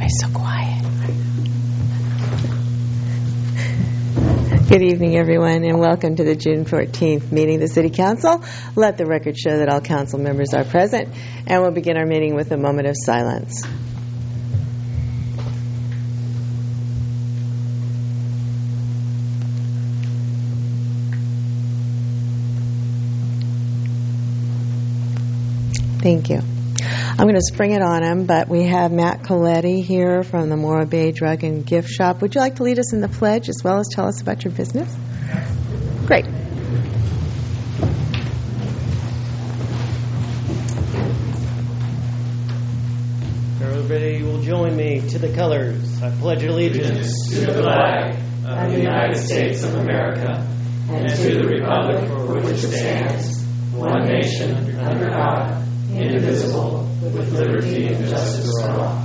Everybody's so quiet. Good evening, everyone, and welcome to the June 14th meeting of the City Council. Let the record show that all council members are present, and we'll begin our meeting with a moment of silence. Thank you. I'm going to spring it on him, but we have Matt Coletti here from the Morro Bay Drug and Gift Shop. Would you like to lead us in the pledge as well as tell us about your business? Great. Everybody will join me to the colors. I pledge allegiance to the flag of the United States of America and to the republic for which it stands, one nation, under God, indivisible, with liberty and justice for all.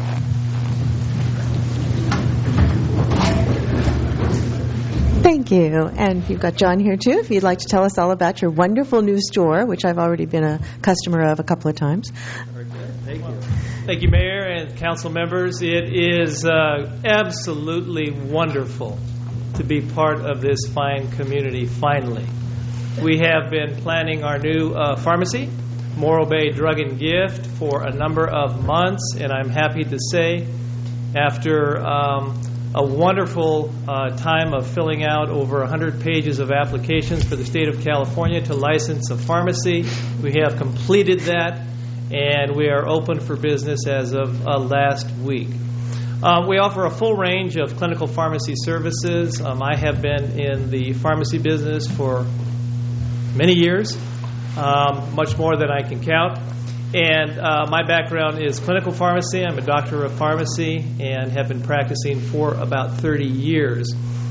Thank you. And you've got John here, too, if you'd like to tell us all about your wonderful new store, which I've already been a customer of a couple of times. Very good. Thank you. Thank you, Mayor and council members. It is absolutely wonderful to be part of this fine community, finally. We have been planning our new pharmacy, Morro Bay Drug and Gift, for a number of months, and I'm happy to say after a wonderful time of filling out over 100 pages of applications for the state of California to license a pharmacy, we have completed that, and we are open for business as of last week. We offer a full range of clinical pharmacy services. I have been in the pharmacy business for many years. Much more than I can count. And my background is clinical pharmacy. I'm a doctor of pharmacy and have been practicing for about 30 years.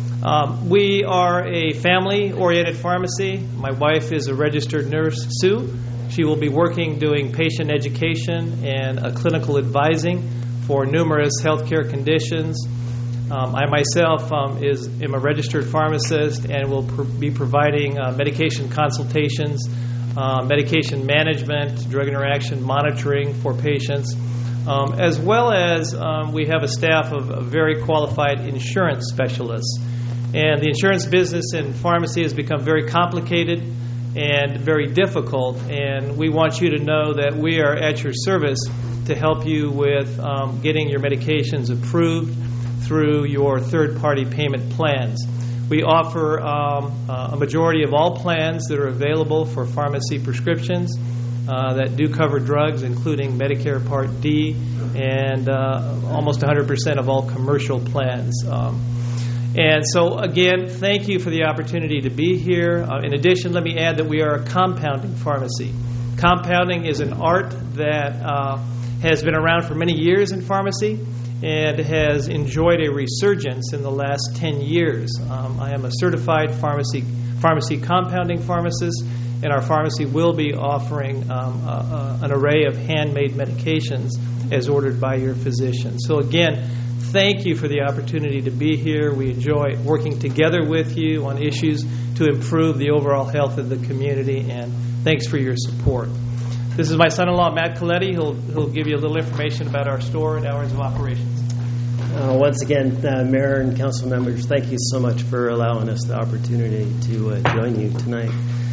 We are a family-oriented pharmacy. My wife is a registered nurse, Sue. She will be working doing patient education and clinical advising for numerous healthcare conditions. I myself am a registered pharmacist and will be providing medication consultations, medication management, drug interaction monitoring for patients, as well as we have a staff of very qualified insurance specialists. And the insurance business in pharmacy has become very complicated and very difficult, and we want you to know that we are at your service to help you with getting your medications approved through your third-party payment plans. We offer a majority of all plans that are available for pharmacy prescriptions that do cover drugs, including Medicare Part D and almost 100% of all commercial plans. And so, again, thank you for the opportunity to be here. In addition, let me add that we are a compounding pharmacy. Compounding is an art that has been around for many years in pharmacy and has enjoyed a resurgence in the last 10 years. I am a certified pharmacy compounding pharmacist, and our pharmacy will be offering an array of handmade medications as ordered by your physician. So again, thank you for the opportunity to be here. We enjoy working together with you on issues to improve the overall health of the community, and thanks for your support. This is my son-in-law, Matt Coletti. He'll give you a little information about our store and hours of operations. Once again, Mayor and council members, thank you so much for allowing us the opportunity to join you tonight.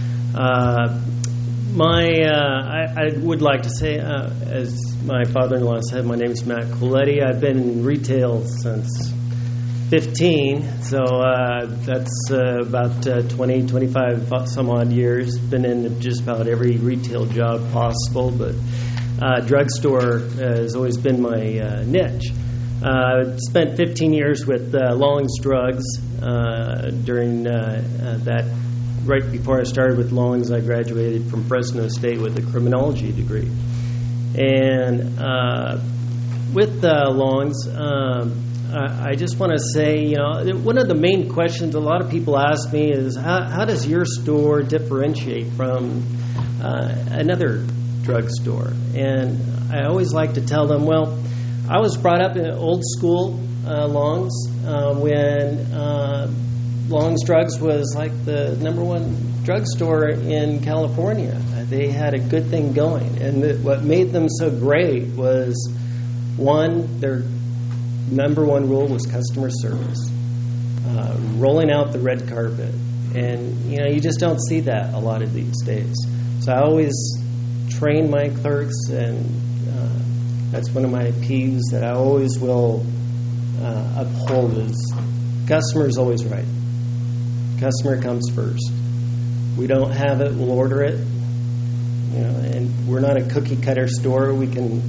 I would like to say, as my father-in-law said, my name is Matt Coletti. I've been in retail since 15, so that's about 20, 25 some odd years. Been in just about every retail job possible, but drugstore has always been my niche. Spent 15 years with Lawlings Drugs. During that, right before I started with Lawlings, I graduated from Fresno State with a criminology degree. And with Lawlings, I just want to say, one of the main questions a lot of people ask me is, how does your store differentiate from another drugstore? And I always like to tell them, well, I was brought up in old school Lawlings when Lawlings Drugs was like the number one drugstore in California. They had a good thing going. And what made them so great was, one, their number one rule was customer service, rolling out the red carpet. And, you just don't see that a lot of these days. So I always train my clerks, and that's one of my peeves that I always will uphold is customer's always right. Customer comes first. We don't have it, we'll order it. And we're not a cookie cutter store. We can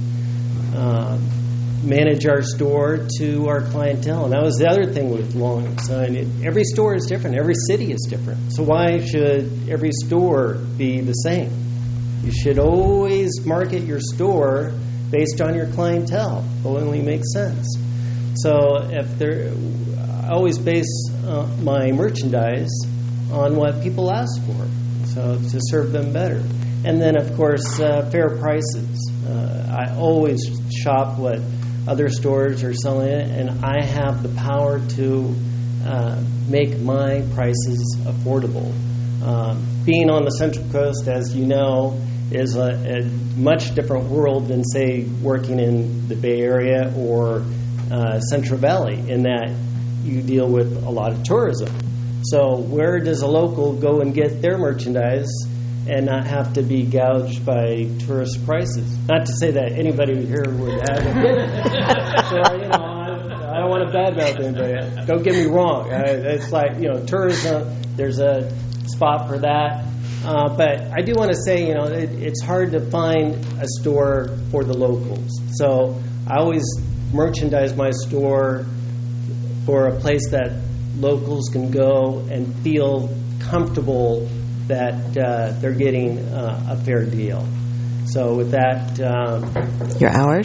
manage our store to our clientele. And that was the other thing with Long's. Every store is different. Every city is different. So why should every store be the same? You should always market your store based on your clientele. It only makes sense. So I always base my merchandise on what people ask for, so to serve them better. And then, of course, fair prices. I always shop what other stores are selling it, and I have the power to make my prices affordable. Being on the Central Coast, as you know, is a much different world than, say, working in the Bay Area or Central Valley, in that you deal with a lot of tourism. So where does a local go and get their merchandise and not have to be gouged by tourist prices? Not to say that anybody here would have it. So, I don't want to badmouth anybody. Don't get me wrong. It's like, tourism, there's a spot for that. But I do want to say, it's hard to find a store for the locals. So I always merchandise my store for a place that locals can go and feel comfortable that they're getting a fair deal. So with that... your hours?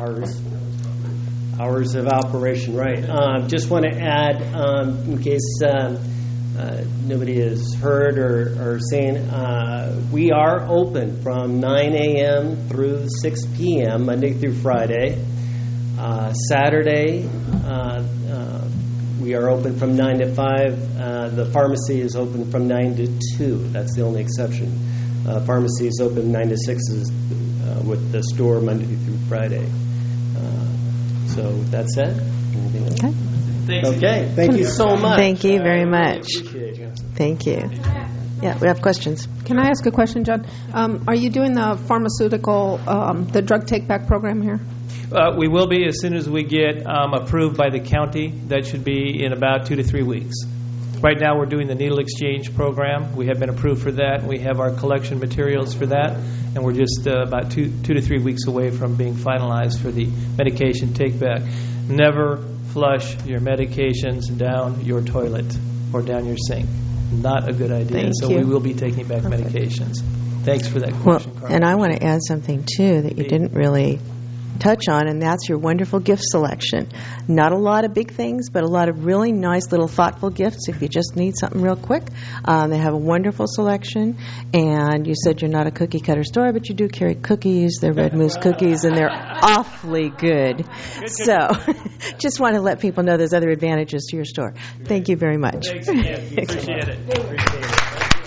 Hours of operation, right. Just want to add, in case nobody has heard or seen, we are open from 9 a.m. through 6 p.m., Monday through Friday. Saturday, we are open from 9 to 5. The pharmacy is open from 9 to 2. That's the only exception. Pharmacy is open 9 to 6 with the store Monday through Friday. So with that said, anything else? Okay. Thanks. Okay. Thank you so much. Thank you very much. Appreciate it. Thank you. Yeah, we have questions. Can I ask a question, John? Are you doing the pharmaceutical, the drug take-back program here? We will be as soon as we get approved by the county. That should be in about 2 to 3 weeks. Right now we're doing the needle exchange program. We have been approved for that. We have our collection materials for that. And we're just about 2 to 3 weeks away from being finalized for the medication take-back. Never flush your medications down your toilet or down your sink. Not a good idea. Thank so you. we will be taking back medications. Thanks for that question, Carl. And I want to add something, too, that you didn't really touch on, and that's your wonderful gift selection. Not a lot of big things, but a lot of really nice little thoughtful gifts if you just need something real quick. They have a wonderful selection, and you said you're not a cookie cutter store, but you do carry cookies. They're Red Moose cookies, and they're awfully good. So just want to let people know there's other advantages to your store. Thank you very much. Thanks again. Appreciate it. Appreciate it.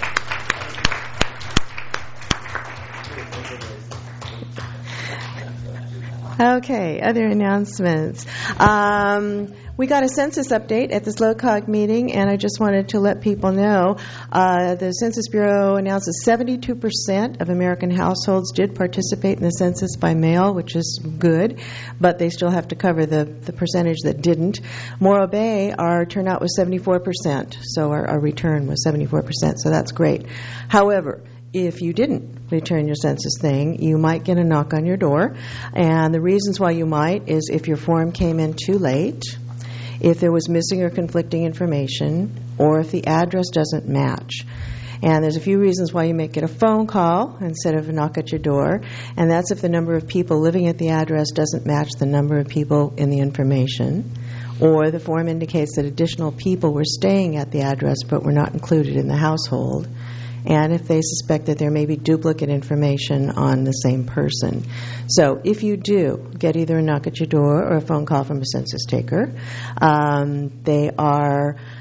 Okay, other announcements. We got a census update at this LOCOG meeting, and I just wanted to let people know the Census Bureau announces 72% of American households did participate in the census by mail, which is good, but they still have to cover the percentage that didn't. Morro Bay, our turnout was 74%, so our return was 74%, so that's great. However, if you didn't return your census thing, you might get a knock on your door. And the reasons why you might is if your form came in too late, if there was missing or conflicting information, or if the address doesn't match. And there's a few reasons why you may get a phone call instead of a knock at your door. And that's if the number of people living at the address doesn't match the number of people in the information. Or the form indicates that additional people were staying at the address but were not included in the household. And if they suspect that there may be duplicate information on the same person. So if you do get either a knock at your door or a phone call from a census taker, they are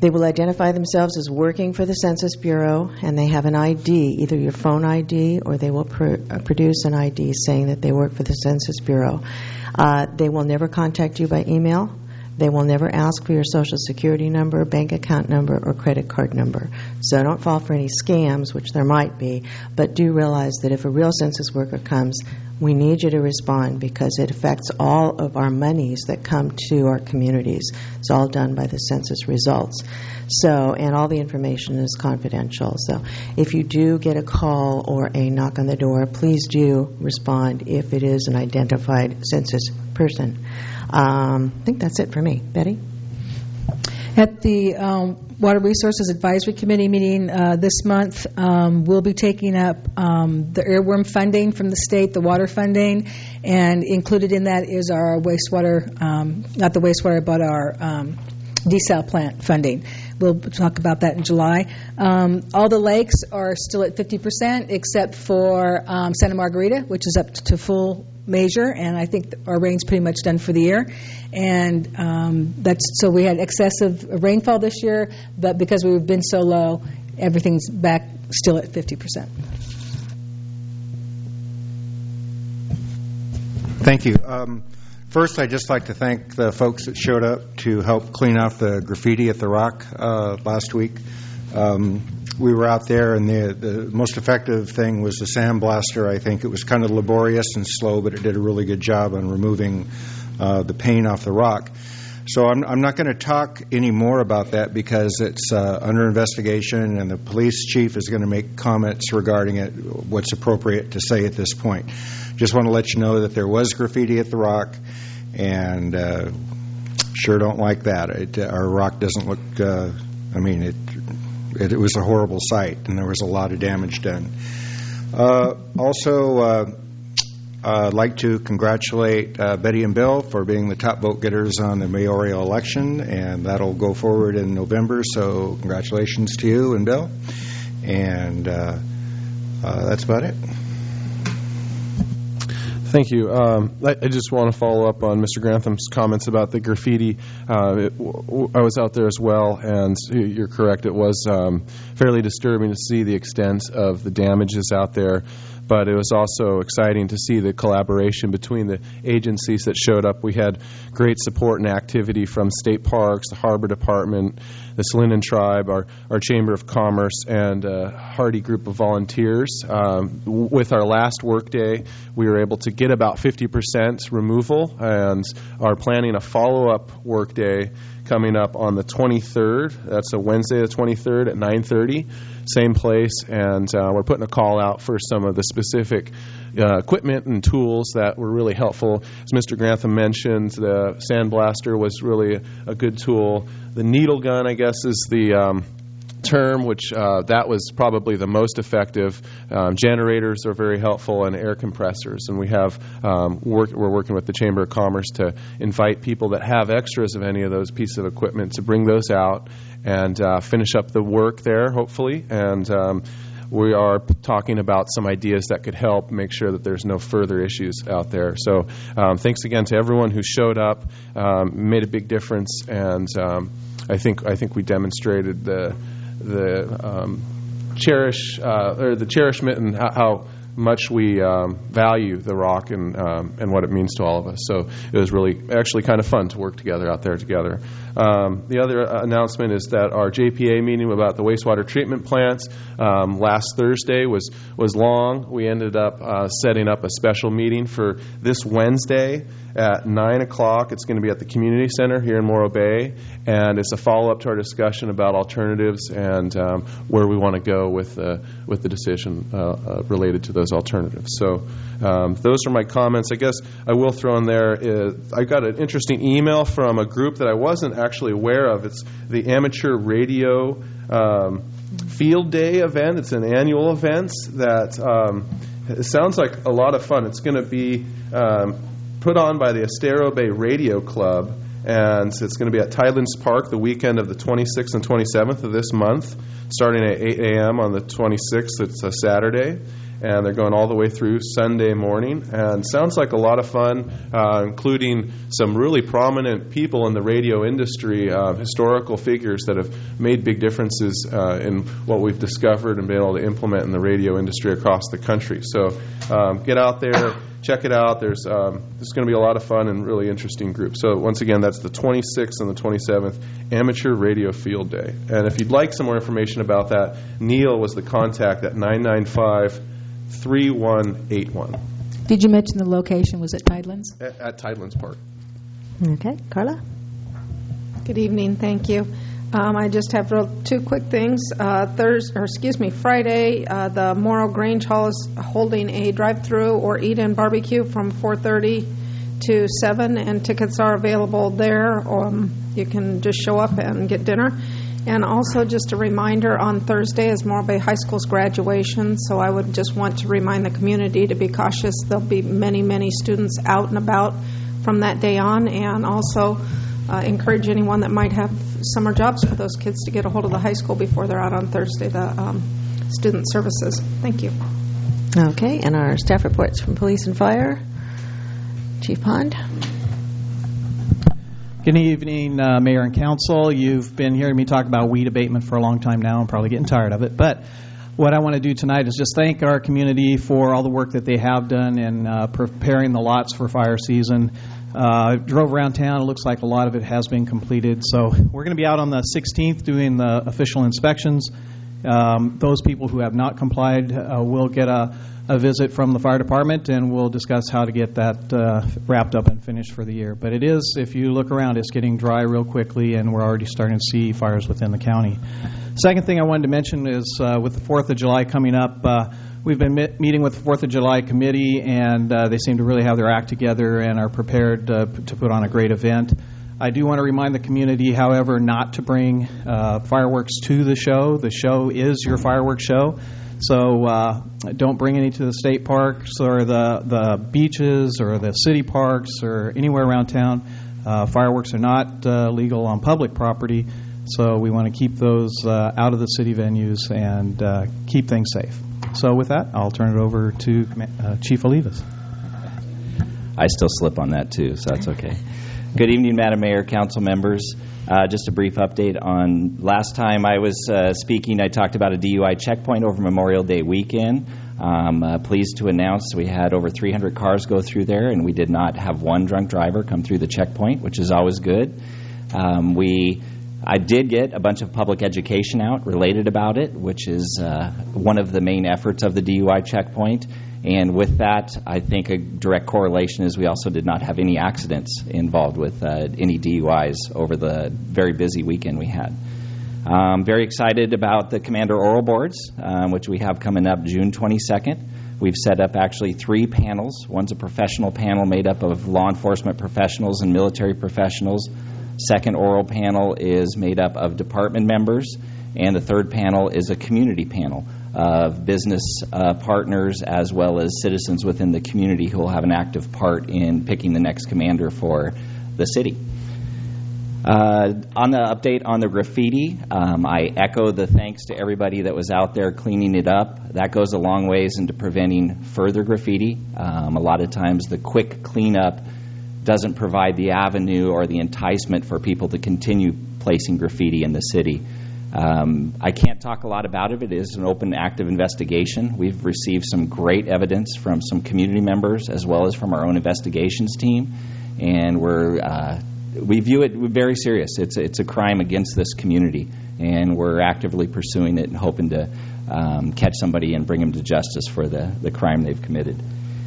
They will identify themselves as working for the Census Bureau, and they have an ID, either your phone ID or they will produce an ID saying that they work for the Census Bureau. They will never contact you by email. They will never ask for your Social Security number, bank account number, or credit card number. So don't fall for any scams, which there might be, but do realize that if a real census worker comes, we need you to respond because it affects all of our monies that come to our communities. It's all done by the census results. So, and all the information is confidential. So if you do get a call or a knock on the door, please do respond if it is an identified census person. I think that's it for me. Betty? At the Water Resources Advisory Committee meeting this month, we'll be taking up the earworm funding from the state, the water funding, and included in that is our wastewater, not the wastewater, but our desal plant funding. We'll talk about that in July. All the lakes are still at 50%, except for Santa Margarita, which is up to full measure, and I think our rain's pretty much done for the year. And so we had excessive rainfall this year, but because we've been so low, everything's back still at 50%. Thank you. First, I'd just like to thank the folks that showed up to help clean off the graffiti at the Rock last week. We were out there, and the most effective thing was the sandblaster. I think it was kind of laborious and slow, but it did a really good job on removing the paint off the rock. So I'm not going to talk any more about that because it's under investigation, and the police chief is going to make comments regarding it, what's appropriate to say at this point. Just want to let you know that there was graffiti at the Rock, and sure don't like that. Our Rock doesn't look, it was a horrible sight, and there was a lot of damage done. Also, I'd like to congratulate Betty and Bill for being the top vote getters on the mayoral election, and that'll go forward in November, so congratulations to you and Bill. And that's about it. Thank you. I just want to follow up on Mr. Grantham's comments about the graffiti. I was out there as well, and you're correct. It was fairly disturbing to see the extent of the damages out there, but it was also exciting to see the collaboration between the agencies that showed up. We had great support and activity from state parks, the Harbor Department, the Salinan Tribe, our Chamber of Commerce, and a hearty group of volunteers. With our last work day, we were able to get about 50% removal, and are planning a follow-up work day coming up on the 23rd. That's a Wednesday, the 23rd at 9:30, same place, and we're putting a call out for some of the specific equipment and tools that were really helpful. As Mr. Grantham mentioned, the sandblaster was really a good tool. The needle gun, I guess, is the term, which that was probably the most effective. Generators are very helpful, and air compressors. And we have we're working with the Chamber of Commerce to invite people that have extras of any of those pieces of equipment to bring those out and finish up the work there, hopefully. And we are talking about some ideas that could help make sure that there's no further issues out there. So thanks again to everyone who showed up, made a big difference, and I think we demonstrated the cherishment and how much we value the Rock and what it means to all of us. So it was really actually kind of fun to work together out there together. The other announcement is that our JPA meeting about the wastewater treatment plants last Thursday was long. We ended up setting up a special meeting for this Wednesday at 9 o'clock. It's going to be at the Community Center here in Morro Bay, and it's a follow-up to our discussion about alternatives and where we want to go with the decision related to those alternatives. So those are my comments. I guess I will throw in there, I got an interesting email from a group that I wasn't actually aware of. It's the Amateur Radio Field Day event. It's an annual event that it sounds like a lot of fun. It's going to be put on by the Estero Bay Radio Club, and it's going to be at Tidelands Park the weekend of the 26th and 27th of this month, starting at 8 a.m. on the 26th. It's a Saturday. and they're going all the way through Sunday morning. And sounds like a lot of fun, including some really prominent people in the radio industry, historical figures that have made big differences in what we've discovered and been able to implement in the radio industry across the country. So get out there, check it out. There's going to be a lot of fun and really interesting group. So once again, that's the 26th and the 27th, Amateur Radio Field Day. And if you'd like some more information about that, Neil was the contact at 995-3181. Did you mention the location? Was it Tidelands? At Tidelands Park. Okay, Carla? Good evening. Thank you. I just have two quick things. Friday, the Morrow Grange Hall is holding a drive-through or eat-in barbecue from 4:30 to 7, and tickets are available there. You can just show up and get dinner. And also just a reminder, on Thursday is Morro Bay High School's graduation, so I would just want to remind the community to be cautious. There'll be many, many students out and about from that day on, and also encourage anyone that might have summer jobs for those kids to get a hold of the high school before they're out on Thursday, the student services. Thank you. Okay, and our staff reports from Police and Fire. Chief Pond. Good evening, Mayor and Council. You've been hearing me talk about weed abatement for a long time now. I'm probably getting tired of it. But what I want to do tonight is just thank our community for all the work that they have done in preparing the lots for fire season. I drove around town. It looks like a lot of it has been completed. So we're going to be out on the 16th doing the official inspections. Those people who have not complied will get a visit from the fire department, and we'll discuss how to get that wrapped up and finished for the year. But it is, if you look around, it's getting dry real quickly, and we're already starting to see fires within the county. Second thing I wanted to mention is with the 4th of July coming up, we've been meeting with the 4th of July committee, and they seem to really have their act together and are prepared to put on a great event. I do want to remind the community, however, not to bring fireworks to the show. The show is your fireworks show. So don't bring any to the state parks or the beaches or the city parks or anywhere around town. Fireworks are not legal on public property, so we want to keep those out of the city venues and keep things safe. So with that, I'll turn it over to Chief Olivas. I still slip on that too, so that's okay. Good evening, Madam Mayor, council members. Just a brief update on last time I was speaking. I talked about a DUI checkpoint over Memorial Day weekend. Pleased to announce we had over 300 cars go through there, and we did not have one drunk driver come through the checkpoint, which is always good. I did get a bunch of public education out related about it, which is one of the main efforts of the DUI checkpoint. And with that, I think a direct correlation is we also did not have any accidents involved with any DUIs over the very busy weekend we had. Very excited about the Commander Oral Boards, which we have coming up June 22nd. We've set up actually 3 panels. One's a professional panel made up of law enforcement professionals and military professionals. Second oral panel is made up of department members. And the third panel is a community panel of business partners as well as citizens within the community who will have an active part in picking the next commander for the city. On the update on the graffiti, I echo the thanks to everybody that was out there cleaning it up. That goes a long ways into preventing further graffiti. A lot of times the quick cleanup doesn't provide the avenue or the enticement for people to continue placing graffiti in the city. I can't talk a lot about it. It is an open, active investigation. We've received some great evidence from some community members as well as from our own investigations team, and we view it very serious. It's a crime against this community, and we're actively pursuing it and hoping to catch somebody and bring them to justice for the crime they've committed.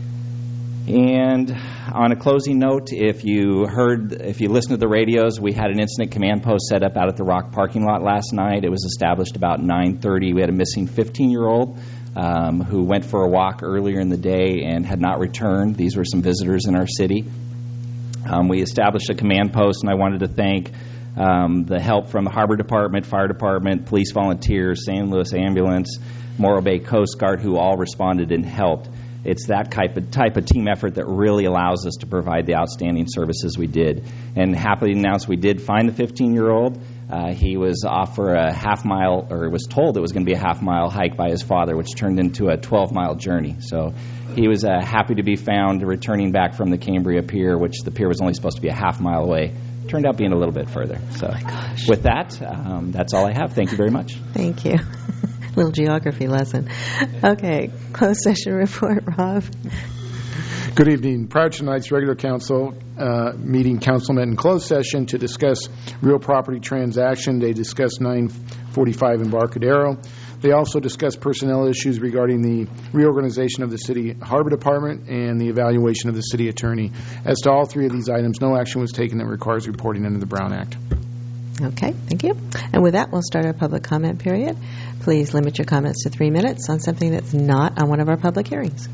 And on a closing note, if you listened to the radios, we had an incident command post set up out at the Rock parking lot last night. It was established about 9:30. We had a missing 15-year-old who went for a walk earlier in the day and had not returned. These were some visitors in our city. We established a command post, and I wanted to thank the help from the Harbor Department, Fire Department, police volunteers, St. Louis Ambulance, Morro Bay Coast Guard, who all responded and helped. It's that type of team effort that really allows us to provide the outstanding services we did. And happy to announce we did find the 15-year-old. He was off for a half-mile, or was told it was going to be a half-mile hike by his father, which turned into a 12-mile journey. So he was happy to be found returning back from the Cambria Pier, which the pier was only supposed to be a half-mile away. Turned out being a little bit further. So with that, that's all I have. Thank you very much. Thank you. Little geography lesson. Okay, closed session report, Rob. Good evening. Prior to tonight's regular council meeting, council met in closed session to discuss real property transaction. They discussed 945 Embarcadero. They also discussed personnel issues regarding the reorganization of the City Harbor Department and the evaluation of the city attorney. As to all three of these items, no action was taken that requires reporting under the Brown Act. Okay, thank you. And with that, we'll start our public comment period. Please limit your comments to 3 minutes on something that's not on one of our public hearings.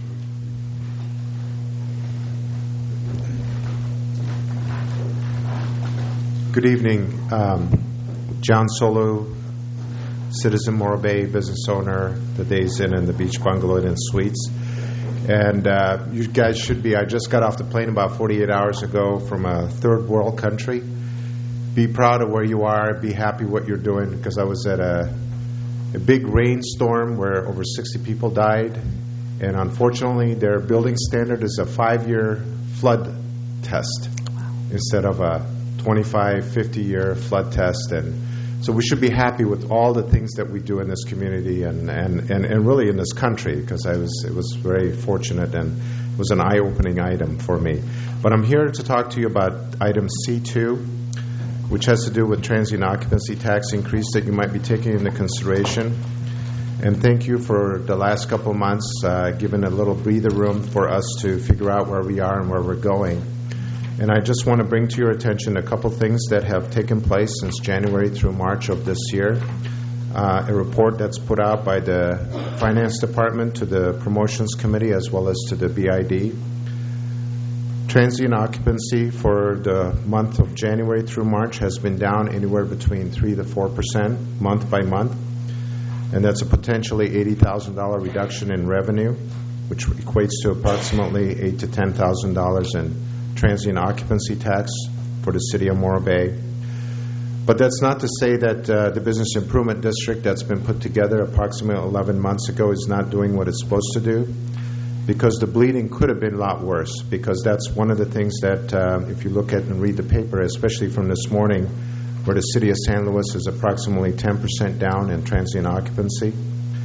Good evening. John Solo, citizen Morro Bay, business owner, the Days Inn and the Beach Bungalow Inn and Suites. And you guys should be, I just got off the plane about 48 hours ago from a third world country. Be proud of where you are, be happy what you're doing, because I was at a big rainstorm where over 60 people died. And unfortunately, their building standard is a 5-year flood test instead of a 25, 50-year flood test. And so we should be happy with all the things that we do in this community and really in this country, because it was very fortunate and it was an eye-opening item for me. But I'm here to talk to you about item C2, which has to do with transient occupancy tax increase that you might be taking into consideration. And thank you for the last couple of months giving a little breather room for us to figure out where we are and where we're going. And I just want to bring to your attention a couple things that have taken place since January through March of this year. A report that's put out by the Finance Department to the Promotions Committee as well as to the BID. Transient occupancy for the month of January through March has been down anywhere between 3 to 4% month by month. And that's a potentially $80,000 reduction in revenue, which equates to approximately $8,000 to $10,000 in transient occupancy tax for the city of Morro Bay. But that's not to say that the Business Improvement District that's been put together approximately 11 months ago is not doing what it's supposed to do, because the bleeding could have been a lot worse, because that's one of the things that if you look at and read the paper, especially from this morning, where the city of San Luis is approximately 10% down in transient occupancy.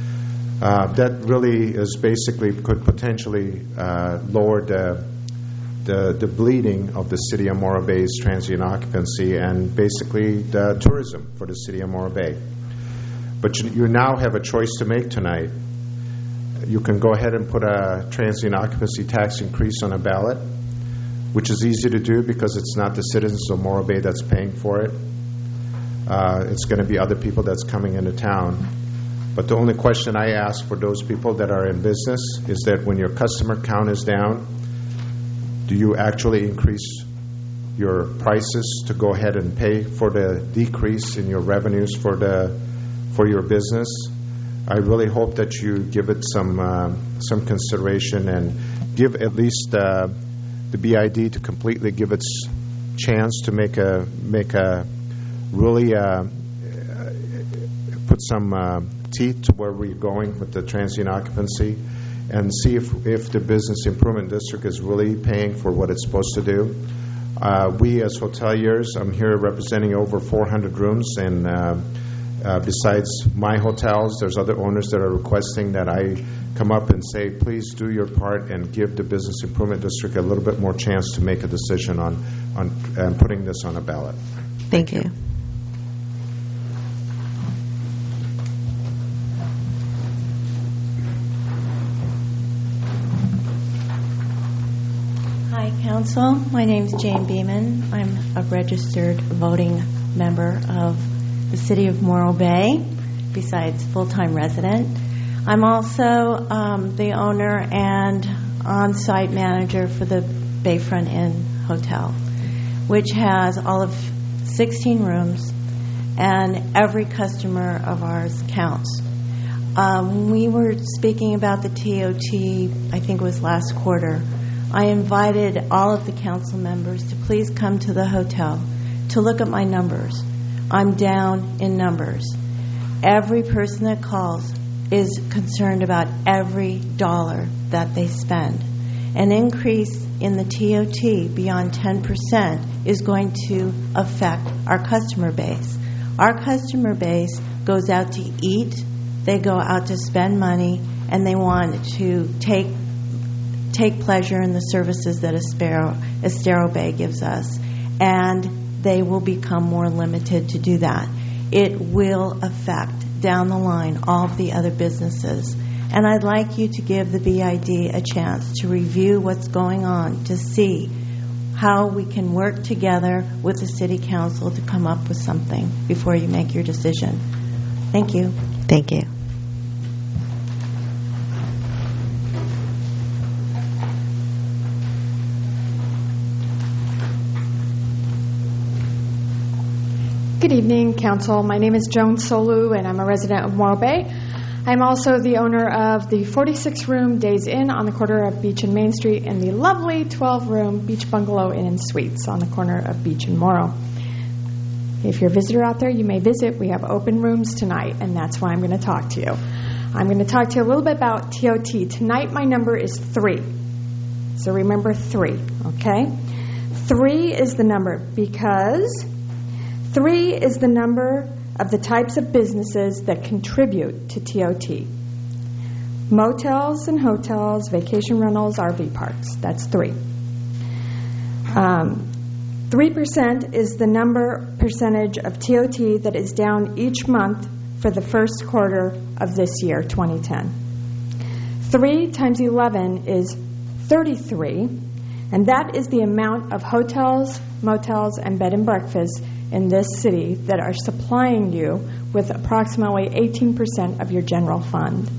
That really is basically could potentially lower the bleeding of the city of Morro Bay's transient occupancy and basically the tourism for the city of Morro Bay. But you now have a choice to make tonight. You can go ahead and put a transient occupancy tax increase on a ballot, which is easy to do because it's not the citizens of Morro Bay that's paying for it. It's going to be other people that's coming into town. But the only question I ask for those people that are in business is that when your customer count is down, do you actually increase your prices to go ahead and pay for the decrease in your revenues for your business? I really hope that you give it some consideration and give at least the BID to completely give its chance to make a really put some teeth to where we're going with the transient occupancy, and see if the Business Improvement District is really paying for what it's supposed to do. We as hoteliers, I'm here representing over 400 rooms, and besides my hotels, there's other owners that are requesting that I come up and say, please do your part and give the Business Improvement District a little bit more chance to make a decision on putting this on a ballot. Thank you. Hi, Council. My name is Jane Beeman. I'm a registered voting member of the City of Morro Bay, besides full-time resident. I'm also the owner and on-site manager for the Bayfront Inn Hotel, which has all of 16 rooms, and every customer of ours counts. We were speaking about the TOT, I think it was last quarter. I invited all of the council members to please come to the hotel to look at my numbers. I'm down in numbers. Every person that calls is concerned about every dollar that they spend. An increase in the TOT beyond 10% is going to affect our customer base. Our customer base goes out to eat, they go out to spend money, and they want to take pleasure in the services that Estero Bay gives us. And they will become more limited to do that. It will affect, down the line, all of the other businesses. And I'd like you to give the BID a chance to review what's going on, to see how we can work together with the City Council to come up with something before you make your decision. Thank you. Thank you. Good evening, Council. My name is Joan Solu, and I'm a resident of Morro Bay. I'm also the owner of the 46-room Days Inn on the corner of Beach and Main Street and the lovely 12-room Beach Bungalow Inn and Suites on the corner of Beach and Morro. If you're a visitor out there, you may visit. We have open rooms tonight, and that's why I'm going to talk to you. I'm going to talk to you a little bit about TOT. Tonight, my number is 3. So remember 3, okay? 3 is the number because 3 is the number of the types of businesses that contribute to TOT. Motels and hotels, vacation rentals, RV parks. That's 3. 3% is the percentage of TOT that is down each month for the first quarter of this year, 2010. 3 times 11 is 33, and that is the amount of hotels, motels, and bed and breakfasts in this city that are supplying you with approximately 18% of your general fund.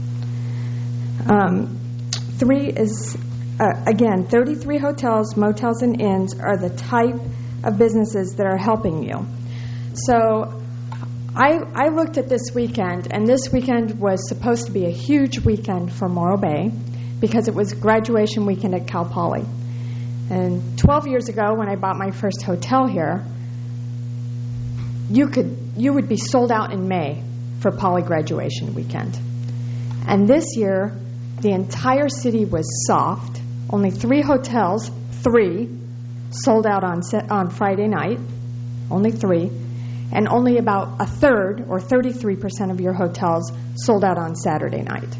3 is, again, 33 hotels, motels, and inns are the type of businesses that are helping you. So I looked at this weekend, and this weekend was supposed to be a huge weekend for Morro Bay because it was graduation weekend at Cal Poly. And 12 years ago, when I bought my first hotel here, you would be sold out in May for Poly graduation weekend. And this year, the entire city was soft. Only 3 hotels, 3, sold out on Friday night. Only 3. And only about a third, or 33% of your hotels, sold out on Saturday night.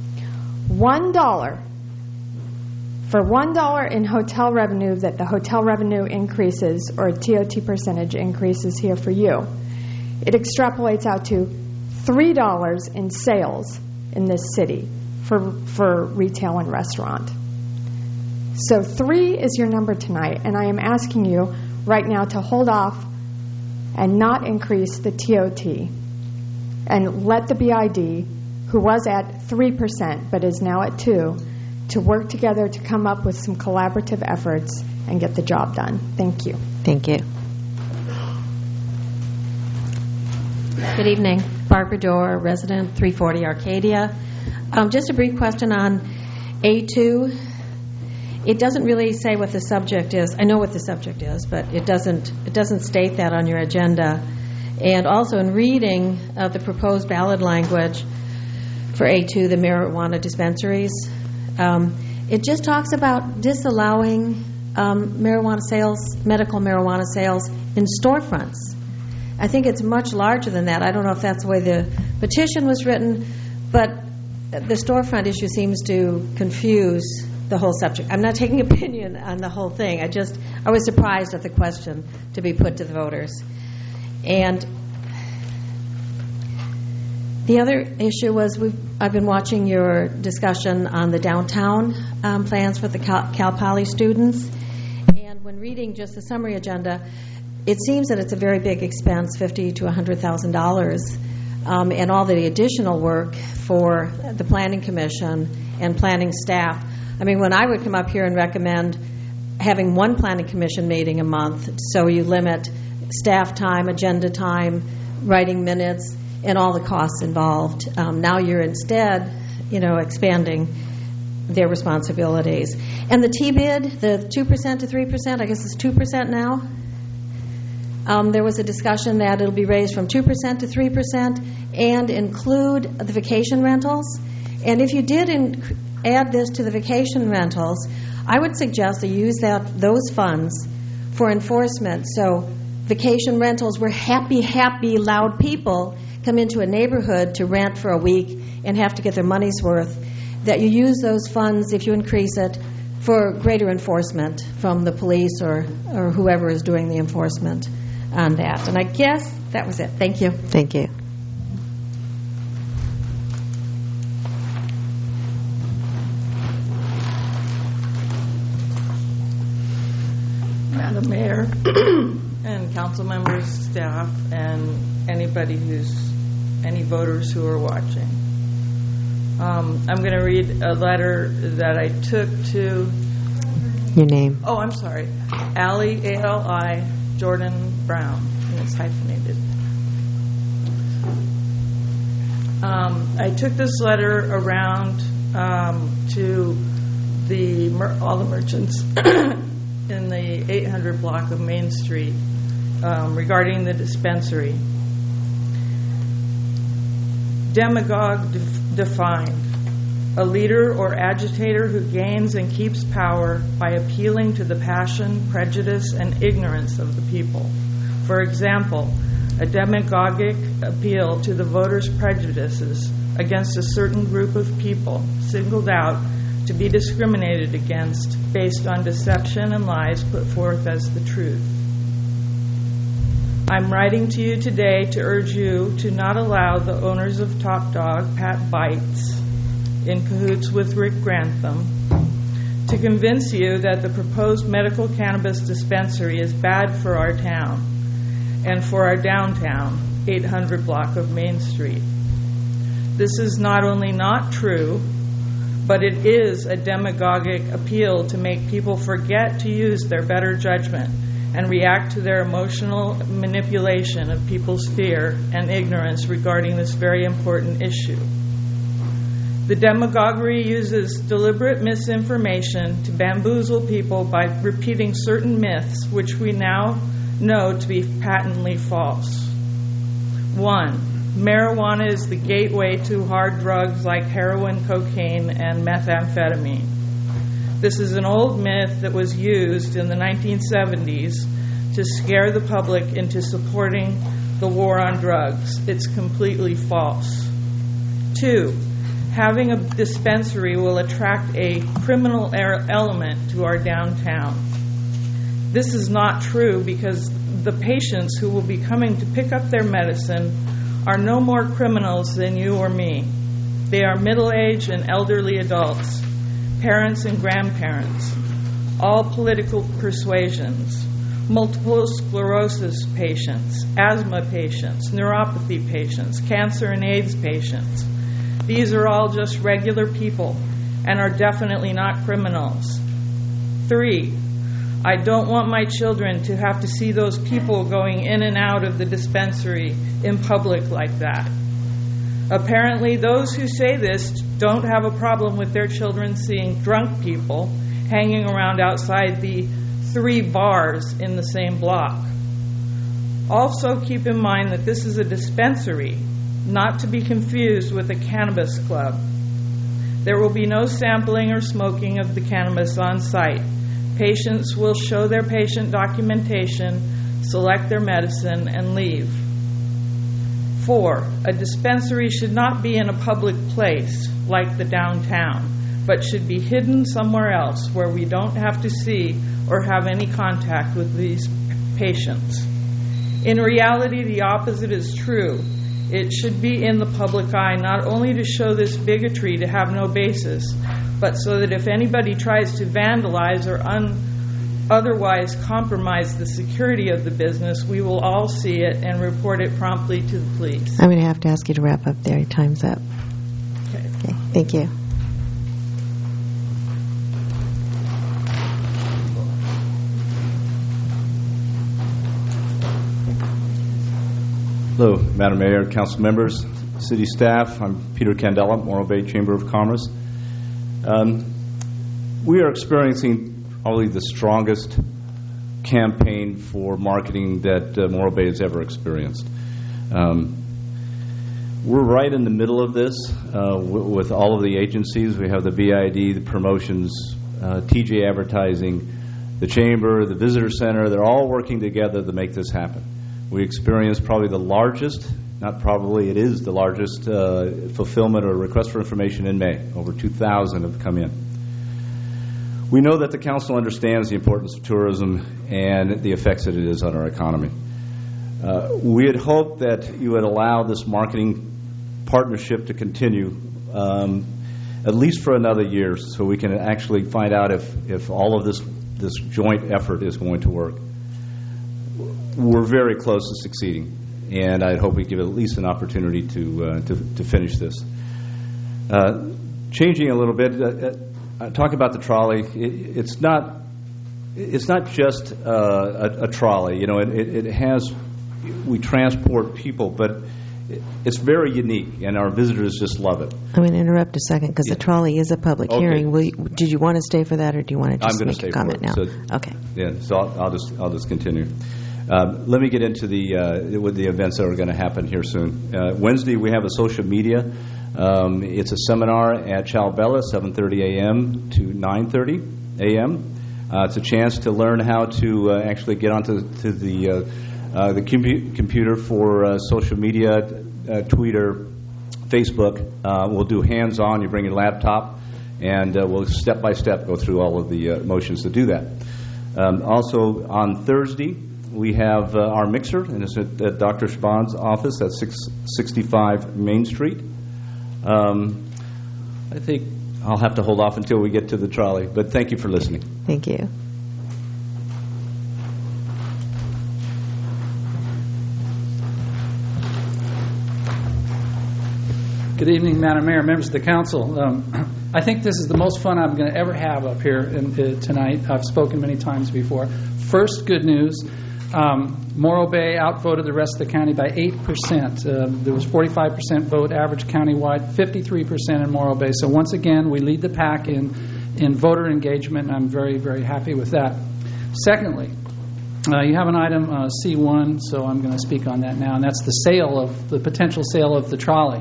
$1 for $1 in hotel revenue that the hotel revenue increases or TOT percentage increases here for you, it extrapolates out to $3 in sales in this city for retail and restaurant. So 3 is your number tonight, and I am asking you right now to hold off and not increase the TOT and let the BID, who was at 3% but is now at 2%, to work together to come up with some collaborative efforts and get the job done. Thank you. Thank you. Good evening. Barbara Dorr, resident, 340 Arcadia. Just a brief question on A2. It doesn't really say what the subject is. I know what the subject is, but it doesn't state that on your agenda. And also in reading the proposed ballot language for A2, the marijuana dispensaries, it just talks about disallowing marijuana sales, medical marijuana sales in storefronts. I think it's much larger than that. I don't know if that's the way the petition was written, but the storefront issue seems to confuse the whole subject. I'm not taking opinion on the whole thing. I was surprised at the question to be put to the voters. And the other issue was I've been watching your discussion on the downtown plans for the Cal Poly students. And when reading just the summary agenda, it seems that it's a very big expense, $50,000 to $100,000, and all the additional work for the Planning Commission and planning staff. I mean, when I would come up here and recommend having one Planning Commission meeting a month, so you limit staff time, agenda time, writing minutes, and all the costs involved. Now you're instead, expanding their responsibilities. And the T-bid, the 2% to 3%, I guess it's 2% now. There was a discussion that it'll be raised from 2% to 3% and include the vacation rentals. And if you did add this to the vacation rentals, I would suggest that you use those funds for enforcement. So vacation rentals where happy, loud people come into a neighborhood to rent for a week and have to get their money's worth, that you use those funds, if you increase it, for greater enforcement from the police or whoever is doing the enforcement on that. And I guess that was it. Thank you. Thank you. Madam Mayor and council members, staff, and any voters who are watching. I'm going to read a letter that I took to... Your name. Oh, I'm sorry. Allie, A-L-I, Jordan Brown, and it's hyphenated. I took this letter around to all the merchants in the 800 block of Main Street regarding the dispensary. Demagogue defined: a leader or agitator who gains and keeps power by appealing to the passion, prejudice, and ignorance of the people. For example, a demagogic appeal to the voters' prejudices against a certain group of people singled out to be discriminated against based on deception and lies put forth as the truth. I'm writing to you today to urge you to not allow the owners of Top Dog, Pat Bites, in cahoots with Rick Grantham, to convince you that the proposed medical cannabis dispensary is bad for our town and for our downtown 800 block of Main Street. This is not only not true, but it is a demagogic appeal to make people forget to use their better judgment and react to their emotional manipulation of people's fear and ignorance regarding this very important issue. The demagoguery uses deliberate misinformation to bamboozle people by repeating certain myths which we now know to be patently false. 1. Marijuana is the gateway to hard drugs like heroin, cocaine, and methamphetamine. This is an old myth that was used in the 1970s to scare the public into supporting the war on drugs. It's completely false. 2. Having a dispensary will attract a criminal element to our downtown. This is not true because the patients who will be coming to pick up their medicine are no more criminals than you or me. They are middle-aged and elderly adults, parents and grandparents, all political persuasions, multiple sclerosis patients, asthma patients, neuropathy patients, cancer and AIDS patients. These are all just regular people and are definitely not criminals. 3, I don't want my children to have to see those people going in and out of the dispensary in public like that. Apparently, those who say this don't have a problem with their children seeing drunk people hanging around outside the 3 bars in the same block. Also, keep in mind that this is a dispensary, not to be confused with a cannabis club. There will be no sampling or smoking of the cannabis on site. Patients will show their patient documentation, select their medicine, and leave. 4, a dispensary should not be in a public place like the downtown, but should be hidden somewhere else where we don't have to see or have any contact with these patients. In reality, the opposite is true. It should be in the public eye, not only to show this bigotry to have no basis, but so that if anybody tries to vandalize or otherwise compromise the security of the business, we will all see it and report it promptly to the police. I'm going to have to ask you to wrap up there. Your time's up. Okay. Thank you. Hello, Madam Mayor, council members, city staff. I'm Peter Candela, Morro Bay Chamber of Commerce. We are experiencing probably the strongest campaign for marketing that Morro Bay has ever experienced. We're right in the middle of this with all of the agencies. We have the BID, the promotions, TJ Advertising, the Chamber, the Visitor Center. They're all working together to make this happen. We experienced probably the largest, not probably, it is the largest fulfillment or request for information in May. Over 2,000 have come in. We know that the council understands the importance of tourism and the effects that it is on our economy. We had hoped that you would allow this marketing partnership to continue at least for another year, so we can actually find out if all of this joint effort is going to work. We're very close to succeeding, and I hope we give it at least an opportunity to finish this. Changing a little bit, talk about the trolley. It's not just a trolley. You know, it has. We transport people, but it's very unique, and our visitors just love it. I'm going to interrupt a second because the trolley is a public hearing. Did you want to stay for that, or do you want to just make a comment now? Okay. Yeah. So I'll just continue. Let me get into the events that are going to happen here soon. Wednesday we have a social media. It's a seminar at Chalbella, 7:30 a.m. to 9:30 a.m. It's a chance to learn how to actually get onto the computer for social media, Twitter, Facebook. We'll do hands-on. You bring your laptop, and we'll step-by-step go through all of the motions to do that. Also, on Thursday, we have our mixer, and it's at Dr. Schbann's office at 665 Main Street. I think I'll have to hold off until we get to the trolley, but thank you for listening. Thank you. Good evening, Madam Mayor, members of the council. I think this is the most fun I'm going to ever have up here tonight. I've spoken many times before. First, good news. Morro Bay outvoted the rest of the county by 8%. There was 45% vote average countywide, 53% in Morro Bay. So once again, we lead the pack in voter engagement, and I'm very, very happy with that. Secondly, you have an item C1, so I'm going to speak on that now, and that's the potential sale of the trolley.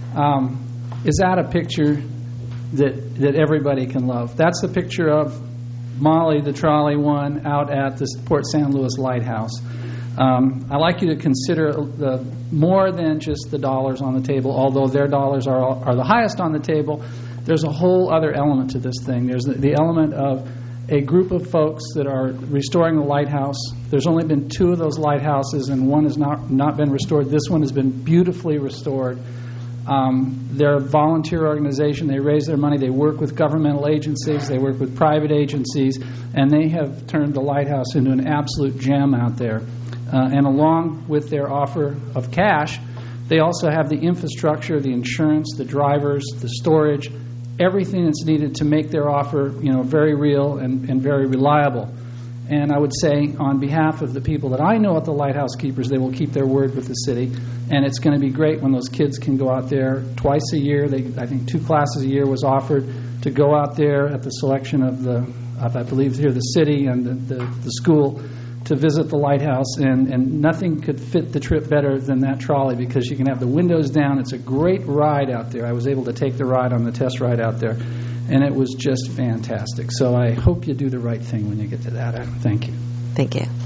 Is that a picture that everybody can love? That's the picture of Molly, the trolley one, out at the Port San Luis Lighthouse. I'd like you to consider more than just the dollars on the table, although their dollars are the highest on the table. There's a whole other element to this thing. There's the element of a group of folks that are restoring the lighthouse. There's only been 2 of those lighthouses, and one has not been restored. This one has been beautifully restored. They're a volunteer organization. They raise their money. They work with governmental agencies. They work with private agencies, and they have turned the lighthouse into an absolute gem out there. And along with their offer of cash, they also have the infrastructure, the insurance, the drivers, the storage, everything that's needed to make their offer, very real and very reliable. And I would say, on behalf of the people that I know at the Lighthouse Keepers, they will keep their word with the city. And it's going to be great when those kids can go out there twice a year. I think 2 classes a year was offered to go out there at the selection of I believe here, the city and the school to visit the lighthouse. And nothing could fit the trip better than that trolley, because you can have the windows down. It's a great ride out there. I was able to take the ride on the test ride out there, and it was just fantastic. So I hope you do the right thing when you get to that. Thank you. Thank you.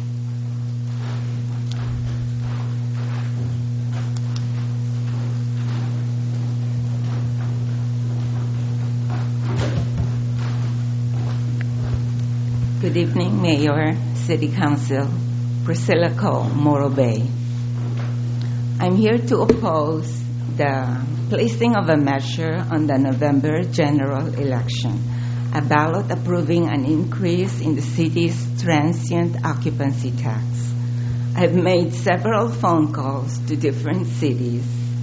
Good evening, Mayor, City Council, Priscilla Cole, Morro Bay. I'm here to oppose the placing of a measure on the November general election, a ballot approving an increase in the city's transient occupancy tax. I've made several phone calls to different cities.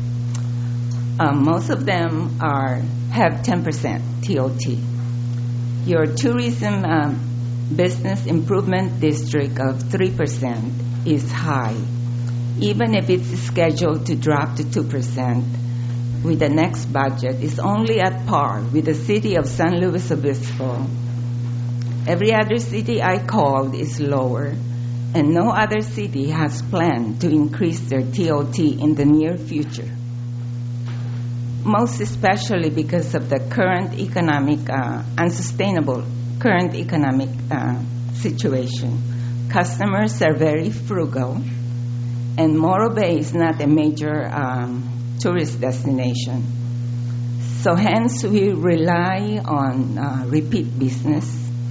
Most of them have 10% TOT. Your tourism business improvement district of 3% is high, even if it's scheduled to drop to 2%. With the next budget, is only at par with the city of San Luis Obispo. Every other city I called is lower, and no other city has planned to increase their TOT in the near future. Most especially because of the current unsustainable current economic situation. Customers are very frugal, and Morro Bay is not a major tourist destination. So hence we rely on repeat business.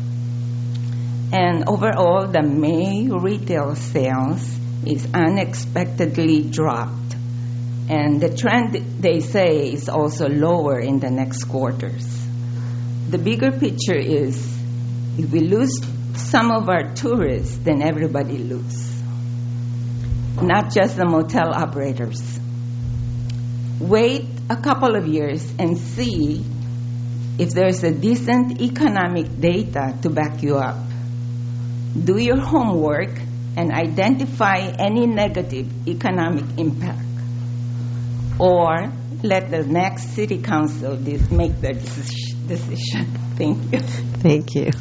And overall, the May retail sales is unexpectedly dropped. And the trend, they say, is also lower in the next quarters. The bigger picture is if we lose some of our tourists, then everybody loses, not just the motel operators. Wait a couple of years and see if there's a decent economic data to back you up. Do your homework and identify any negative economic impact. Or let the next city council make the decision. Thank you. Thank you.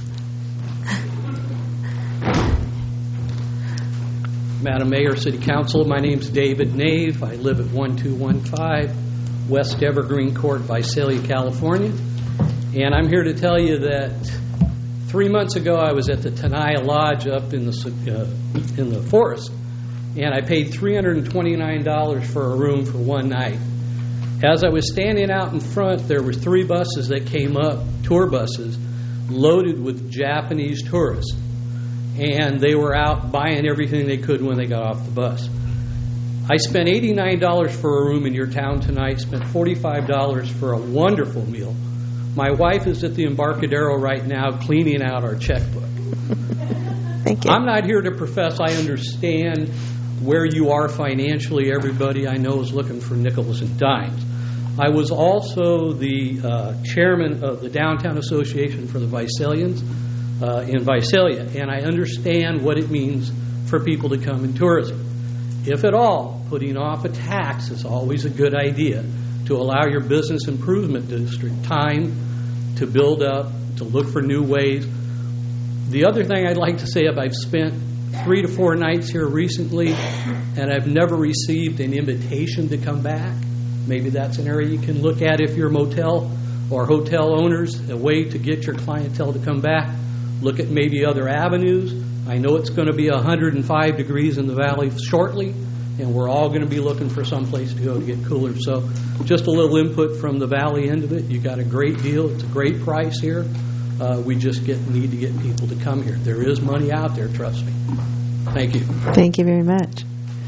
Madam Mayor, City Council, my name's David Nave. I live at 1215 West Evergreen Court, Visalia, California. And I'm here to tell you that 3 months ago I was at the Tenaya Lodge up in the forest, and I paid $329 for a room for one night. As I was standing out in front, there were 3 buses that came up, tour buses, loaded with Japanese tourists. And they were out buying everything they could when they got off the bus. I spent $89 for a room in your town tonight, spent $45 for a wonderful meal. My wife is at the Embarcadero right now cleaning out our checkbook. Thank you. I'm not here to profess I understand where you are financially. Everybody I know is looking for nickels and dimes. I was also the chairman of the Downtown Association for the Visalians in Visalia, and I understand what it means for people to come in tourism. If at all, putting off a tax is always a good idea to allow your business improvement district time to build up, to look for new ways. The other thing I'd like to say is I've spent 3 to 4 nights here recently, and I've never received an invitation to come back. Maybe that's an area you can look at if you're motel or hotel owners, a way to get your clientele to come back. Look at maybe other avenues. I know it's going to be 105 degrees in the valley shortly, and we're all going to be looking for some place to go to get cooler. So just a little input from the valley end of it. You got a great deal. It's a great price here. We just need to get people to come here. There is money out there, trust me. Thank you. Thank you very much.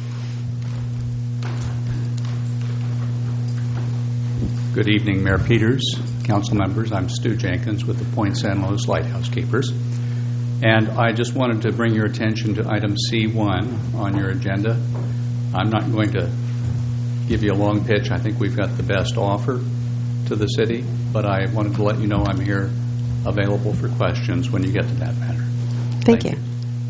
Good evening, Mayor Peters, council members. I'm Stu Jenkins with the Point San Luis Lighthouse Keepers. And I just wanted to bring your attention to item C1 on your agenda. I'm not going to give you a long pitch. I think we've got the best offer to the city, but I wanted to let you know I'm here available for questions when you get to that matter. Thank you.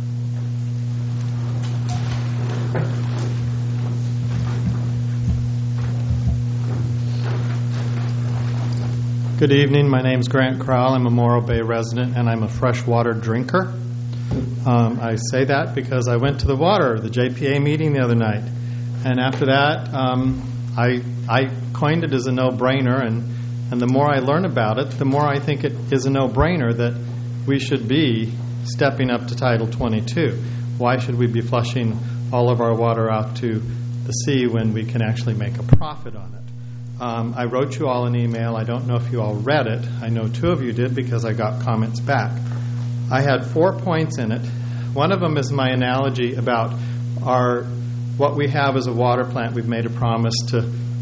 Good evening. My name is Grant Crowell. I'm a Morro Bay resident, and I'm a freshwater drinker. I say that because I went to the JPA meeting the other night, and after that, I coined it as a no-brainer, and the more I learn about it, the more I think it is a no-brainer that we should be stepping up to Title 22. Why should we be flushing all of our water out to the sea when we can actually make a profit on it? I wrote you all an email. I don't know if you all read it. I know 2 of you did because I got comments back. I had 4 points in it. One of them is my analogy about what we have as a water plant. We've made a promise to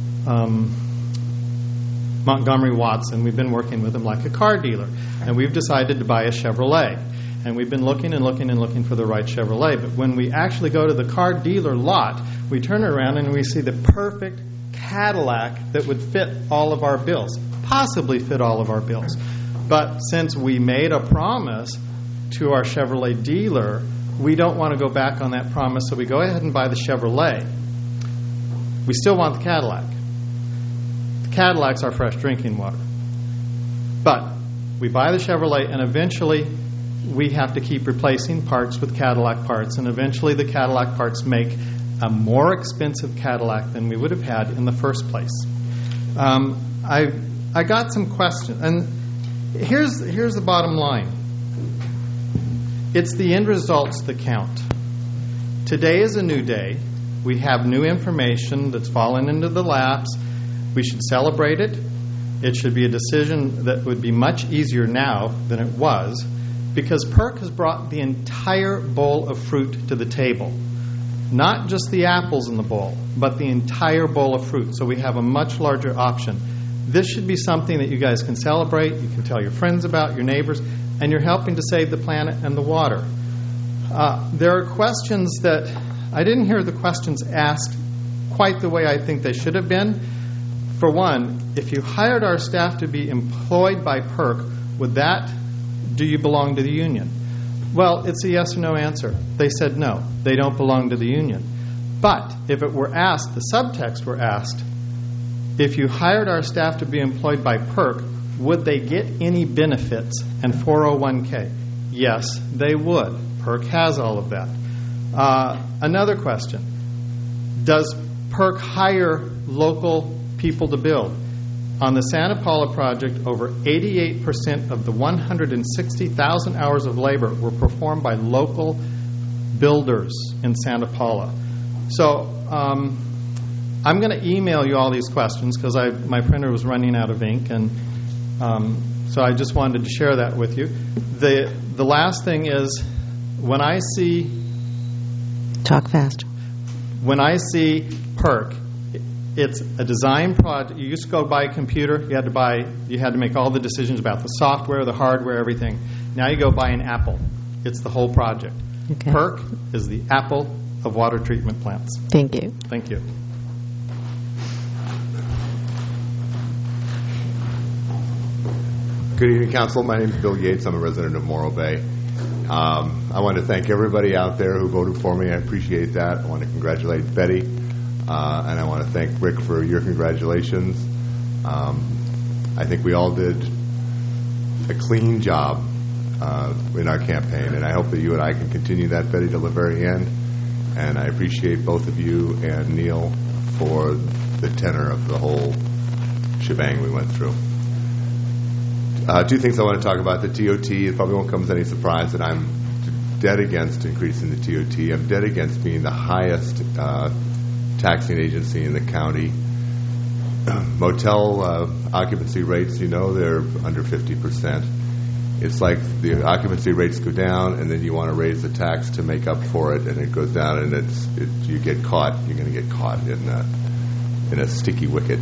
Montgomery Watson. We've been working with them like a car dealer, and we've decided to buy a Chevrolet. And we've been looking and looking and looking for the right Chevrolet. But when we actually go to the car dealer lot, we turn around and we see the perfect Cadillac that would fit all of our bills, possibly fit all of our bills. But since we made a promise to our Chevrolet dealer, we don't want to go back on that promise, so we go ahead and buy the Chevrolet. We still want the Cadillac. The Cadillac's our fresh drinking water. But we buy the Chevrolet, and eventually we have to keep replacing parts with Cadillac parts, and eventually the Cadillac parts make a more expensive Cadillac than we would have had in the first place. I got some questions, and here's the bottom line. It's the end results that count. Today is a new day. We have new information that's fallen into the laps. We should celebrate it. It should be a decision that would be much easier now than it was, because PERC has brought the entire bowl of fruit to the table. Not just the apples in the bowl, but the entire bowl of fruit. So we have a much larger option. This should be something that you guys can celebrate, you can tell your friends about, your neighbors, and you're helping to save the planet and the water. There are questions that I didn't hear the questions asked quite the way I think they should have been. For one, if you hired our staff to be employed by PERC, do you belong to the union? Well, it's a yes or no answer. They said no, they don't belong to the union. But if it were asked, the subtext were asked, if you hired our staff to be employed by PERC, would they get any benefits and 401k? Yes, they would. PERC has all of that. Another question. Does PERC hire local people to build? On the Santa Paula project, over 88% of the 160,000 hours of labor were performed by local builders in Santa Paula. So I'm going to email you all these questions because my printer was running out of ink, and so I just wanted to share that with you. The last thing is, when I see... Talk fast. When I see PERC, it's a design project. You used to go buy a computer. You had to make all the decisions about the software, the hardware, everything. Now you go buy an Apple. It's the whole project. Okay. PERC is the Apple of water treatment plants. Thank you. Thank you. Good evening, Council. My name is Bill Yates. I'm a resident of Morro Bay. I want to thank everybody out there who voted for me. I appreciate that. I want to congratulate Betty, and I want to thank Rick for your congratulations. I think we all did a clean job in our campaign, and I hope that you and I can continue that, Betty, till the very end. And I appreciate both of you and Neil for the tenor of the whole shebang we went through. Two things I want to talk about. The TOT, it probably won't come as any surprise that I'm dead against increasing the TOT. I'm dead against being the highest taxing agency in the county. Motel occupancy rates, they're under 50%. It's like the occupancy rates go down, and then you want to raise the tax to make up for it, and it goes down, and you get caught. You're going to get caught in a sticky wicket.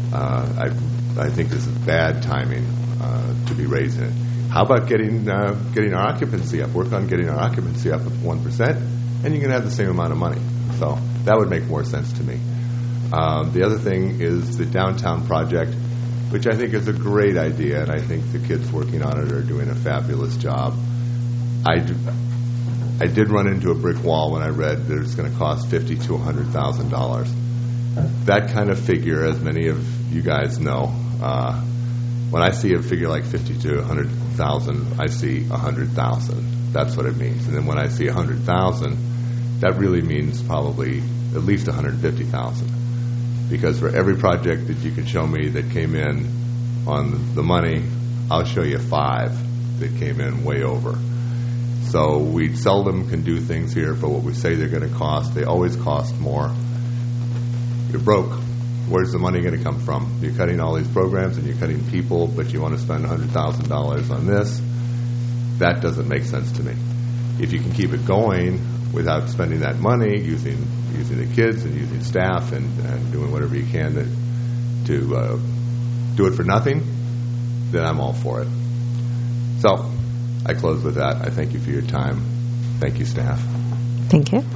I think this is bad timing to be raising it. How about getting our occupancy up? Work on getting our occupancy up at 1%, and you can have the same amount of money. So that would make more sense to me. The other thing is the downtown project, which I think is a great idea, and I think the kids working on it are doing a fabulous job. I did run into a brick wall when I read that it's going to cost $50,000 to $100,000. That kind of figure, as many of you guys know, when I see a figure like 50 to 100,000, I see 100,000. That's what it means. And then when I see 100,000, that really means probably at least 150,000. Because for every project that you can show me that came in on the money, I'll show you 5 that came in way over. So we seldom can do things here for what we say they're going to cost. They always cost more. You're broke. Where's the money going to come from? You're cutting all these programs and you're cutting people, but you want to spend $100,000 on this. That doesn't make sense to me. If you can keep it going without spending that money, using the kids and using staff and doing whatever you can to do it for nothing, then I'm all for it. So I close with that. I thank you for your time. Thank you, staff. Thank you.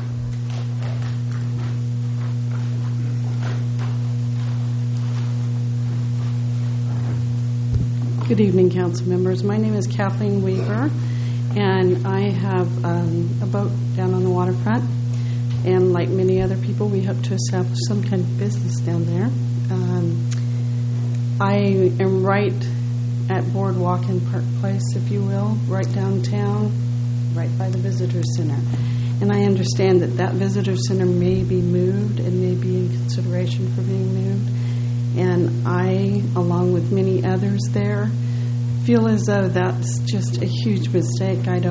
Good evening, council members. My name is Kathleen Weaver, and I have a boat down on the waterfront. And like many other people, we hope to establish some kind of business down there. I am right at Boardwalk and Park Place, if you will, right downtown, right by the visitor center. And I understand that visitor center may be moved and may be in consideration for being moved. And I, along with many others there, feel as though that's just a huge mistake. I'm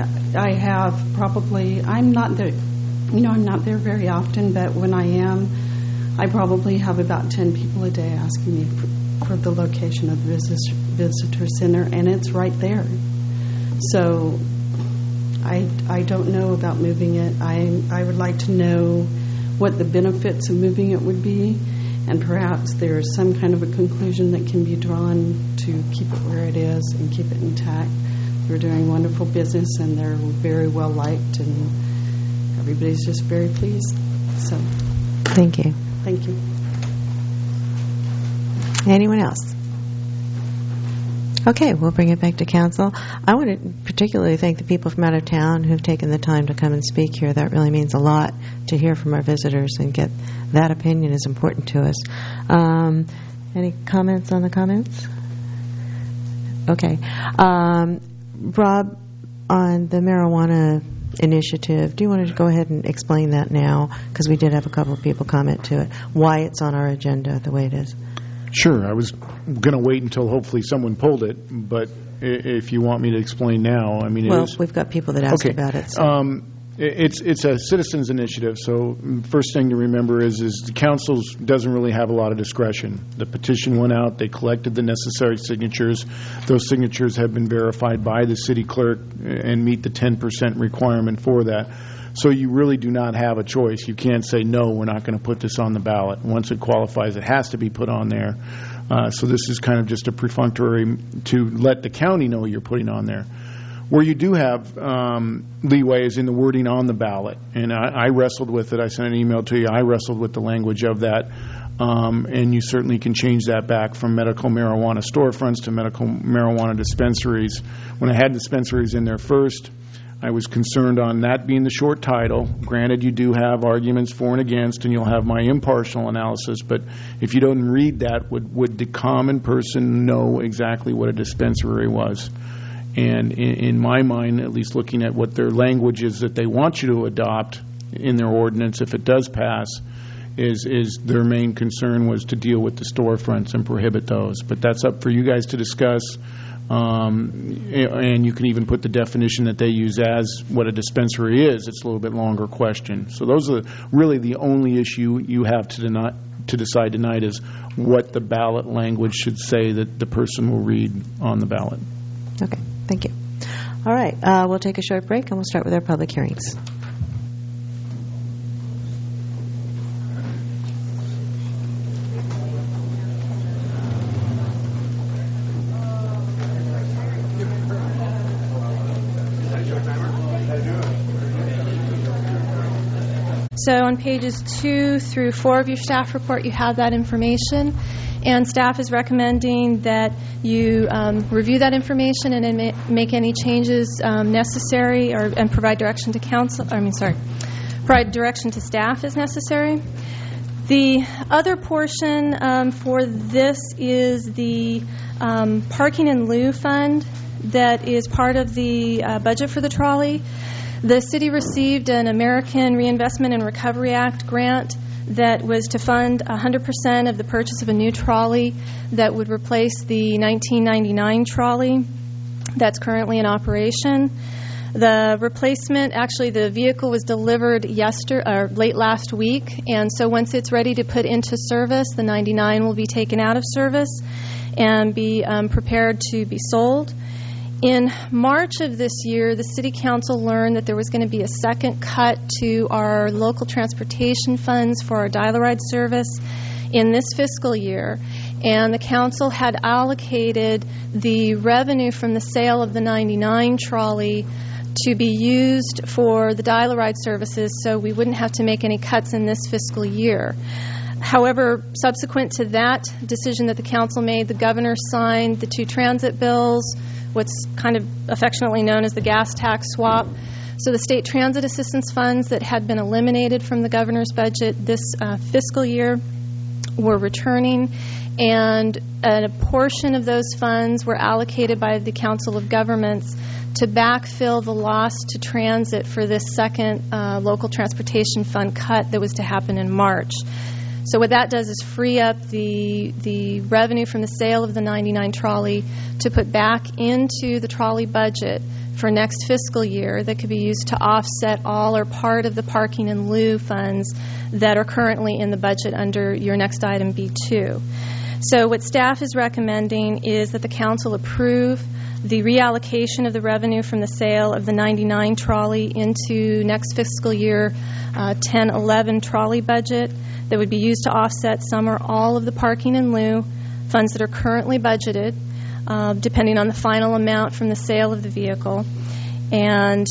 not there very often, but when I am, I probably have about 10 people a day asking me for the location of the visitor center, and it's right there. So I don't know about moving it. I would like to know what the benefits of moving it would be, and perhaps there's some kind of a conclusion that can be drawn to keep it where it is and keep it intact. They're doing wonderful business, and they're very well liked, and everybody's just very pleased. So, thank you. Thank you. Anyone else? Okay, we'll bring it back to council. I want to particularly thank the people from out of town who've taken the time to come and speak here. That really means a lot to hear from our visitors and get that opinion is important to us. Any comments on the comments? Okay. Rob, on the marijuana initiative, do you want to go ahead and explain that now? Because we did have a couple of people comment to it, why it's on our agenda the way it is. Sure. I was going to wait until hopefully someone pulled it, but if you want me to explain now, I mean, we've got people that asked about it. So. It's a citizens initiative, so first thing to remember is the council doesn't really have a lot of discretion. The petition went out, they collected the necessary signatures. Those signatures have been verified by the city clerk and meet the 10% requirement for that. So you really do not have a choice. You can't say, no, we're not going to put this on the ballot. Once it qualifies, it has to be put on there. So this is kind of just a perfunctory to let the county know you're putting on there. Where you do have leeway is in the wording on the ballot. And I wrestled with it. I sent an email to you. I wrestled with the language of that. And you certainly can change that back from medical marijuana storefronts to medical marijuana dispensaries. When I had dispensaries in there first, I was concerned on that being the short title. Granted, you do have arguments for and against, and you'll have my impartial analysis, but if you don't read that, would the common person know exactly what a dispensary was? And in my mind, at least looking at what their language is that they want you to adopt in their ordinance, if it does pass, is their main concern was to deal with the storefronts and prohibit those. But that's up for you guys to discuss. And you can even put the definition that they use as what a dispensary is. It's a little bit longer question. So those are really the only issue you have to decide tonight is what the ballot language should say that the person will read on the ballot. Okay, thank you. All right, we'll take a short break and we'll start with our public hearings. So on pages 2 through 4 of your staff report, you have that information. And staff is recommending that you review that information and then make any changes necessary and provide direction to provide direction to staff as necessary. The other portion for this is the parking in lieu fund that is part of the budget for the trolley. The city received an American Reinvestment and Recovery Act grant that was to fund 100% of the purchase of a new trolley that would replace the 1999 trolley that's currently in operation. The replacement, actually the vehicle was delivered late last week, and so once it's ready to put into service, the 99 will be taken out of service and be prepared to be sold. In March of this year, the City Council learned that there was going to be a second cut to our local transportation funds for our dial-a-ride service in this fiscal year, and the Council had allocated the revenue from the sale of the 99 trolley to be used for the dial-a-ride services so we wouldn't have to make any cuts in this fiscal year. However, subsequent to that decision that the Council made, the Governor signed the 2 transit bills, what's kind of affectionately known as the gas tax swap. So the state transit assistance funds that had been eliminated from the governor's budget this fiscal year were returning, and a portion of those funds were allocated by the Council of Governments to backfill the loss to transit for this second local transportation fund cut that was to happen in March. So what that does is free up the revenue from the sale of the 99 trolley to put back into the trolley budget for next fiscal year that could be used to offset all or part of the parking in lieu funds that are currently in the budget under your next item B2. So what staff is recommending is that the council approve the reallocation of the revenue from the sale of the 99 trolley into next fiscal year 10-11 trolley budget that would be used to offset some or all of the parking in lieu funds that are currently budgeted, depending on the final amount from the sale of the vehicle. And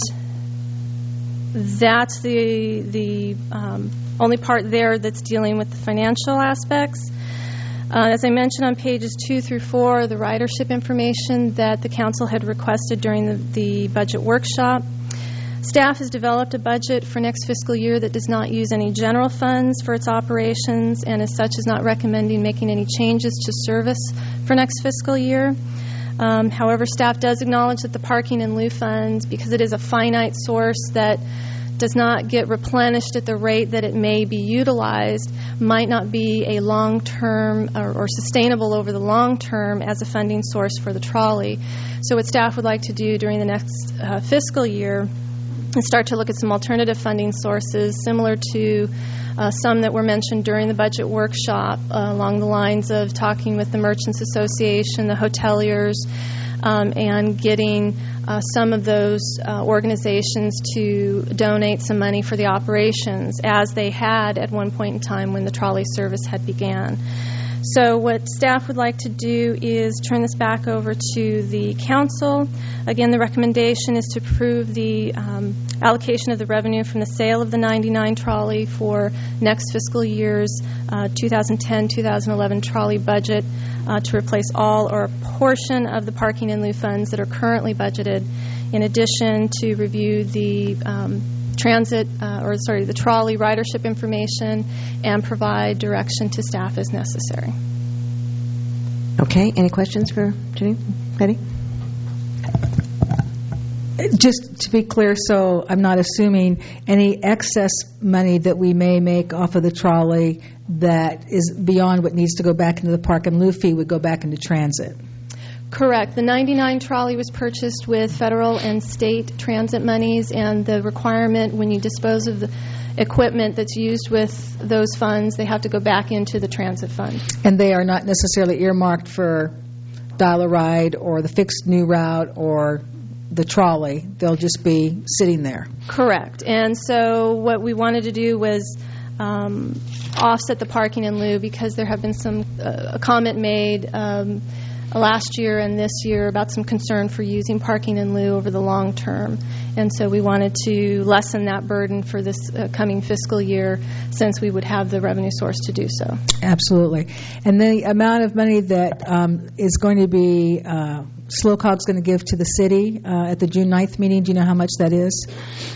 that's the only part there that's dealing with the financial aspects. As I mentioned on pages 2 through 4, the ridership information that the council had requested during the budget workshop. Staff has developed a budget for next fiscal year that does not use any general funds for its operations, and as such is not recommending making any changes to service for next fiscal year. However, staff does acknowledge that the parking in lieu funds, because it is a finite source that does not get replenished at the rate that it may be utilized, might not be a long-term or sustainable over the long term as a funding source for the trolley. So what staff would like to do during the next fiscal year is start to look at some alternative funding sources similar to some that were mentioned during the budget workshop, along the lines of talking with the Merchants Association, the hoteliers, and getting some of those organizations to donate some money for the operations, as they had at one point in time when the trolley service had began. So what staff would like to do is turn this back over to the council. Again, the recommendation is to approve the allocation of the revenue from the sale of the 99 trolley for next fiscal year's 2010-2011 trolley budget to replace all or a portion of the parking in lieu funds that are currently budgeted. In addition, to review the the trolley ridership information and provide direction to staff as necessary. Okay, any questions for Janine? Betty? Just to be clear, so I'm not assuming any excess money that we may make off of the trolley that is beyond what needs to go back into the park and lieu fee would go back into transit. Correct. The 99 trolley was purchased with federal and state transit monies, and the requirement when you dispose of the equipment that's used with those funds, they have to go back into the transit fund. And they are not necessarily earmarked for Dial-A-Ride or the fixed new route or the trolley. They'll just be sitting there. Correct. And so what we wanted to do was offset the parking in lieu, because there have been some a comment made last year and this year about some concern for using parking in lieu over the long term. And so we wanted to lessen that burden for this coming fiscal year, since we would have the revenue source to do so. Absolutely. And the amount of money that is going to be SLOCOG's going to give to the city at the June 9th meeting, do you know how much that is?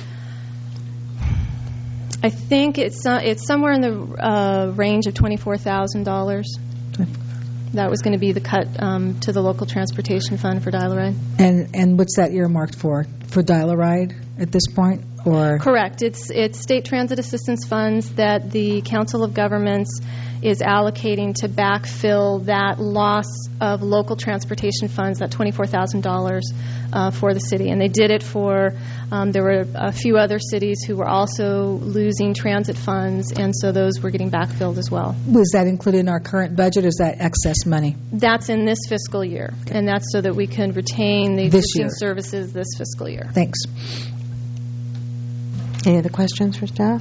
I think it's somewhere in the range of $24,000. That was going to be the cut to the local transportation fund for Dial-A-Ride. And what's that earmarked for? For Dial-A-Ride at this point? Or correct. It's state transit assistance funds that the Council of Governments is allocating to backfill that loss of local transportation funds, that $24,000 for the city. And they did it for, there were a few other cities who were also losing transit funds, and so those were getting backfilled as well. Was that included in our current budget, or is that excess money? That's in this fiscal year, and that's so that we can retain the existing services this fiscal year. Thanks. Any other questions for staff?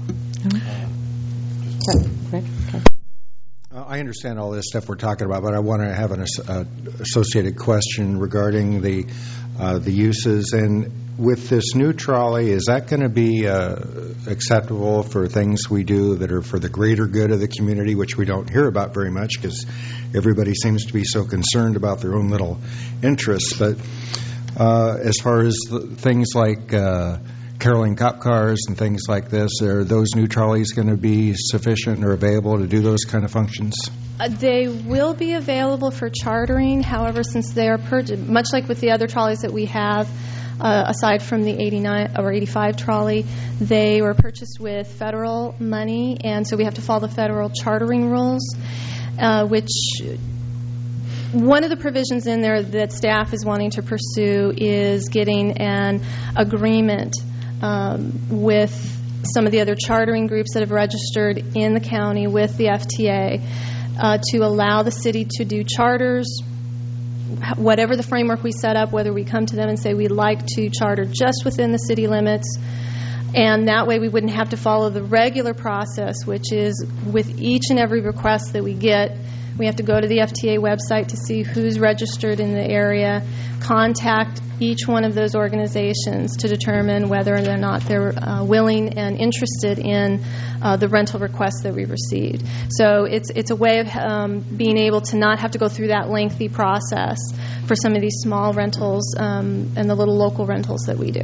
Rick? Okay. I understand all this stuff we're talking about, but I want to have an associated question regarding the uses. And with this new trolley, is that going to be acceptable for things we do that are for the greater good of the community, which we don't hear about very much because everybody seems to be so concerned about their own little interests? But as far as things like caroling cop cars and things like this? Are those new trolleys going to be sufficient or available to do those kind of functions? They will be available for chartering. However, since they are much like with the other trolleys that we have, aside from the 89 or 85 trolley, they were purchased with federal money, and so we have to follow the federal chartering rules, which one of the provisions in there that staff is wanting to pursue is getting an agreement with some of the other chartering groups that have registered in the county with the FTA to allow the city to do charters, whatever the framework we set up, whether we come to them and say we'd like to charter just within the city limits, and that way we wouldn't have to follow the regular process, which is with each and every request that we get, we have to go to the FTA website to see who's registered in the area, contact each one of those organizations to determine whether or not they're willing and interested in the rental requests that we received. So it's a way of being able to not have to go through that lengthy process for some of these small rentals and the little local rentals that we do.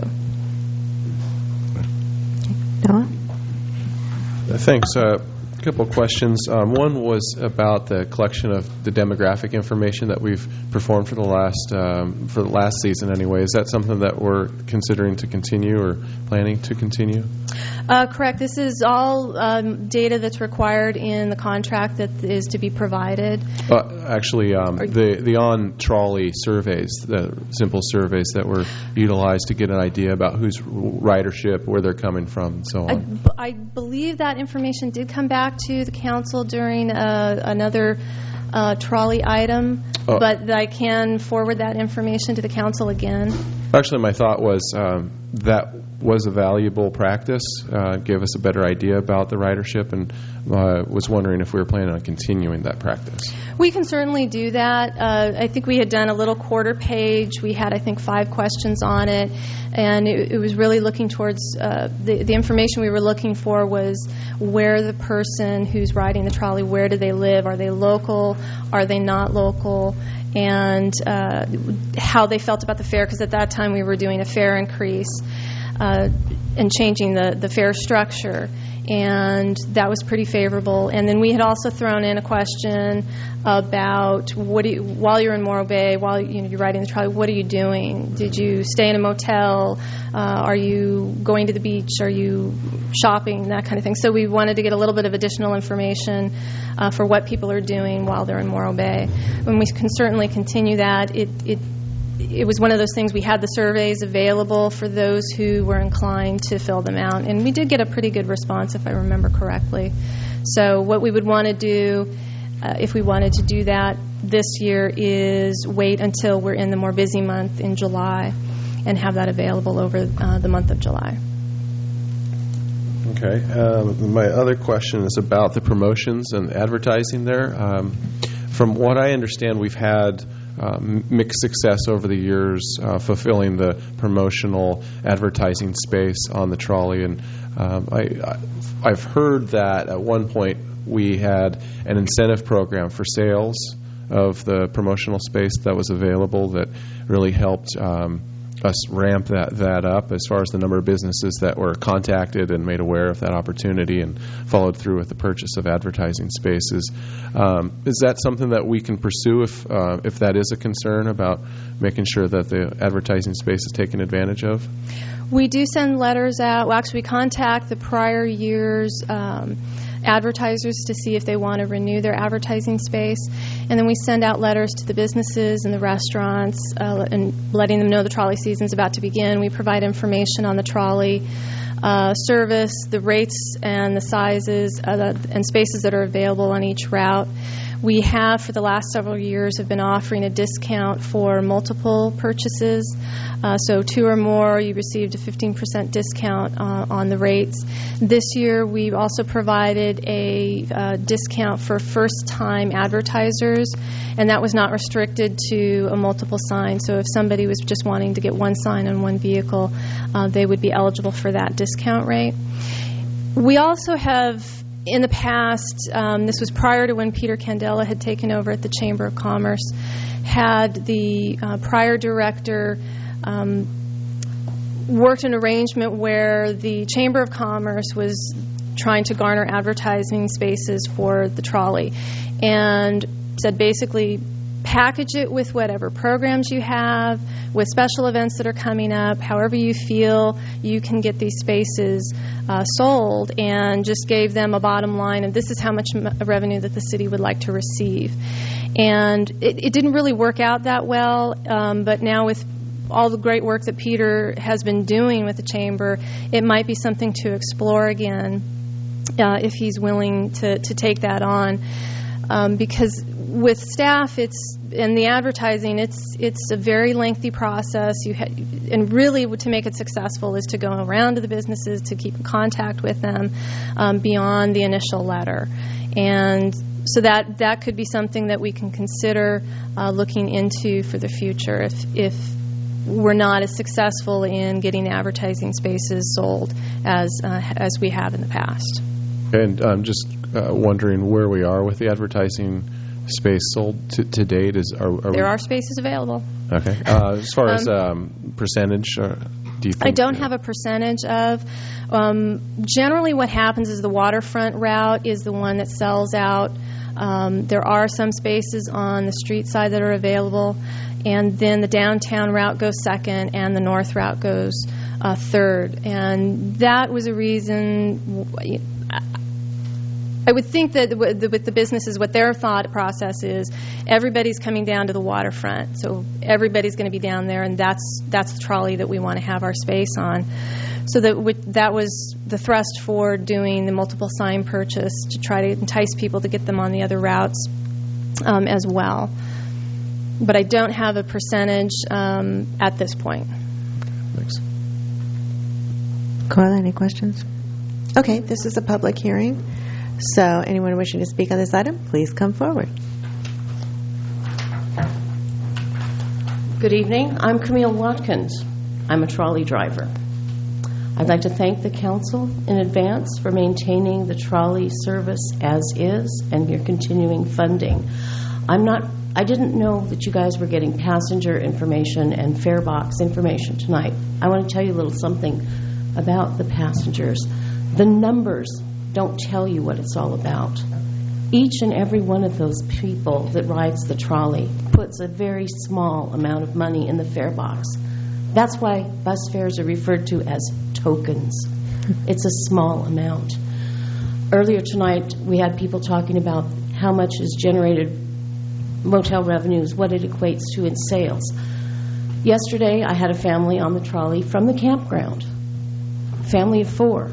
Thanks. A couple of questions. One was about the collection of the demographic information that we've performed for the last season. Anyway, is that something that we're considering to continue or planning to continue? Correct. This is all data that's required in the contract that is to be provided. Actually, the on-trolley surveys, the simple surveys that were utilized to get an idea about whose ridership, where they're coming from, and so on. I believe that information did come back to the council during another trolley item, but I can forward that information to the council again. Actually, my thought was that was a valuable practice, gave us a better idea about the ridership, and was wondering if we were planning on continuing that practice. We can certainly do that. I think we had done a little quarter page. We had, I think, 5 questions on it, and it was really looking towards the information we were looking for was where the person who's riding the trolley, where do they live? Are they local? Are they not local? And how they felt about the fare, because at that time we were doing a fare increase and changing the fare structure, and that was pretty favorable. And then we had also thrown in a question about while you're in Morro Bay, while you're riding the trolley, what are you doing? Did you stay in a motel? Are you going to the beach? Are you shopping? That kind of thing. So we wanted to get a little bit of additional information for what people are doing while they're in Morro Bay. And we can certainly continue that. It was one of those things, we had the surveys available for those who were inclined to fill them out, and we did get a pretty good response, if I remember correctly. So what we would want to do, if we wanted to do that this year, is wait until we're in the more busy month in July and have that available over the month of July. Okay. My other question is about the promotions and advertising there. From what I understand, we've had mixed success over the years fulfilling the promotional advertising space on the trolley, and I've heard that at one point we had an incentive program for sales of the promotional space that was available that really helped us ramp that up as far as the number of businesses that were contacted and made aware of that opportunity and followed through with the purchase of advertising spaces. Is that something that we can pursue if that is a concern about making sure that the advertising space is taken advantage of? We do send letters out. Well, actually, we contact the prior year's advertisers to see if they want to renew their advertising space, and then we send out letters to the businesses and the restaurants and letting them know the trolley season's about to begin. We provide information on the trolley service, the rates and the sizes and spaces that are available on each route. We have, for the last several years, have been offering a discount for multiple purchases. So 2 or more, you received a 15% discount on the rates. This year, we've also provided a discount for first-time advertisers, and that was not restricted to a multiple sign. So if somebody was just wanting to get one sign on one vehicle, they would be eligible for that discount rate. We also have, in the past, this was prior to when Peter Candela had taken over at the Chamber of Commerce, had the prior director worked an arrangement where the Chamber of Commerce was trying to garner advertising spaces for the trolley, and said basically package it with whatever programs you have, with special events that are coming up, however you feel you can get these spaces sold, and just gave them a bottom line, and this is how much revenue that the city would like to receive. And it didn't really work out that well, but now with all the great work that Peter has been doing with the Chamber, it might be something to explore again if he's willing to take that on. Because with staff, and the advertising, it's a very lengthy process. And really, to make it successful is to go around to the businesses, to keep in contact with them beyond the initial letter. And so that could be something that we can consider looking into for the future if we're not as successful in getting advertising spaces sold as we have in the past. And I'm just wondering where we are with the advertising space sold to date. There are spaces available. Okay. As far as percentage, do you think? I don't have a percentage of. Generally what happens is the waterfront route is the one that sells out. There are some spaces on the street side that are available, and then the downtown route goes second, and the north route goes third. And that was a reason. I would think that with the businesses, what their thought process is, everybody's coming down to the waterfront, so everybody's going to be down there, and that's the trolley that we want to have our space on. So that was the thrust for doing the multiple sign purchase, to try to entice people to get them on the other routes as well. But I don't have a percentage at this point. Thanks. Carla, any questions? Okay, this is a public hearing. So anyone wishing to speak on this item, please come forward. Good evening. I'm Camille Watkins. I'm a trolley driver. I'd like to thank the council in advance for maintaining the trolley service as is and your continuing funding. I didn't know that you guys were getting passenger information and fare box information tonight. I want to tell you a little something about the passengers. The numbers don't tell you what it's all about. Each and every one of those people that rides the trolley puts a very small amount of money in the fare box. That's why bus fares are referred to as tokens. It's a small amount. Earlier tonight, we had people talking about how much is generated motel revenues, what it equates to in sales. Yesterday, I had a family on the trolley from the campground, family of 4.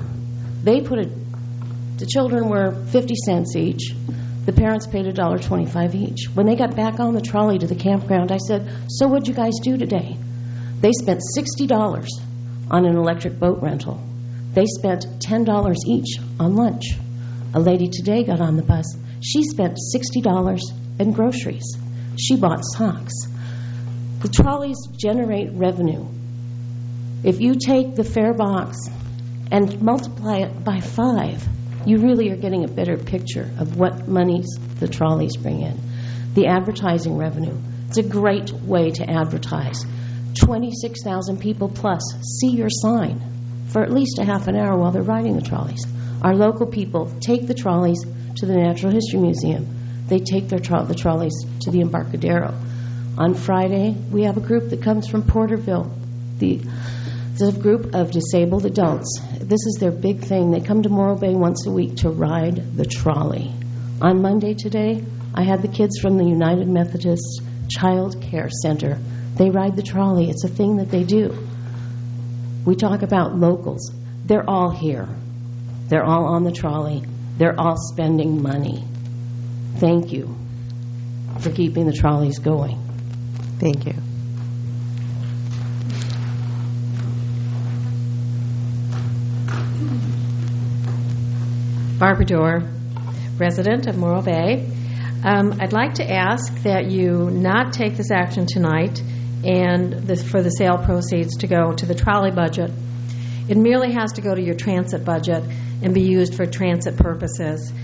The children were 50 cents each. The parents paid $1.25 each. When they got back on the trolley to the campground, I said, "So what'd you guys do today?" They spent $60 on an electric boat rental. They spent $10 each on lunch. A lady today got on the bus. She spent $60 in groceries. She bought socks. The trolleys generate revenue. If you take the fare box and multiply it by 5, you really are getting a better picture of what monies the trolleys bring in. The advertising revenue. It's a great way to advertise. 26,000 people plus see your sign for at least a half an hour while they're riding the trolleys. Our local people take the trolleys to the Natural History Museum. They take the trolleys to the Embarcadero. On Friday, we have a group that comes from Porterville. It's a group of disabled adults. This is their big thing. They come to Morro Bay once a week to ride the trolley. On Monday today, I had the kids from the United Methodist Child Care Center. They ride the trolley. It's a thing that they do. We talk about locals. They're all here. They're all on the trolley. They're all spending money. Thank you for keeping the trolleys going. Thank you. Barbara Dorr, resident of Morro Bay. I'd like to ask that you not take this action tonight and for the sale proceeds to go to the trolley budget. It merely has to go to your transit budget and be used for transit purposes.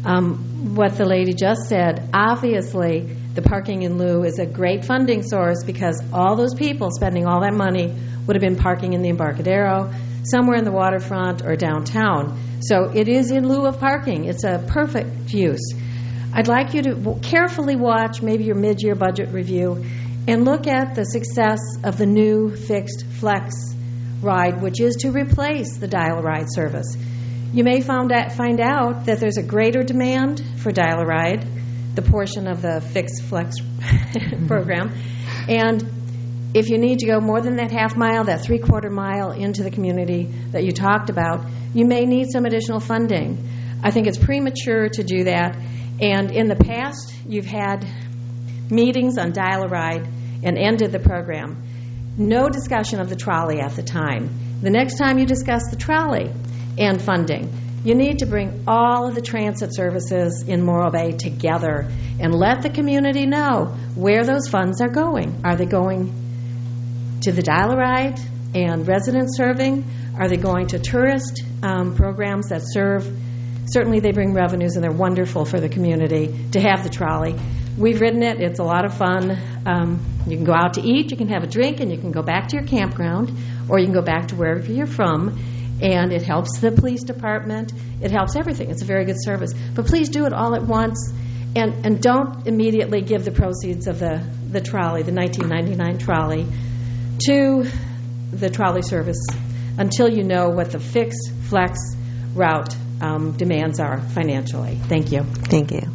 what the lady just said. Obviously, the parking in lieu is a great funding source because all those people spending all that money would have been parking in the Embarcadero, somewhere in the waterfront or downtown. So it is in lieu of parking. It's a perfect use. I'd like you to carefully watch maybe your mid-year budget review and look at the success of the new fixed flex ride, which is to replace the dial-a-ride service. You may find out that there's a greater demand for dial-a-ride, the portion of the fixed flex program, and if you need to go more than that half mile, that three-quarter mile into the community that you talked about, you may need some additional funding. I think it's premature to do that, and in the past, you've had meetings on dial-a-ride and ended the program. No discussion of the trolley at the time. The next time you discuss the trolley and funding, you need to bring all of the transit services in Morro Bay together and let the community know where those funds are going. Are they going to the dial-a-ride and resident serving? Are they going to tourist programs that serve? Certainly they bring revenues, and they're wonderful for the community to have the trolley. We've ridden it. It's a lot of fun. You can go out to eat, you can have a drink, and you can go back to your campground, or you can go back to wherever you're from, and it helps the police department. It helps everything. It's a very good service. But please do it all at once, and don't immediately give the proceeds of the trolley, the 1999 trolley, to the trolley service until you know what the fixed flex route demands are financially. Thank you. Thank you.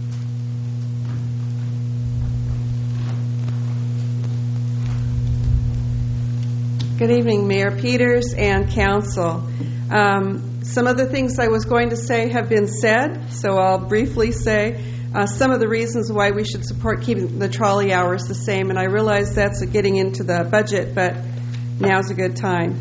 Good evening, Mayor Peters and Council. Some of the things I was going to say have been said, so I'll briefly say some of the reasons why we should support keeping the trolley hours the same, and I realize that's getting into the budget, but now's a good time.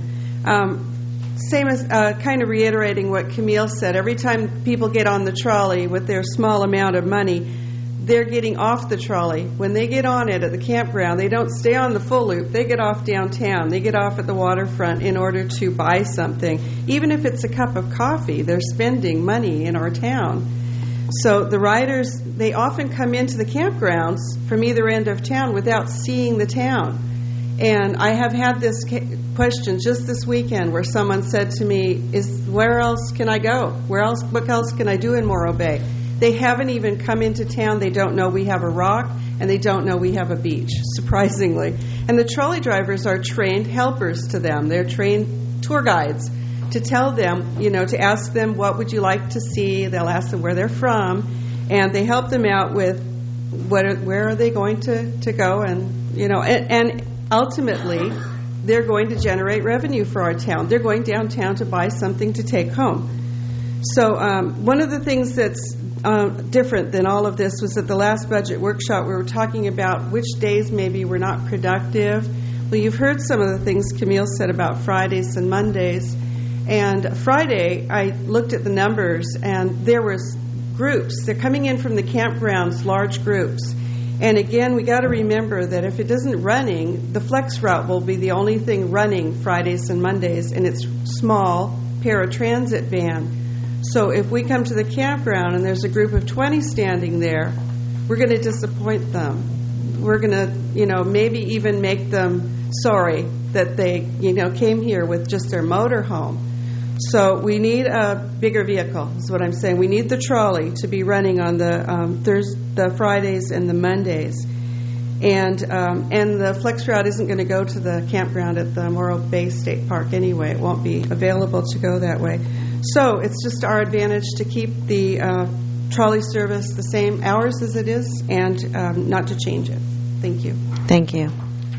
Same as kind of reiterating what Camille said. Every time people get on the trolley with their small amount of money, they're getting off the trolley. When they get on it at the campground, they don't stay on the full loop. They get off downtown. They get off at the waterfront in order to buy something. Even if it's a cup of coffee, they're spending money in our town. So the riders, they often come into the campgrounds from either end of town without seeing the town. And I have had this question just this weekend where someone said to me, where else can I go? What else can I do in Morro Bay? They haven't even come into town. They don't know we have a rock, and they don't know we have a beach, surprisingly. And the trolley drivers are trained helpers to them. They're trained tour guides to tell them, to ask them, what would you like to see? They'll ask them where they're from, and they help them out with where are they going to go, and ultimately, they're going to generate revenue for our town. They're going downtown to buy something to take home. So one of the things that's different than all of this was at the last budget workshop we were talking about which days maybe were not productive. Well, you've heard some of the things Camille said about Fridays and Mondays. And Friday, I looked at the numbers, and there was groups. They're coming in from the campgrounds, large groups. And again, we got to remember that if it isn't running, the flex route will be the only thing running Fridays and Mondays, and it's small paratransit van. So if we come to the campground and there's a group of 20 standing there, we're going to disappoint them. We're going to, maybe even make them sorry that they, came here with just their motor home. So we need a bigger vehicle, is what I'm saying. We need the trolley to be running on the Fridays and the Mondays. And the flex route isn't going to go to the campground at the Morro Bay State Park anyway. It won't be available to go that way. So it's just our advantage to keep the trolley service the same hours as it is and not to change it. Thank you. Thank you.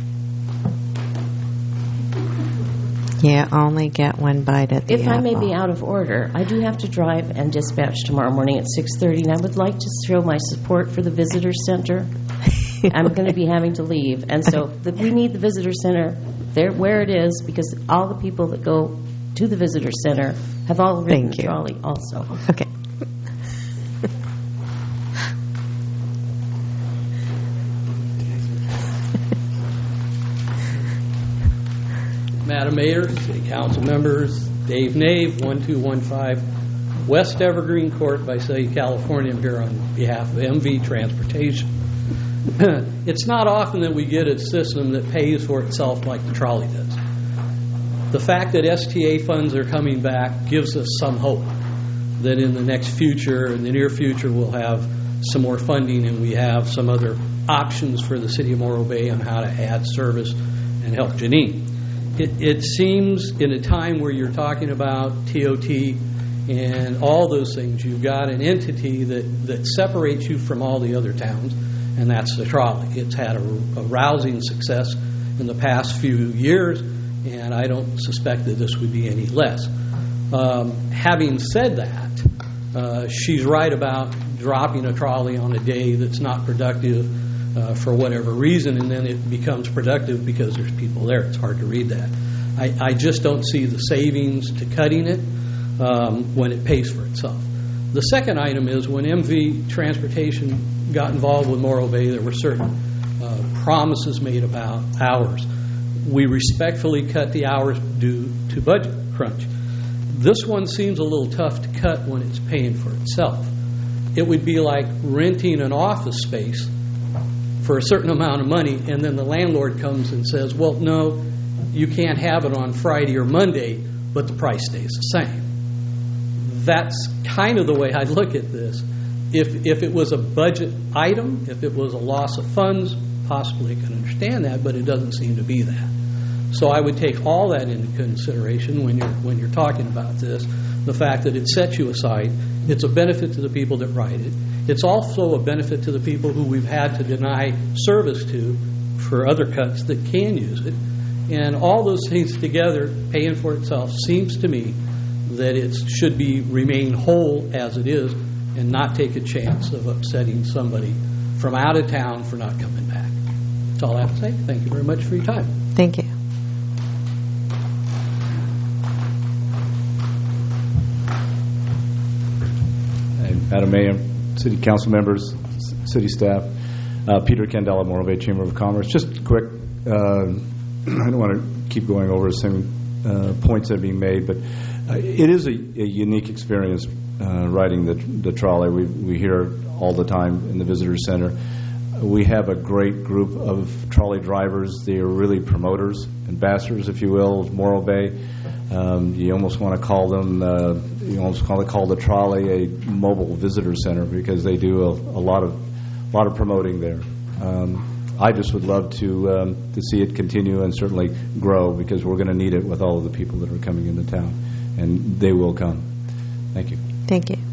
Yeah, only get one bite at the apple. If I may be out of order, I do have to drive and dispatch tomorrow morning at 6:30, and I would like to show my support for the visitor center. I'm going to be having to leave, and so we need the visitor center there where it is, because all the people that go to the visitor center have all ridden the trolley also. Okay. Madam Mayor, City Council members, Dave Nave, 1215 West Evergreen Court, Visalia, California. I'm here on behalf of MV Transportation. It's not often that we get a system that pays for itself like the trolley does. The fact that STA funds are coming back gives us some hope that in the near future, we'll have some more funding and we have some other options for the city of Morro Bay on how to add service and help Janine. It seems in a time where you're talking about TOT and all those things, you've got an entity that separates you from all the other towns, and that's the trolley. It's had a rousing success in the past few years, and I don't suspect that this would be any less. Having said that, she's right about dropping a trolley on a day that's not productive for whatever reason, and then it becomes productive because there's people there. It's hard to read that. I just don't see the savings to cutting it when it pays for itself. The second item is when MV Transportation got involved with Morro Bay, there were certain promises made about hours. We respectfully cut the hours due to budget crunch. This one seems a little tough to cut when it's paying for itself. It would be like renting an office space for a certain amount of money, and then the landlord comes and says, well, no, you can't have it on Friday or Monday, but the price stays the same. That's kind of the way I look at this. If it was a budget item, if it was a loss of funds, possibly I can understand that, but it doesn't seem to be that. So I would take all that into consideration when you're talking about this. The fact that it sets you aside, it's a benefit to the people that ride it. It's also a benefit to the people who we've had to deny service to for other cuts that can use it. And all those things together, paying for itself, seems to me that it should remain whole as it is and not take a chance of upsetting somebody from out of town for not coming back. That's all I have to say. Thank you very much for your time. Thank you. Madam Mayor, City Council members, City staff, Peter Candela, Morro Bay Chamber of Commerce. Just quick, I don't want to keep going over the same points that are being made, but it is a unique experience riding the trolley. We hear it all the time in the visitor center. We have a great group of trolley drivers. They are really promoters, ambassadors, if you will, of Morro Bay. You almost want to call them, call the trolley a mobile visitor center because they do a lot of promoting there. I just would love to see it continue and certainly grow because we're going to need it with all of the people that are coming into town, and they will come. Thank you. Thank you.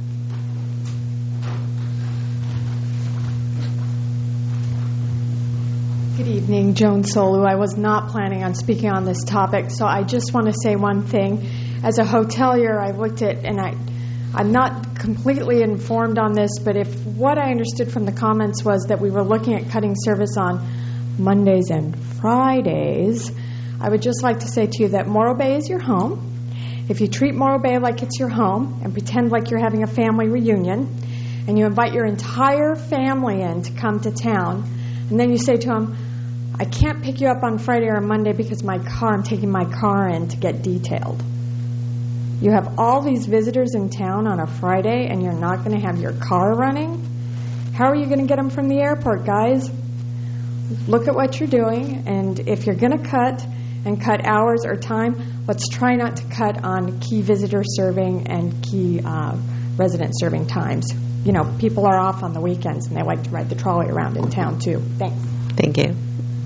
Good evening, Joan Solu. I was not planning on speaking on this topic, so I just want to say one thing. As a hotelier, I've looked at, and I'm not completely informed on this, but if what I understood from the comments was that we were looking at cutting service on Mondays and Fridays, I would just like to say to you that Morro Bay is your home. If you treat Morro Bay like it's your home and pretend like you're having a family reunion, and you invite your entire family in to come to town, and then you say to them, I can't pick you up on Friday or Monday because I'm taking my car in to get detailed. You have all these visitors in town on a Friday and you're not going to have your car running? How are you going to get them from the airport, guys? Look at what you're doing, and if you're going to cut hours or time, let's try not to cut on key visitor serving and key resident serving times. You know, people are off on the weekends and they like to ride the trolley around in town too. Thanks. Thank you.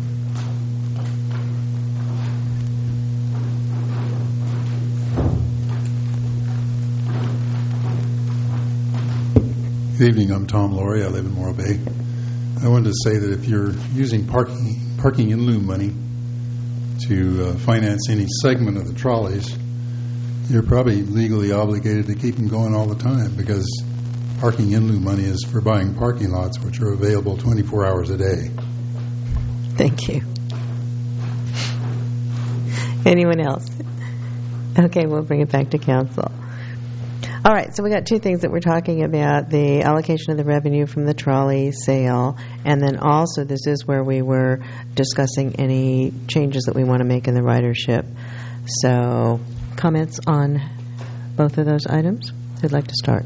Good evening. I'm Tom Laurie. I live in Morro Bay. I wanted to say that if you're using parking in lieu money to finance any segment of the trolleys, you're probably legally obligated to keep them going all the time because parking in lieu money is for buying parking lots, which are available 24 hours a day. Thank you. Anyone else? Okay, we'll bring it back to council. All right, so we got two things that we're talking about, the allocation of the revenue from the trolley sale, and then also this is where we were discussing any changes that we want to make in the ridership. So comments on both of those items? Who'd like to start?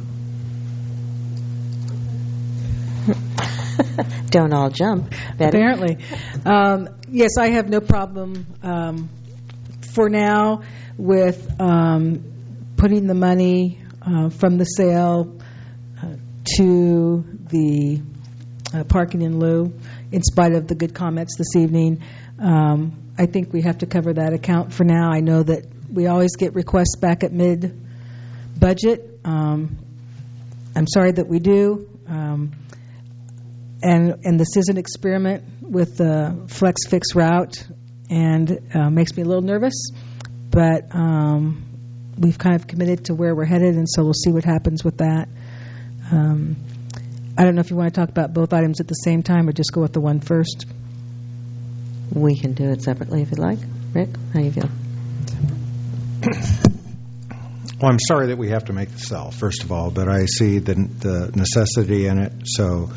Don't all jump. Betty? Apparently. Yes, I have no problem for now with putting the money from the sale to the parking in lieu, in spite of the good comments this evening. I think we have to cover that account for now. I know that we always get requests back at mid-budget. I'm sorry that we do. And this is an experiment with the flex fix route, and makes me a little nervous. But we've kind of committed to where we're headed, and so we'll see what happens with that. I don't know if you want to talk about both items at the same time or just go with the one first. We can do it separately if you'd like. Rick, how do you feel? Well, I'm sorry that we have to make the sell, first of all, but I see the necessity in it. So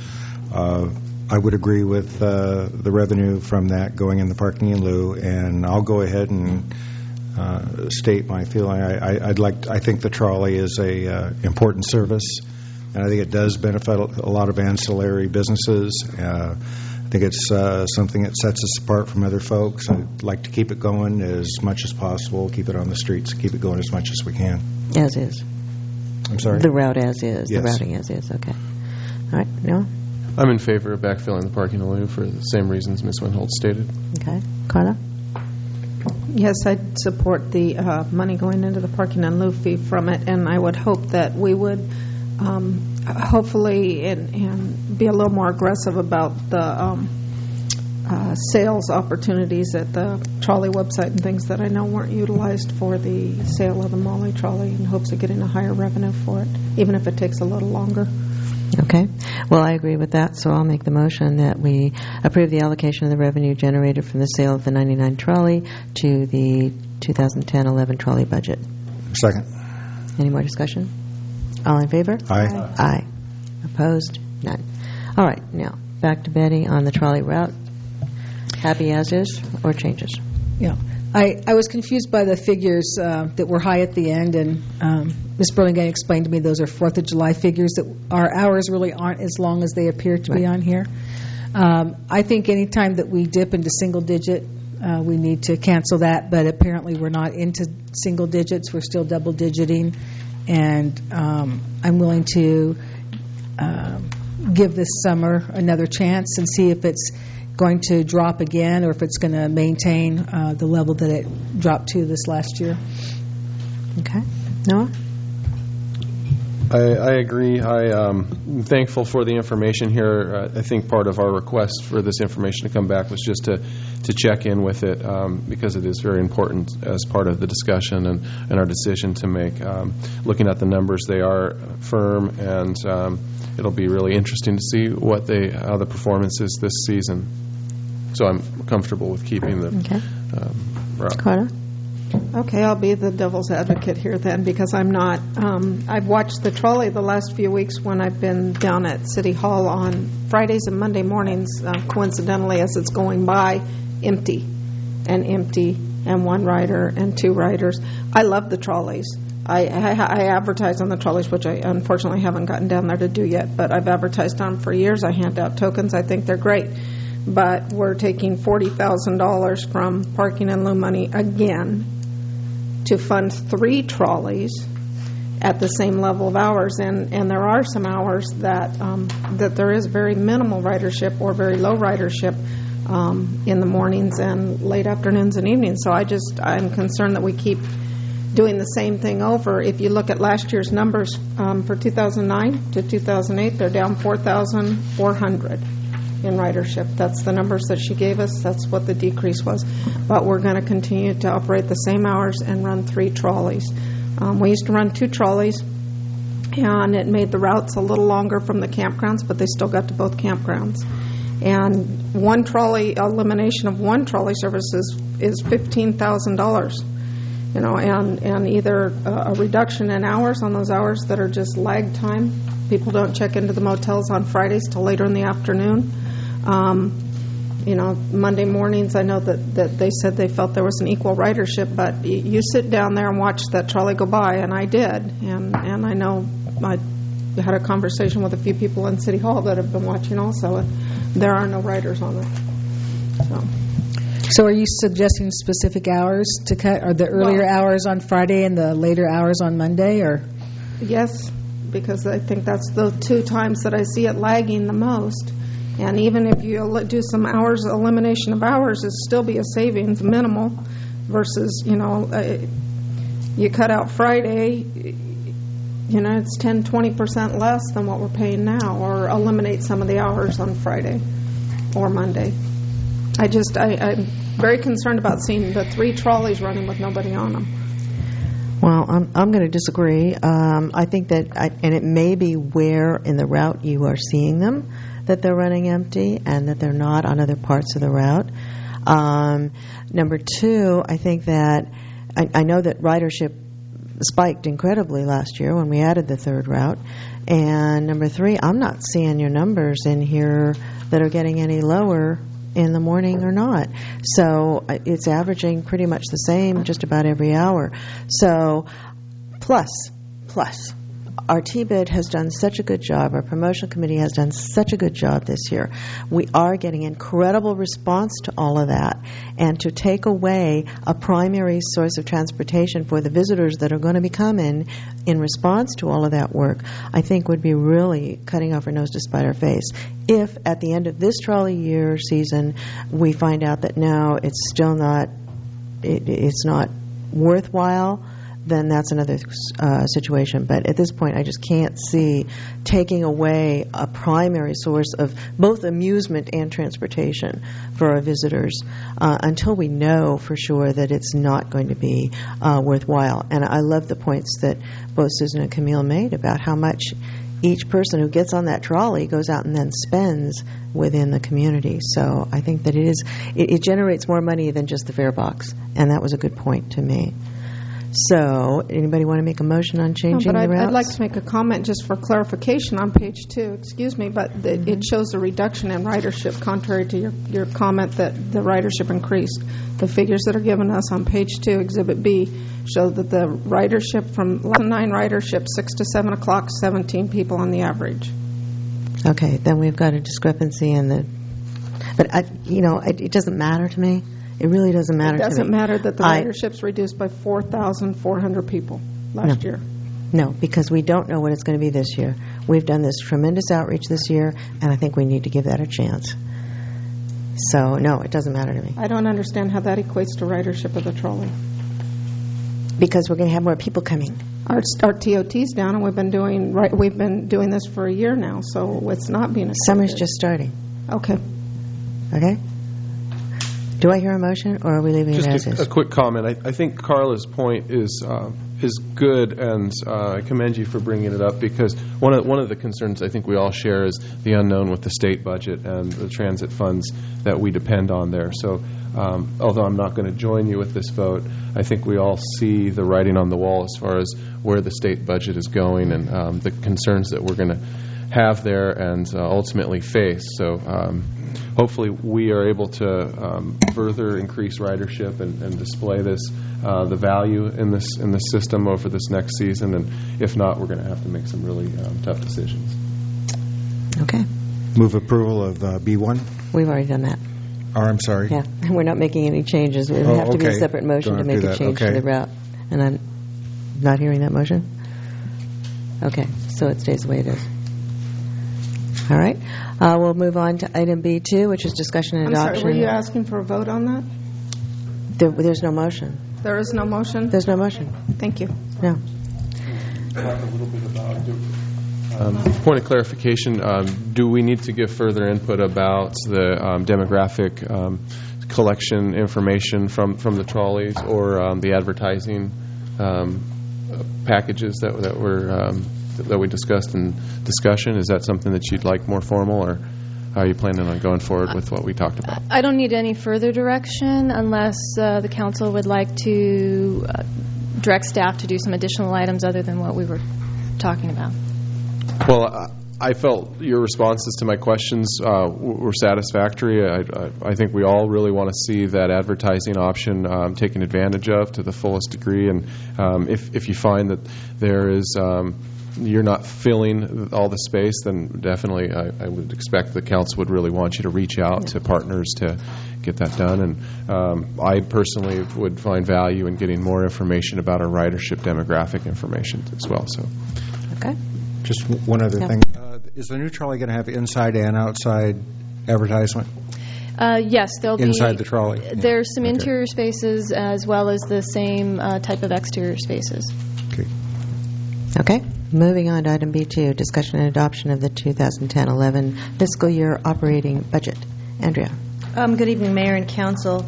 I would agree with the revenue from that going in the parking in lieu, and I'll go ahead and state my feeling. I think the trolley is a important service, and I think it does benefit a lot of ancillary businesses. I think it's something that sets us apart from other folks. I'd like to keep it going as much as possible, keep it on the streets, keep it going as much as we can. As is. I'm sorry? The route as is. Yes. The routing as is. Okay. All right. No? I'm in favor of backfilling the parking in lieu for the same reasons Ms. Winhold stated. Okay. Carla? Yes, I'd support the money going into the parking and lieu fee from it, and I would hope that we would hopefully and be a little more aggressive about the sales opportunities at the trolley website and things that I know weren't utilized for the sale of the Molly trolley, in hopes of getting a higher revenue for it, even if it takes a little longer. Okay. Well, I agree with that, so I'll make the motion that we approve the allocation of the revenue generated from the sale of the 99 trolley to the 2010-11 trolley budget. Second. Any more discussion? All in favor? Aye. Aye. Opposed? None. All right. Now, back to Betty on the trolley route. Happy as is or changes? Yeah. I was confused by the figures that were high at the end, and Ms. Burlingame explained to me those are 4th of July figures, that our hours really aren't as long as they appear to be on here. I think any time that we dip into single digit, we need to cancel that, but apparently we're not into single digits. We're still double digiting, and I'm willing to give this summer another chance and see if it's going to drop again or if it's going to maintain the level that it dropped to this last year. Okay. Noah? I agree. I'm thankful for the information here. I think part of our request for this information to come back was just to check in with it because it is very important as part of the discussion and our decision to make. Looking at the numbers, they are firm, and it'll be really interesting to see how the performance is this season. So I'm comfortable with keeping the route. Carter? Okay, I'll be the devil's advocate here then, because I'm not. I've watched the trolley the last few weeks when I've been down at City Hall on Fridays and Monday mornings, coincidentally, as it's going by, empty, and one rider and two riders. I love the trolleys. I advertise on the trolleys, which I unfortunately haven't gotten down there to do yet, but I've advertised on them for years. I hand out tokens. I think they're great. But we're taking $40,000 from parking and lieu money again to fund 3 trolleys at the same level of hours, and there are some hours that there is very minimal ridership or very low ridership in the mornings and late afternoons and evenings. So I'm concerned that we keep doing the same thing over. If you look at last year's numbers for 2009 to 2008, they're down 4,400 in ridership. That's the numbers that she gave us. That's what the decrease was. But we're going to continue to operate the same hours and run 3 trolleys. We used to run 2 trolleys, and it made the routes a little longer from the campgrounds, but they still got to both campgrounds. And one trolley, elimination of one trolley service is $15,000. You know, and either a reduction in hours on those hours that are just lag time. People don't check into the motels on Fridays till later in the afternoon. Monday mornings, I know that they said they felt there was an equal ridership, but you sit down there and watch that trolley go by, and I did. And I know I had a conversation with a few people in City Hall that have been watching also. There are no riders on it. So are you suggesting specific hours to cut? Are the earlier hours on Friday and the later hours on Monday? Or yes, because I think that's the two times that I see it lagging the most. And even if you do some hours, elimination of hours, it'll still be a savings, minimal, versus, you cut out Friday, it's 10, 20% less than what we're paying now, or eliminate some of the hours on Friday or Monday. I'm very concerned about seeing the 3 trolleys running with nobody on them. Well, I'm going to disagree. I think that, and it may be where in the route you are seeing them, that they're running empty and that they're not on other parts of the route. Number 2, I think that I know that ridership spiked incredibly last year when we added the 3rd route. And number 3, I'm not seeing your numbers in here that are getting any lower in the morning or not. So it's averaging pretty much the same just about every hour. So plus, our TBID has done such a good job, our promotional committee has done such a good job this year. We are getting incredible response to all of that. And to take away a primary source of transportation for the visitors that are going to be coming in response to all of that work, I think would be really cutting off our nose to spite our face. If at the end of this trolley year season we find out that now it's still not, it's not worthwhile, then that's another situation. But at this point, I just can't see taking away a primary source of both amusement and transportation for our visitors until we know for sure that it's not going to be worthwhile. And I love the points that both Susan and Camille made about how much each person who gets on that trolley goes out and then spends within the community. So I think that it generates more money than just the fare box, and that was a good point to me. So, anybody want to make a motion on changing the routes? I'd like to make a comment just for clarification on page 2. Excuse me, but it shows a reduction in ridership, contrary to your comment that the ridership increased. The figures that are given us on page 2, Exhibit B, show that the ridership from 11 to 9 ridership, 6 to 7 o'clock, 17 people on the average. Okay, then we've got a discrepancy in the... But, it doesn't matter to me. It really doesn't matter to me. It doesn't matter that the ridership's reduced by 4,400 people last year. No, because we don't know what it's going to be this year. We've done this tremendous outreach this year, and I think we need to give that a chance. So, no, it doesn't matter to me. I don't understand how that equates to ridership of the trolley. Because we're going to have more people coming. Our TOT's down, and we've been doing this for a year now, so it's not being affected. Summer's just starting. Okay. Okay? Do I hear a motion, or are we leaving it as is? Just a quick comment. I think Carla's point is good, and I commend you for bringing it up, because one of the concerns I think we all share is the unknown with the state budget and the transit funds that we depend on there. So although I'm not going to join you with this vote, I think we all see the writing on the wall as far as where the state budget is going and the concerns that we're going to have there and ultimately face. So hopefully we are able to further increase ridership and display the value in this system over this next season. And if not, we're going to have to make some really tough decisions. Okay. Move approval of B1. We've already done that. Oh, I'm sorry. Yeah, we're not making any changes. It would have to be a separate motion to make a change to the route. And I'm not hearing that motion? Okay, so it stays the way it is. All right. We'll move on to item B2, which is discussion and adoption. I'm sorry, were you asking for a vote on that? There's no motion. There is no motion? There's no motion. Thank you. No. Talk a little bit about point of clarification, do we need to give further input about the demographic collection information from the trolleys or the advertising packages that we discussed in discussion? Is that something that you'd like more formal, or how are you planning on going forward with what we talked about? I don't need any further direction unless the council would like to direct staff to do some additional items other than what we were talking about. Well, I felt your responses to my questions were satisfactory. I think we all really want to see that advertising option taken advantage of to the fullest degree. And if you find that there is you're not filling all the space, then definitely I would expect the council would really want you to reach out to partners to get that done. And I personally would find value in getting more information about our ridership demographic information as well. So, okay. Just one other thing. Is the new trolley going to have inside and outside advertisement? Yes, there'll be inside the trolley. There's some interior spaces as well as the same type of exterior spaces. Okay. Moving on to item B2, discussion and adoption of the 2010-11 fiscal year operating budget. Andrea. Good evening, Mayor and Council.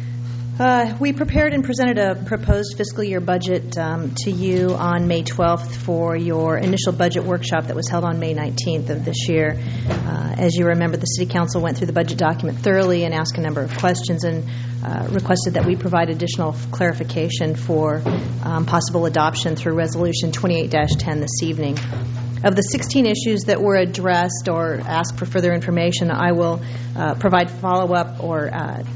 We prepared and presented a proposed fiscal year budget to you on May 12th for your initial budget workshop that was held on May 19th of this year. As you remember, the City Council went through the budget document thoroughly and asked a number of questions and requested that we provide additional clarification for possible adoption through Resolution 28-10 this evening. Of the 16 issues that were addressed or asked for further information, I will provide follow-up or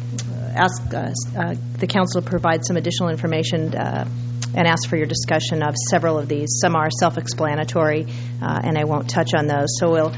ask the Council to provide some additional information and ask for your discussion of several of these. Some are self-explanatory, and I won't touch on those. So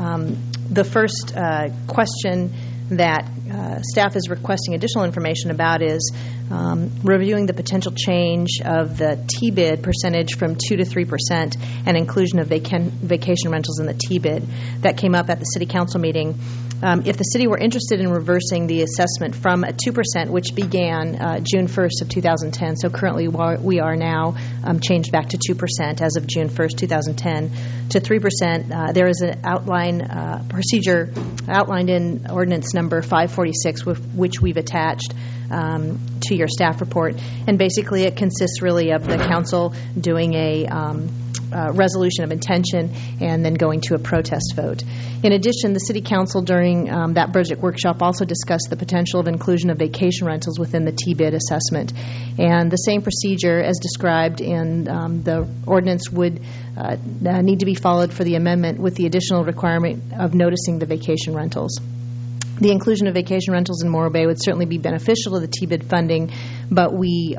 the first question that staff is requesting additional information about is reviewing the potential change of the T-bid percentage from 2 to 3% and inclusion of vacation rentals in the T-bid. That came up at the City Council meeting. If the city were interested in reversing the assessment from a 2%, which began June 1st of 2010, so currently we are now changed back to 2% as of June 1st, 2010, to 3%, there is an outline procedure outlined in Ordinance Number 546, which we've attached to your staff report. And basically it consists really of the council doing a resolution of intention and then going to a protest vote. In addition, the City Council during that budget workshop also discussed the potential of inclusion of vacation rentals within the T-bid assessment. And the same procedure as described in the ordinance would need to be followed for the amendment with the additional requirement of noticing the vacation rentals. The inclusion of vacation rentals in Morro Bay would certainly be beneficial to the T-bid funding, but we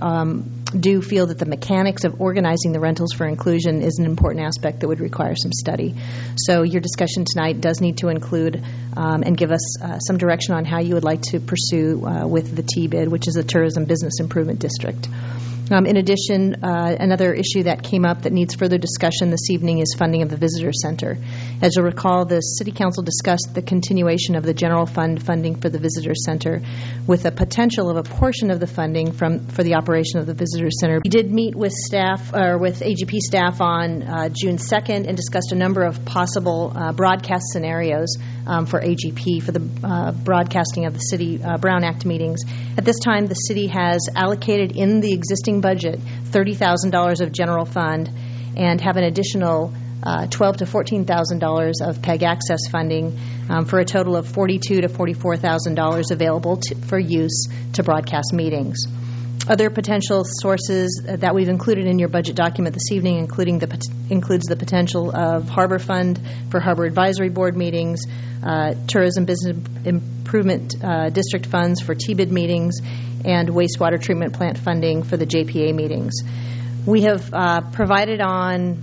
do feel that the mechanics of organizing the rentals for inclusion is an important aspect that would require some study. So your discussion tonight does need to include and give us some direction on how you would like to pursue with the T-bid, which is a Tourism Business Improvement District. In addition, another issue that came up that needs further discussion this evening is funding of the Visitor Center. As you'll recall, the City Council discussed the continuation of the general fund funding for the Visitor Center with a potential of a portion of the funding for the operation of the Visitor Center. We did meet with staff, or with AGP staff on June 2nd and discussed a number of possible broadcast scenarios for AGP for the broadcasting of the City Brown Act meetings. At this time, the City has allocated in the existing budget $30,000 of general fund and have an additional $12,000 to $14,000 of PEG access funding for a total of $42,000 to $44,000 available for use to broadcast meetings. Other potential sources that we've included in your budget document this evening includes the potential of Harbor Fund for Harbor Advisory Board meetings, Tourism Business Improvement District funds for T-bid meetings, and wastewater treatment plant funding for the JPA meetings. We have provided on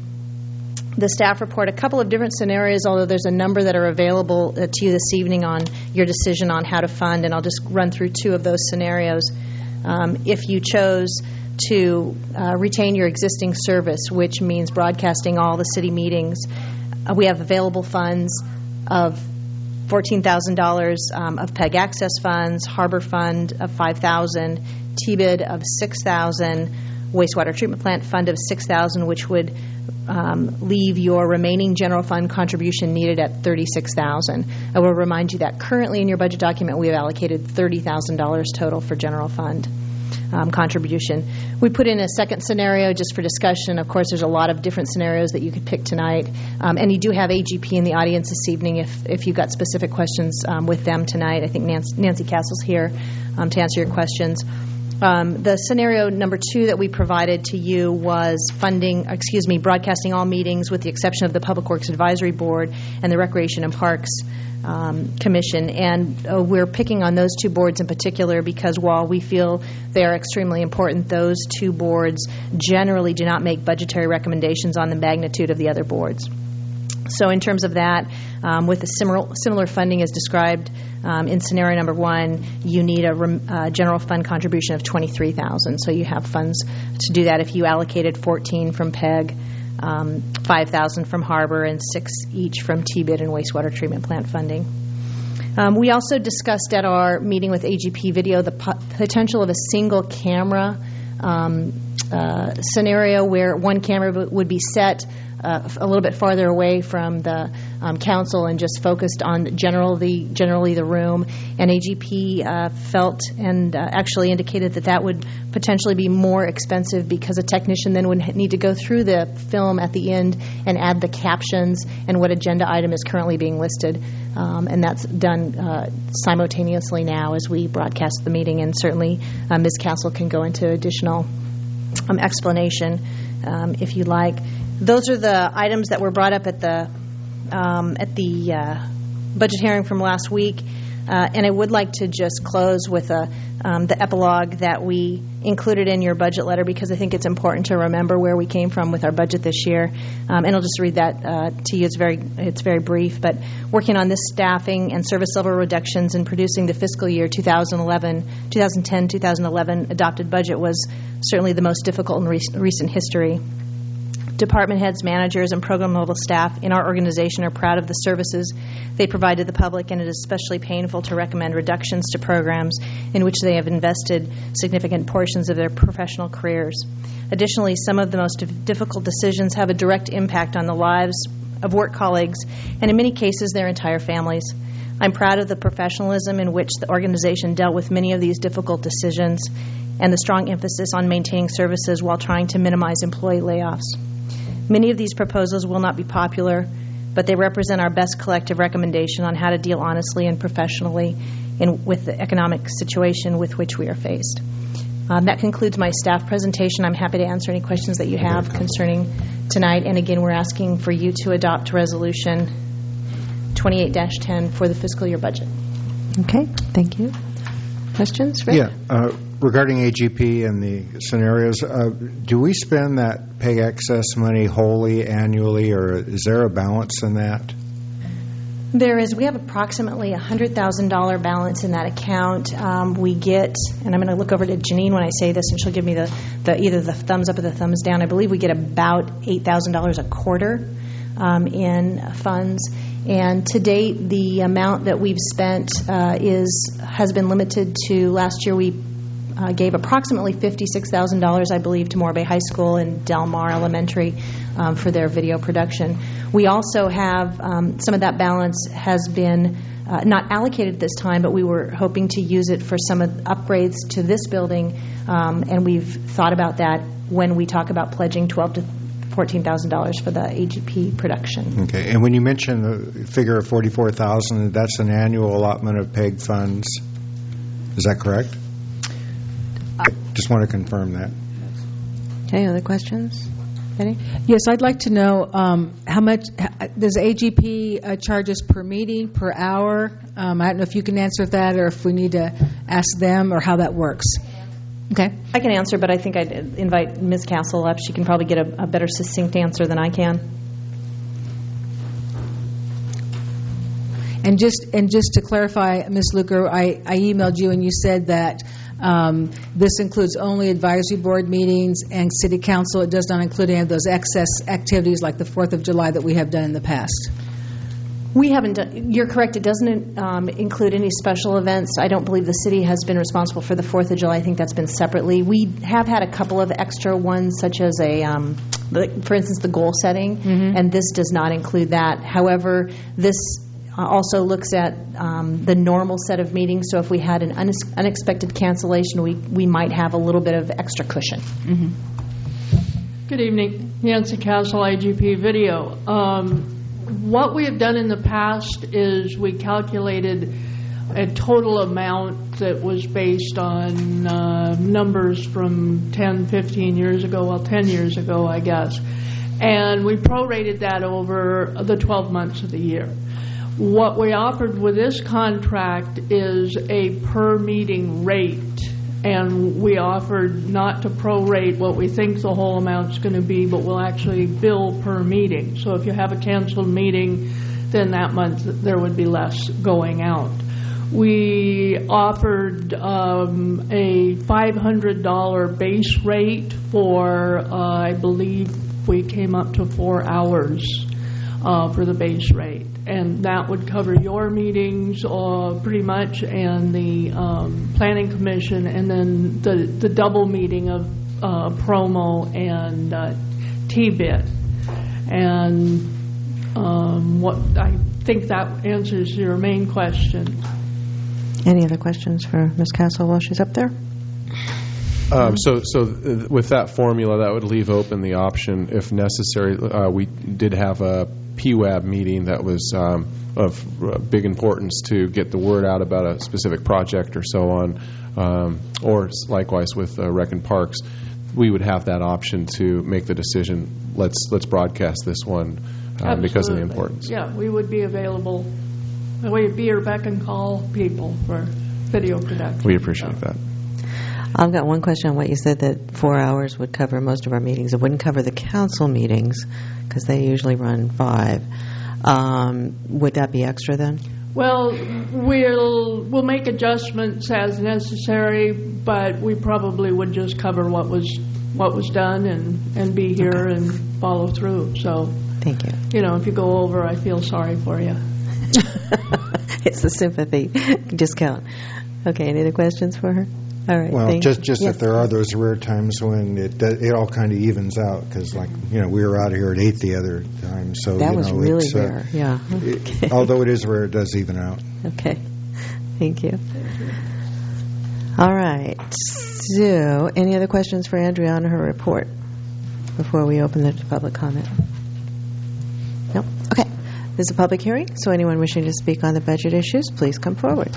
the staff report a couple of different scenarios, although there's a number that are available to you this evening on your decision on how to fund, and I'll just run through two of those scenarios. If you chose to retain your existing service, which means broadcasting all the city meetings, we have available funds of $14,000 of PEG access funds, Harbor Fund of $5,000, T-bid of $6,000, wastewater treatment plant fund of $6,000, which would leave your remaining general fund contribution needed at $36,000. I will remind you that currently in your budget document we have allocated $30,000 total for general fund contribution. We put in a second scenario just for discussion. Of course, there's a lot of different scenarios that you could pick tonight, and you do have AGP in the audience this evening if you've got specific questions with them tonight. I think Nancy Castle's here to answer your questions. The scenario number 2 that we provided to you was broadcasting all meetings with the exception of the Public Works Advisory Board and the Recreation and Parks Commission. And we're picking on those 2 boards in particular because while we feel they are extremely important, those 2 boards generally do not make budgetary recommendations on the magnitude of the other boards. So in terms of that, with a similar funding as described in scenario number 1, you need a general fund contribution of $23,000. So you have funds to do that if you allocated 14 from PEG, 5,000 from Harbor, and 6 each from TBID and wastewater treatment plant funding. We also discussed at our meeting with AGP Video the potential of a single camera scenario where one camera would be set a little bit farther away from the council and just focused on generally the room. And AGP felt and actually indicated that would potentially be more expensive because a technician then would need to go through the film at the end and add the captions and what agenda item is currently being listed. And that's done simultaneously now as we broadcast the meeting. And certainly Ms. Castle can go into additional explanation if you'd like. Those are the items that were brought up at the budget hearing from last week. And I would like to just close with the epilogue that we included in your budget letter because I think it's important to remember where we came from with our budget this year. And I'll just read that to you. It's very brief. But working on this staffing and service level reductions and producing the fiscal year 2010-2011 adopted budget was certainly the most difficult in recent history. Department heads, managers, and program-level staff in our organization are proud of the services they provide to the public, and it is especially painful to recommend reductions to programs in which they have invested significant portions of their professional careers. Additionally, some of the most difficult decisions have a direct impact on the lives of work colleagues, and in many cases, their entire families. I'm proud of the professionalism in which the organization dealt with many of these difficult decisions and the strong emphasis on maintaining services while trying to minimize employee layoffs. Many of these proposals will not be popular, but they represent our best collective recommendation on how to deal honestly and professionally with the economic situation with which we are faced. That concludes my staff presentation. I'm happy to answer any questions that you have concerning tonight. And again, we're asking for you to adopt Resolution 28-10 for the fiscal year budget. Okay, thank you. Questions, Rick? Yeah. Regarding AGP and the scenarios, do we spend that pay excess money wholly annually, or is there a balance in that? There is. We have approximately $100,000 balance in that account. We get, and I'm going to look over to Janine when I say this, and she'll give me the either the thumbs up or the thumbs down. I believe we get about $8,000 a quarter in funds. And to date, the amount that we've spent has been limited to last year. We gave approximately $56,000, I believe, to Morro Bay High School and Del Mar Elementary for their video production. We also have some of that balance has been not allocated this time, but we were hoping to use it for some of the upgrades to this building, and we've thought about that when we talk about pledging $12,000 to $14,000 for the AGP production. Okay, and when you mention the figure of $44,000, that's an annual allotment of PEG funds. Is that correct? Just want to confirm that. Okay, other questions? Betty? Yes, I'd like to know how much does AGP charges per meeting, per hour? I don't know if you can answer that or if we need to ask them or how that works. Okay. I can answer, but I think I'd invite Ms. Castle up. She can probably get a better succinct answer than I can. And just to clarify, Ms. Luker, I emailed you and you said that this includes only advisory board meetings and city council. It does not include any of those excess activities like the 4th of July that we have done in the past. We haven't done, you're correct, it doesn't include any special events. I don't believe the city has been responsible for the 4th of July. I think that's been separately. We have had a couple of extra ones, such as for instance, the goal setting, and this does not include that. However, this also looks at the normal set of meetings, so if we had an unexpected cancellation, we might have a little bit of extra cushion. Good evening. Nancy Castle, AGP Video. What we have done in the past is we calculated a total amount that was based on numbers from 10, 15 years ago, well, 10 years ago, I guess. And we prorated that over the 12 months of the year. What we offered with this contract is a per meeting rate, and we offered not to prorate what we think the whole amount's going to be, but we'll actually bill per meeting. So if you have a canceled meeting, then that month there would be less going out. We offered a $500 base rate for, I believe we came up to 4 hours for the base rate. And that would cover your meetings pretty much, and the Planning Commission, and then the double meeting of promo and TBIT. And what I think that answers your main question. Any other questions for Ms. Castle while she's up there? So with that formula, that would leave open the option, if necessary. We did have a PWAB meeting that was of big importance to get the word out about a specific project or so on, or likewise with Rec and Parks. We would have that option to make the decision, let's broadcast this one because of the importance. Yeah, we would be available. We'd be your beck and call people for video production. We appreciate that. I've got one question on what you said, that 4 hours would cover most of our meetings. It wouldn't cover the council meetings because they usually run 5. Would that be extra then? Well, we'll make adjustments as necessary, but we probably would just cover what was done and be here and follow through. So, thank you. You know, if you go over, I feel sorry for you. It's the sympathy discount. Okay, any other questions for her? All right. Well, just that there are those rare times when it all kind of evens out, because, like, you know, we were out here at 8 the other time, so that was really rare. Yeah. Okay. Although it is rare, it does even out. Okay. Thank you. All right. So, any other questions for Andrea on her report before we open it to public comment? No. Okay. This is a public hearing, so anyone wishing to speak on the budget issues, please come forward.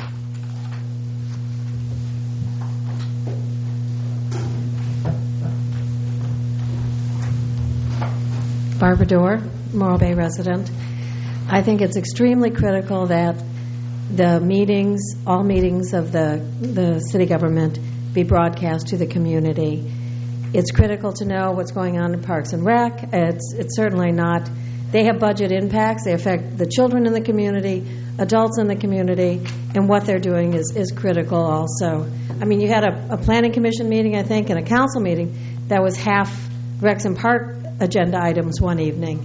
Barbara Dorr, Morro Bay resident. I think it's extremely critical that the meetings, all meetings of the city government, be broadcast to the community. It's critical to know what's going on in Parks and Rec. It's certainly not. They have budget impacts. They affect the children in the community, adults in the community, and what they're doing is critical also. I mean, you had a planning commission meeting, I think, and a council meeting that was half Recs and Park agenda items one evening.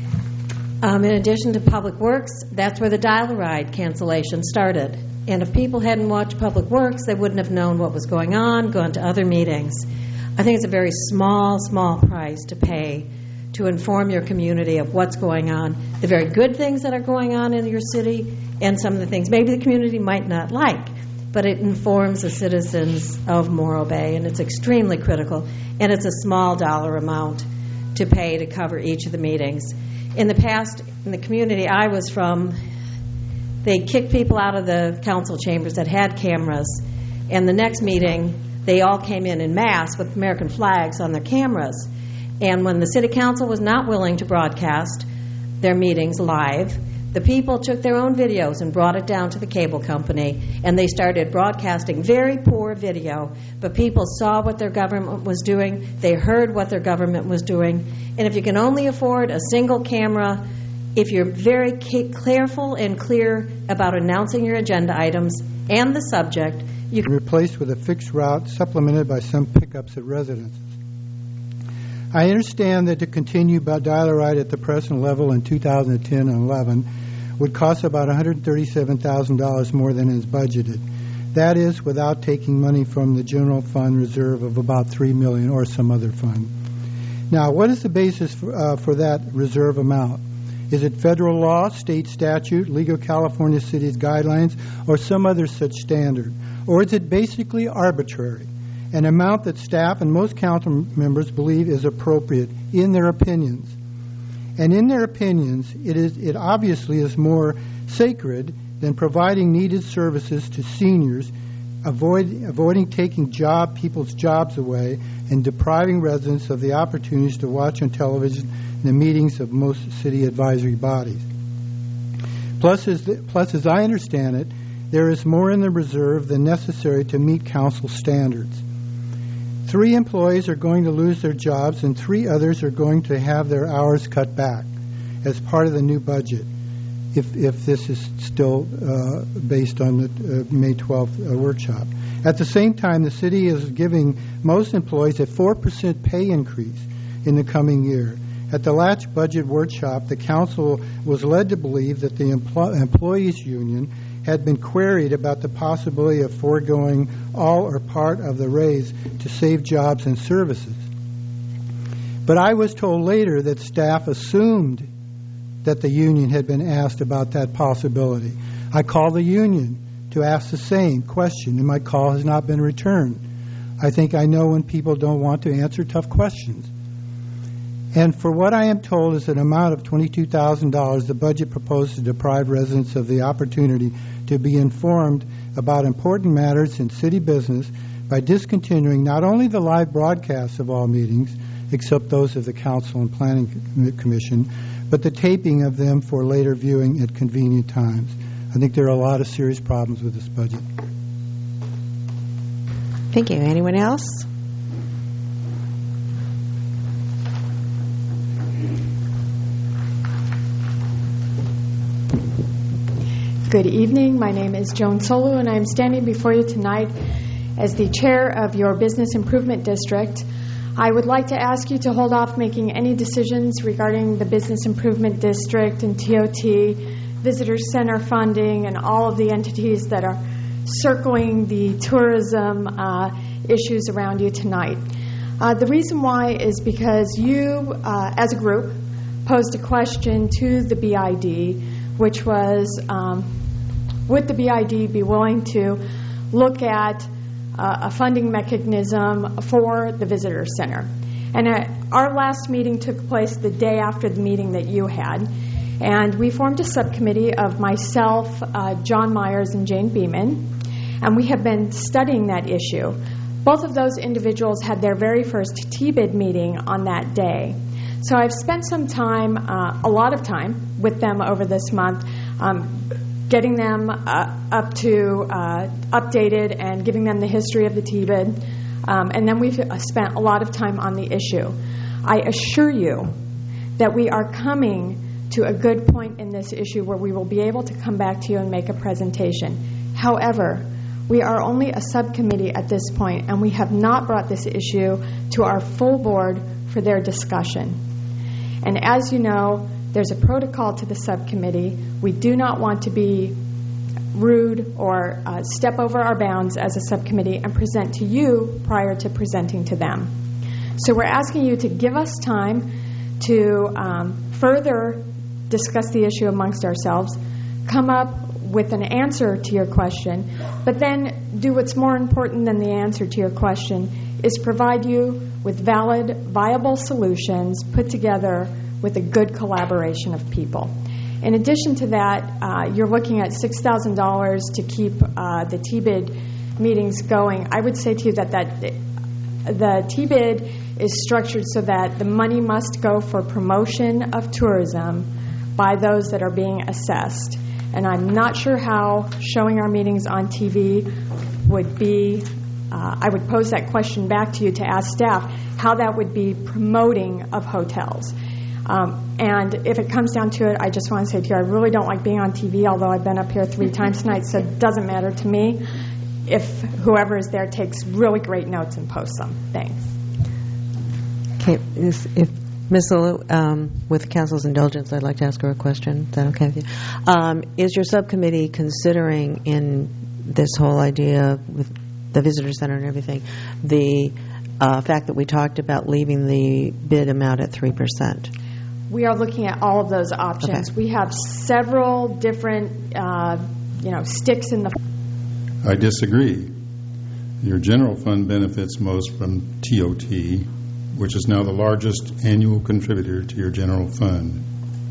In addition to Public Works, that's where the dial-a-ride cancellation started. And if people hadn't watched Public Works, they wouldn't have known what was going on, gone to other meetings. I think it's a very small price to pay to inform your community of what's going on, the very good things that are going on in your city, and some of the things maybe the community might not like, but it informs the citizens of Morro Bay, and it's extremely critical, and it's a small dollar amount to pay to cover each of the meetings. In the past, in the community I was from, they kicked people out of the council chambers that had cameras, and the next meeting, they all came in mass with American flags on their cameras. And when the city council was not willing to broadcast their meetings live, the people took their own videos and brought it down to the cable company, and they started broadcasting very poor video. But people saw what their government was doing. They heard what their government was doing. And if you can only afford a single camera, if you're very careful and clear about announcing your agenda items and the subject, you can replaced with a fixed route supplemented by some pickups at residences. I understand that to continue dial-a-ride at the present level in 2010 and 11 would cost about $137,000 more than is budgeted. That is without taking money from the general fund reserve of about $3 million or some other fund. Now, what is the basis for that reserve amount? Is it federal law, state statute, legal California cities guidelines, or some other such standard? Or is it basically arbitrary? An amount that staff and most council members believe is appropriate in their opinions. And in their opinions, it obviously is more sacred than providing needed services to seniors, avoiding taking people's jobs away, and depriving residents of the opportunities to watch on television the meetings of most city advisory bodies. Plus, as I understand it, there is more in the reserve than necessary to meet council standards. 3 employees are going to lose their jobs, and 3 others are going to have their hours cut back as part of the new budget, if this is still based on the May 12th workshop. At the same time, the city is giving most employees a 4% pay increase in the coming year. At the last budget workshop, the council was led to believe that the employees union had been queried about the possibility of foregoing all or part of the raise to save jobs and services. But I was told later that staff assumed that the union had been asked about that possibility. I called the union to ask the same question, and my call has not been returned. I think I know when people don't want to answer tough questions. And for what I am told is an amount of $22,000, the budget proposed to deprive residents of the opportunity to be informed about important matters in city business by discontinuing not only the live broadcasts of all meetings, except those of the Council and Planning Commission, but the taping of them for later viewing at convenient times. I think there are a lot of serious problems with this budget. Thank you. Anyone else? Good evening. My name is Joan Solu, and I am standing before you tonight as the chair of your Business Improvement District. I would like to ask you to hold off making any decisions regarding the Business Improvement District and TOT, Visitor Center funding, and all of the entities that are circling the tourism issues around you tonight. The reason why is because you, as a group, posed a question to the BID, which was, would the BID be willing to look at a funding mechanism for the visitor center? And our last meeting took place the day after the meeting that you had, and we formed a subcommittee of myself, John Myers, and Jane Beeman, and we have been studying that issue. Both of those individuals had their very first TBID meeting on that day. So I've spent some time, a lot of time, with them over this month, getting them up to updated and giving them the history of the TBID. And then we've spent a lot of time on the issue. I assure you that we are coming to a good point in this issue where we will be able to come back to you and make a presentation. However, we are only a subcommittee at this point, and we have not brought this issue to our full board for their discussion. And as you know, there's a protocol to the subcommittee. We do not want to be rude or step over our bounds as a subcommittee and present to you prior to presenting to them. So we're asking you to give us time to further discuss the issue amongst ourselves, come up with an answer to your question, but then do what's more important than the answer to your question is provide you with valid, viable solutions put together with a good collaboration of people. In addition to that, you're looking at $6,000 to keep the TBID meetings going. I would say to you that the TBID is structured so that the money must go for promotion of tourism by those that are being assessed. And I'm not sure how showing our meetings on TV would be. I would pose that question back to you to ask staff how that would be promoting of hotels. And if it comes down to it, I just want to say to you, I really don't like being on TV, although I've been up here 3 times tonight, so it doesn't matter to me if whoever is there takes really great notes and posts them. Thanks. Okay, if Ms. Solu, with Council's indulgence, I'd like to ask her a question. Is that okay with you? Is your subcommittee considering in this whole idea with the visitor center and everything, the fact that we talked about leaving the bid amount at 3%? We are looking at all of those options. Okay. We have several different, sticks in the. I disagree. Your general fund benefits most from TOT, which is now the largest annual contributor to your general fund.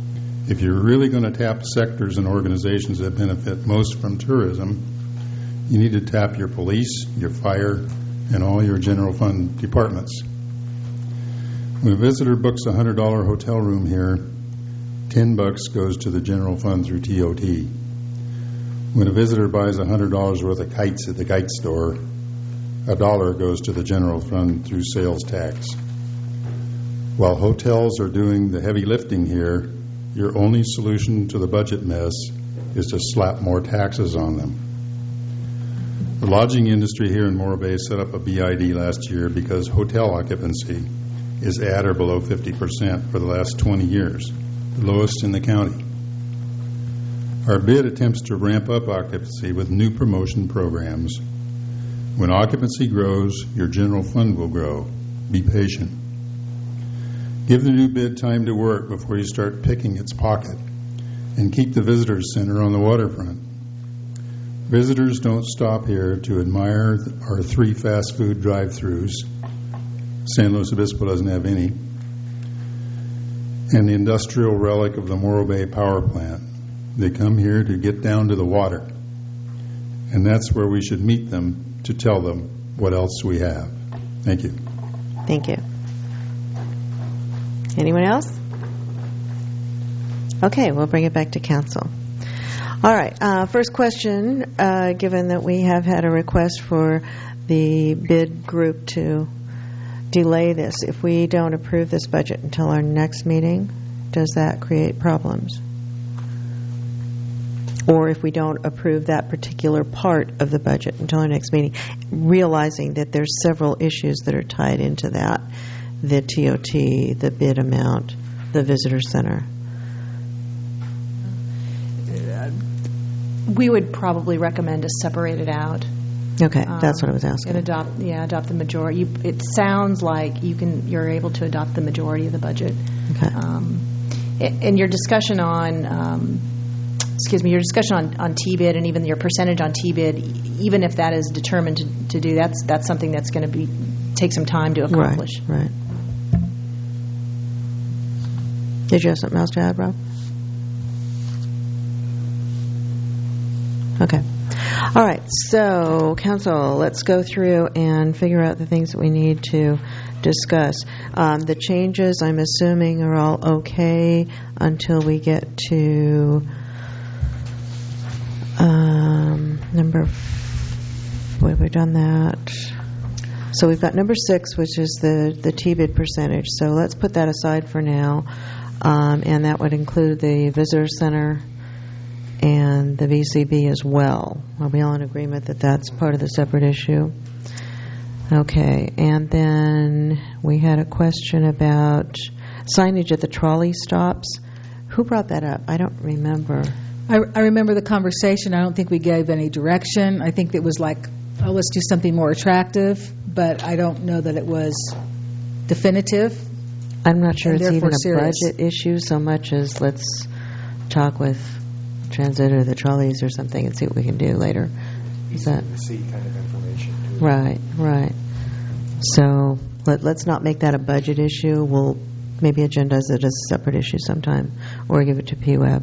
If you're really going to tap sectors and organizations that benefit most from tourism, you need to tap your police, your fire, and all your general fund departments. When a visitor books a $100 hotel room here, $10 goes to the general fund through TOT. When a visitor buys $100 worth of kites at the kite store, $1 goes to the general fund through sales tax. While hotels are doing the heavy lifting here, your only solution to the budget mess is to slap more taxes on them. The lodging industry here in Morro Bay set up a BID last year because hotel occupancy is at or below 50% for the last 20 years, the lowest in the county. Our bid attempts to ramp up occupancy with new promotion programs. When occupancy grows, your general fund will grow. Be patient. Give the new bid time to work before you start picking its pocket, and keep the visitor center on the waterfront. Visitors don't stop here to admire our 3 fast food drive-thrus. San Luis Obispo doesn't have any. And the industrial relic of the Morro Bay power plant. They come here to get down to the water. And that's where we should meet them to tell them what else we have. Thank you. Thank you. Anyone else? Okay, we'll bring it back to council. All right, first question, given that we have had a request for the bid group to delay this, if we don't approve this budget until our next meeting, does that create problems? Or if we don't approve that particular part of the budget until our next meeting, realizing that there's several issues that are tied into that, the TOT, the bid amount, the visitor center. We would probably recommend to separate it out. Okay, that's what I was asking. And adopt the majority. It sounds like you're able to adopt the majority of the budget. Okay. And your discussion on, your discussion on T-bid and even your percentage on T-bid, even if that is determined to do, that's something that's going to take some time to accomplish. Right. Did you have something else to add, Rob? Okay. All right. So, council, let's go through and figure out the things that we need to discuss. The changes, I'm assuming, are all okay until we get to we've done that. So we've got number 6, which is the T-bid percentage. So let's put that aside for now. And that would include the visitor center and the VCB as well. Are we all in agreement that that's part of the separate issue? Okay. And then we had a question about signage at the trolley stops. Who brought that up? I don't remember. I remember the conversation. I don't think we gave any direction. I think it was like, oh, let's do something more attractive, but I don't know that it was definitive. I'm not sure it's even a budget issue so much as let's talk with Transit or the trolleys or something and see what we can do later. Is that see kind of information too. Right. So let's not make that a budget issue. We'll maybe agendize it as a separate issue sometime, or give it to PWEB.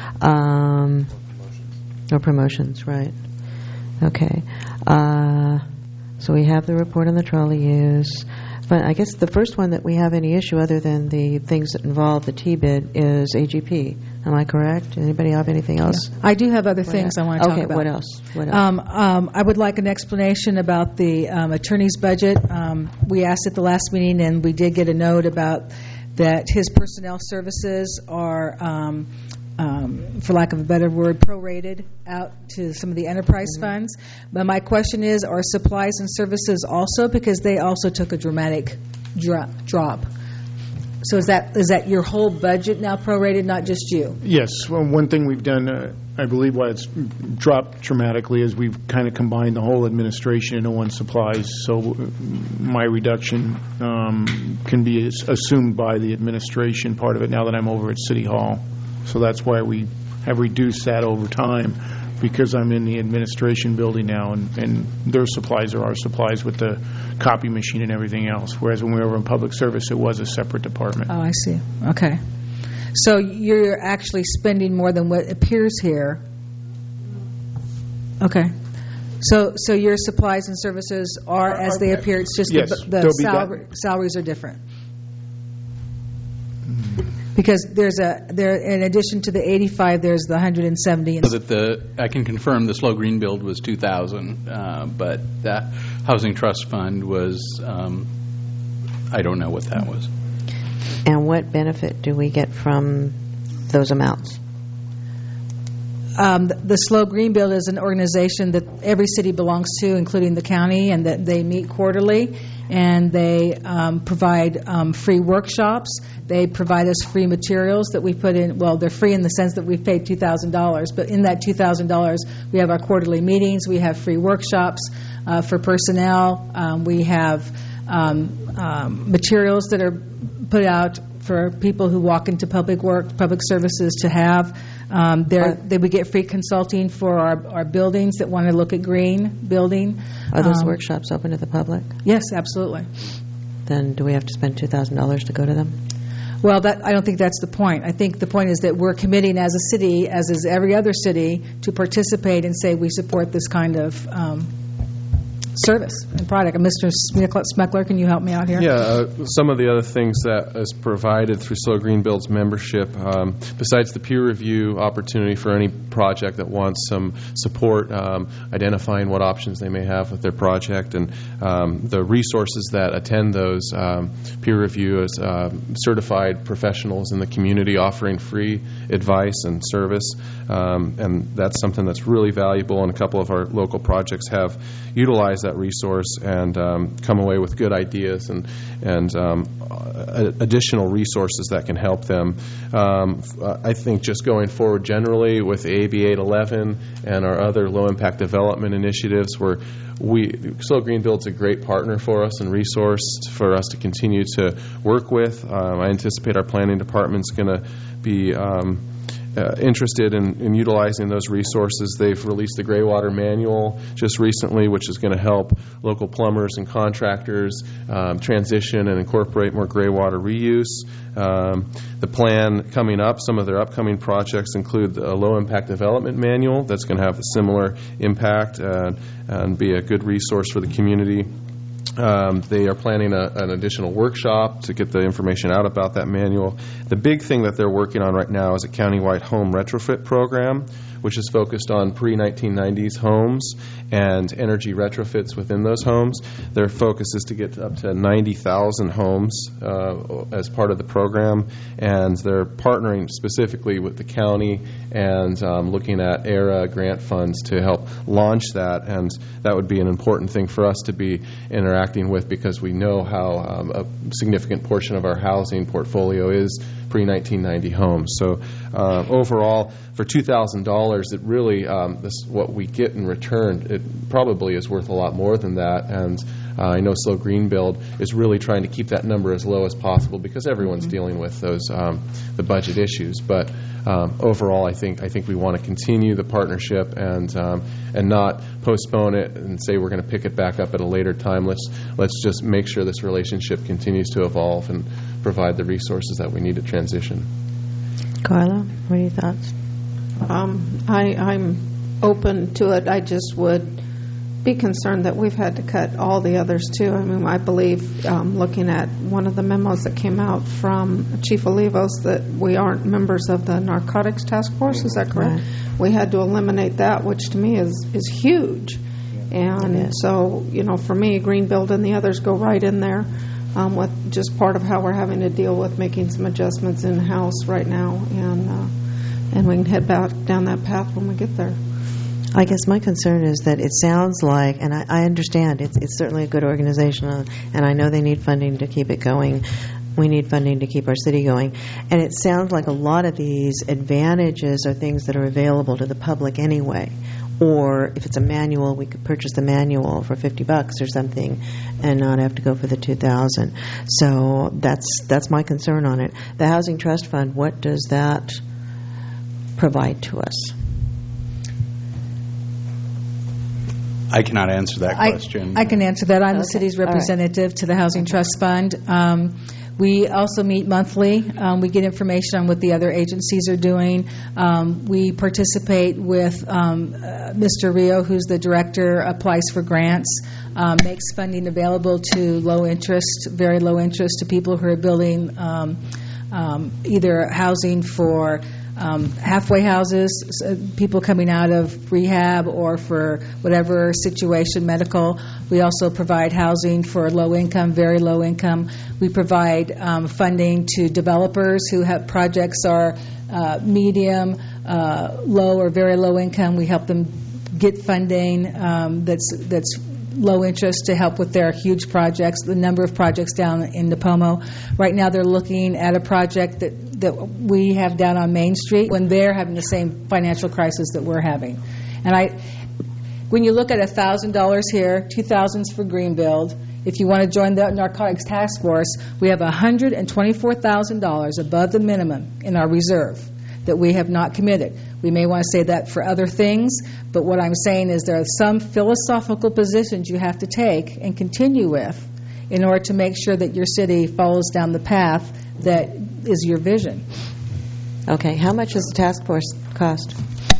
Or promotions, right? Okay. So we have the report on the trolley use. But I guess the first one that we have any issue other than the things that involve the T-bid is AGP. Am I correct? Anybody have anything else? Yeah. I do have other things I want to talk about. Okay, what else? I would like an explanation about the attorney's budget. We asked at the last meeting, and we did get a note about that his personnel services are, for lack of a better word, prorated out to some of the enterprise funds. But my question is, are supplies and services also? Because they also took a dramatic drop. So is that your whole budget now prorated, not just you? Yes. Well, one thing we've done, I believe why it's dropped dramatically, is we've kind of combined the whole administration into one supplies. So my reduction can be assumed by the administration part of it now that I'm over at City Hall. So that's why we have reduced that over time, because I'm in the administration building now, and their supplies are our supplies with the copy machine and everything else. Whereas when we were in public service, it was a separate department. Oh, I see. Okay. So you're actually spending more than what appears here. Okay. So your supplies and services are as they appear. It's just yes, the salaries are different. Because in addition to the 85, there's the 170. So that I can confirm the Slow Green build was 2,000, but that Housing Trust Fund was, I don't know what that was. And what benefit do we get from those amounts? The Slow Green Build is an organization that every city belongs to, including the county, and that they meet quarterly, and they provide free workshops. They provide us free materials that we put in. Well, they're free in the sense that we've paid $2,000, but in that $2,000, we have our quarterly meetings. We have free workshops for personnel. We have materials that are put out for people who walk into public services to have. We get free consulting for our buildings that want to look at green building. Are those workshops open to the public? Yes, absolutely. Then do we have to spend $2,000 to go to them? Well, I don't think that's the point. I think the point is that we're committing as a city, as is every other city, to participate and say we support this kind of service and product. And Mr. Smeckler, can you help me out here? Yeah, some of the other things that is provided through Slow Green Build's membership, besides the peer review opportunity for any project that wants some support, identifying what options they may have with their project, and the resources that attend those peer reviews, certified professionals in the community offering free advice and service, and that's something that's really valuable, and a couple of our local projects have utilized that resource and come away with good ideas and additional resources that can help them. I think just going forward generally with AB 811 and our other low-impact development initiatives, where Slow Green Build's a great partner for us and resource for us to continue to work with. I anticipate our planning department's going to be interested in utilizing those resources. They've released the Greywater Manual just recently, which is going to help local plumbers and contractors transition and incorporate more greywater reuse. The plan coming up, some of their upcoming projects include a low-impact development manual that's going to have a similar impact and be a good resource for the community. They are planning an additional workshop to get the information out about that manual. The big thing that they're working on right now is a countywide home retrofit program, which is focused on pre-1990s homes and energy retrofits within those homes. Their focus is to get up to 90,000 homes as part of the program, and they're partnering specifically with the county and looking at ERA grant funds to help launch that, and that would be an important thing for us to be interacting with, because we know how a significant portion of our housing portfolio is pre-1990 homes. So overall, for $2,000, it really, what we get in return, it probably is worth a lot more than that. And I know Slow Green Build is really trying to keep that number as low as possible, because everyone's dealing with those the budget issues. But overall, I think we want to continue the partnership and not postpone it and say we're going to pick it back up at a later time. Let's just make sure this relationship continues to evolve and provide the resources that we need to transition. Carla, what are your thoughts? I'm open to it. I just would be concerned that we've had to cut all the others too. I mean, I believe, looking at one of the memos that came out from Chief Olivos, that we aren't members of the Narcotics Task Force. Is that correct? Right. We had to eliminate that, which to me is huge. And so, for me, Green Build and the others go right in there with just part of how we're having to deal with making some adjustments in-house right now. And we can head back down that path when we get there. I guess my concern is that it sounds like, and I understand, it's certainly a good organization, and I know they need funding to keep it going. We need funding to keep our city going. And it sounds like a lot of these advantages are things that are available to the public anyway. Or if it's a manual, we could purchase the manual for $50 or something and not have to go for the $2,000. So that's my concern on it. The Housing Trust Fund, what does that provide to us? I cannot answer that question. I can answer that. I'm the city's representative to the Housing Trust Fund. We also meet monthly. We get information on what the other agencies are doing. We participate with Mr. Rio, who's the director, applies for grants, makes funding available to low interest, very low interest, to people who are building either housing for halfway houses, people coming out of rehab or for whatever situation, medical. We also provide housing for low income, very low income. We provide funding to developers who have projects are medium, low, or very low income. We help them get funding that's low interest to help with their huge projects, the number of projects down in Nipomo. Right now they're looking at a project that we have down on Main Street when they're having the same financial crisis that we're having. And when you look at $1,000 here, $2,000 for Greenbuild, if you want to join the Narcotics Task Force, we have $124,000 above the minimum in our reserve that we have not committed. We may want to say that for other things, but what I'm saying is there are some philosophical positions you have to take and continue with in order to make sure that your city follows down the path that is your vision. Okay, how much does the task force cost?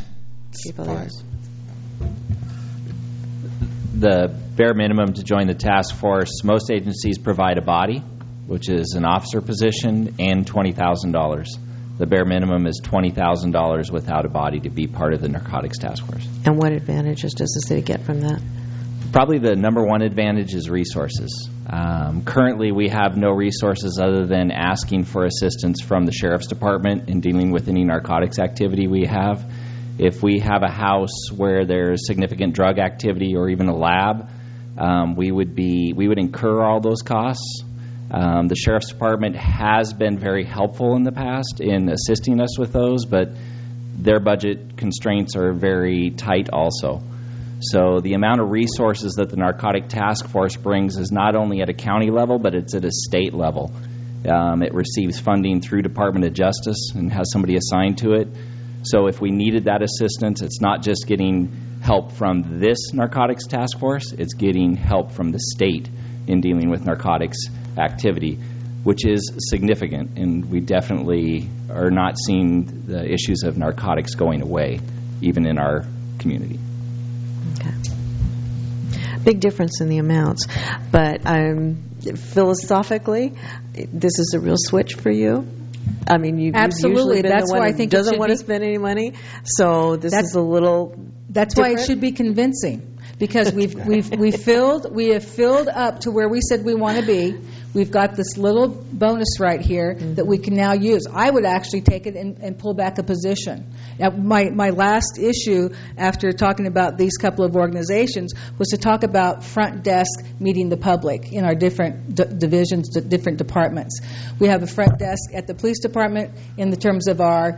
The bare minimum to join the task force, most agencies provide a body, which is an officer position, and $20,000. The bare minimum is $20,000 without a body to be part of the Narcotics Task Force. And what advantages does the city get from that? Probably the number one advantage is resources. Currently, we have no resources other than asking for assistance from the Sheriff's Department in dealing with any narcotics activity we have. If we have a house where there's significant drug activity or even a lab, we would incur all those costs. The Sheriff's Department has been very helpful in the past in assisting us with those, but their budget constraints are very tight also. So the amount of resources that the Narcotic Task Force brings is not only at a county level, but it's at a state level. It receives funding through Department of Justice and has somebody assigned to it. So if we needed that assistance, it's not just getting help from this Narcotics Task Force, it's getting help from the state in dealing with narcotics activity, which is significant, and we definitely are not seeing the issues of narcotics going away, even in our community. Okay. Big difference in the amounts, but philosophically, this is a real switch for you. I mean, you've usually been the one who doesn't want to spend any money, so this is a little. That's different. Why it should be convincing. Because we have filled up to where we said we want to be. We've got this little bonus right here that we can now use. I would actually take it and pull back a position. Now, my last issue after talking about these couple of organizations was to talk about front desk meeting the public in our different divisions, different departments. We have a front desk at the police department in the terms of our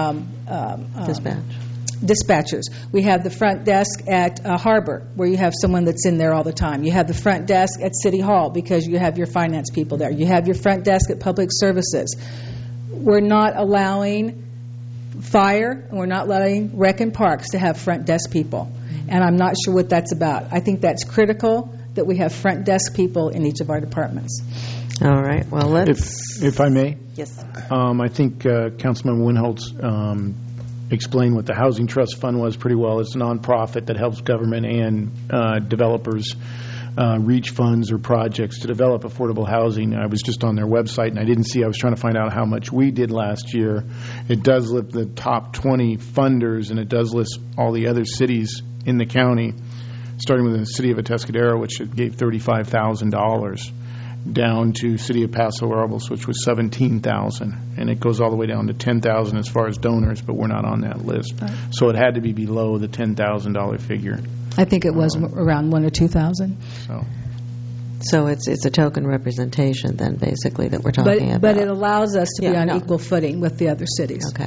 dispatchers. We have the front desk at Harbor, where you have someone that's in there all the time. You have the front desk at City Hall because you have your finance people there. You have your front desk at Public Services. We're not allowing fire, and we're not letting Rec and Parks to have front desk people. And I'm not sure what that's about. I think that's critical that we have front desk people in each of our departments. All right. Well, let's... If I may? Yes. I think Councilman Winholtz explained what the Housing Trust Fund was pretty well. It's a nonprofit that helps government and developers reach funds or projects to develop affordable housing. I was just on their website and I didn't see. I was trying to find out how much we did last year. It does list the top 20 funders, and it does list all the other cities in the county, starting with the city of Atascadero, which gave $35,000. Down to City of Paso Robles, which was $17,000, and it goes all the way down to $10,000 as far as donors, but we're not on that list. Right. So it had to be below the $10,000 figure. I think it was around $1,000 or $2,000. So it's a token representation then, basically, that we're talking about. But it allows us to be on equal footing with the other cities. Okay.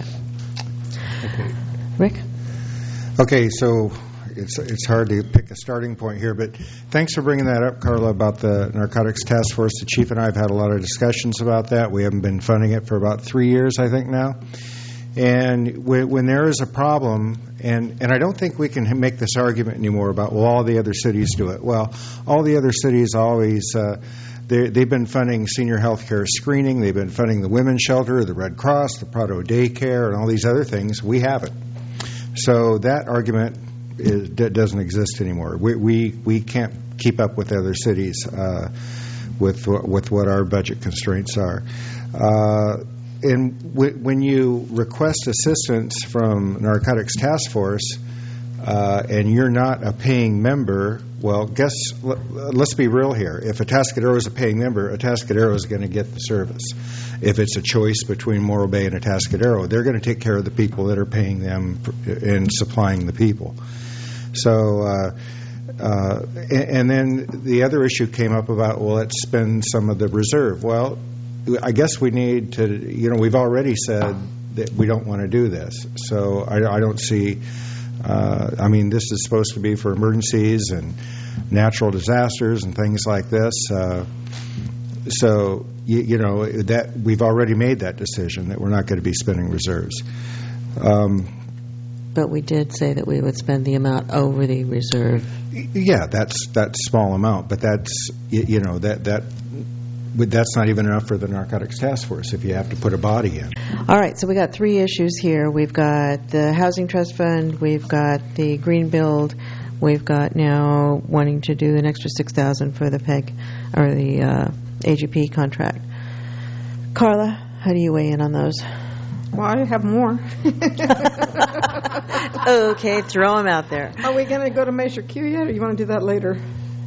Rick? Okay, so it's hard to pick a starting point here, but thanks for bringing that up, Carla, about the Narcotics Task Force. The Chief and I have had a lot of discussions about that. We haven't been funding it for about 3 years, I think, now. And when there is a problem, and I don't think we can make this argument anymore about, well, all the other cities do it. Well, all the other cities always they've been funding senior health care screening. They've been funding the women's shelter, the Red Cross, the Prado daycare, and all these other things. We haven't. So that argument doesn't exist anymore. We can't keep up with other cities with what our budget constraints are. And when you request assistance from Narcotics Task Force and you're not a paying member, well, let's be real here. If Atascadero is a paying member, Atascadero is going to get the service. If it's a choice between Morro Bay and Atascadero, they're going to take care of the people that are paying them and supplying the people. So, and then the other issue came up about, well, let's spend some of the reserve. Well, I guess we need to, we've already said that we don't want to do this. So I don't see, this is supposed to be for emergencies and natural disasters and things like this. So, that we've already made that decision that we're not going to be spending reserves. But we did say that we would spend the amount over the reserve. Yeah, that's small amount, but that's, that's not even enough for the Narcotics Task Force if you have to put a body in. All right, so we got 3 issues here. We've got the Housing Trust Fund, we've got the Green Build, we've got now wanting to do an extra $6,000 for the PEG or the AGP contract. Carla, how do you weigh in on those? Well, I have more. Okay, throw them out there. Are we going to go to Measure Q yet, or you want to do that later?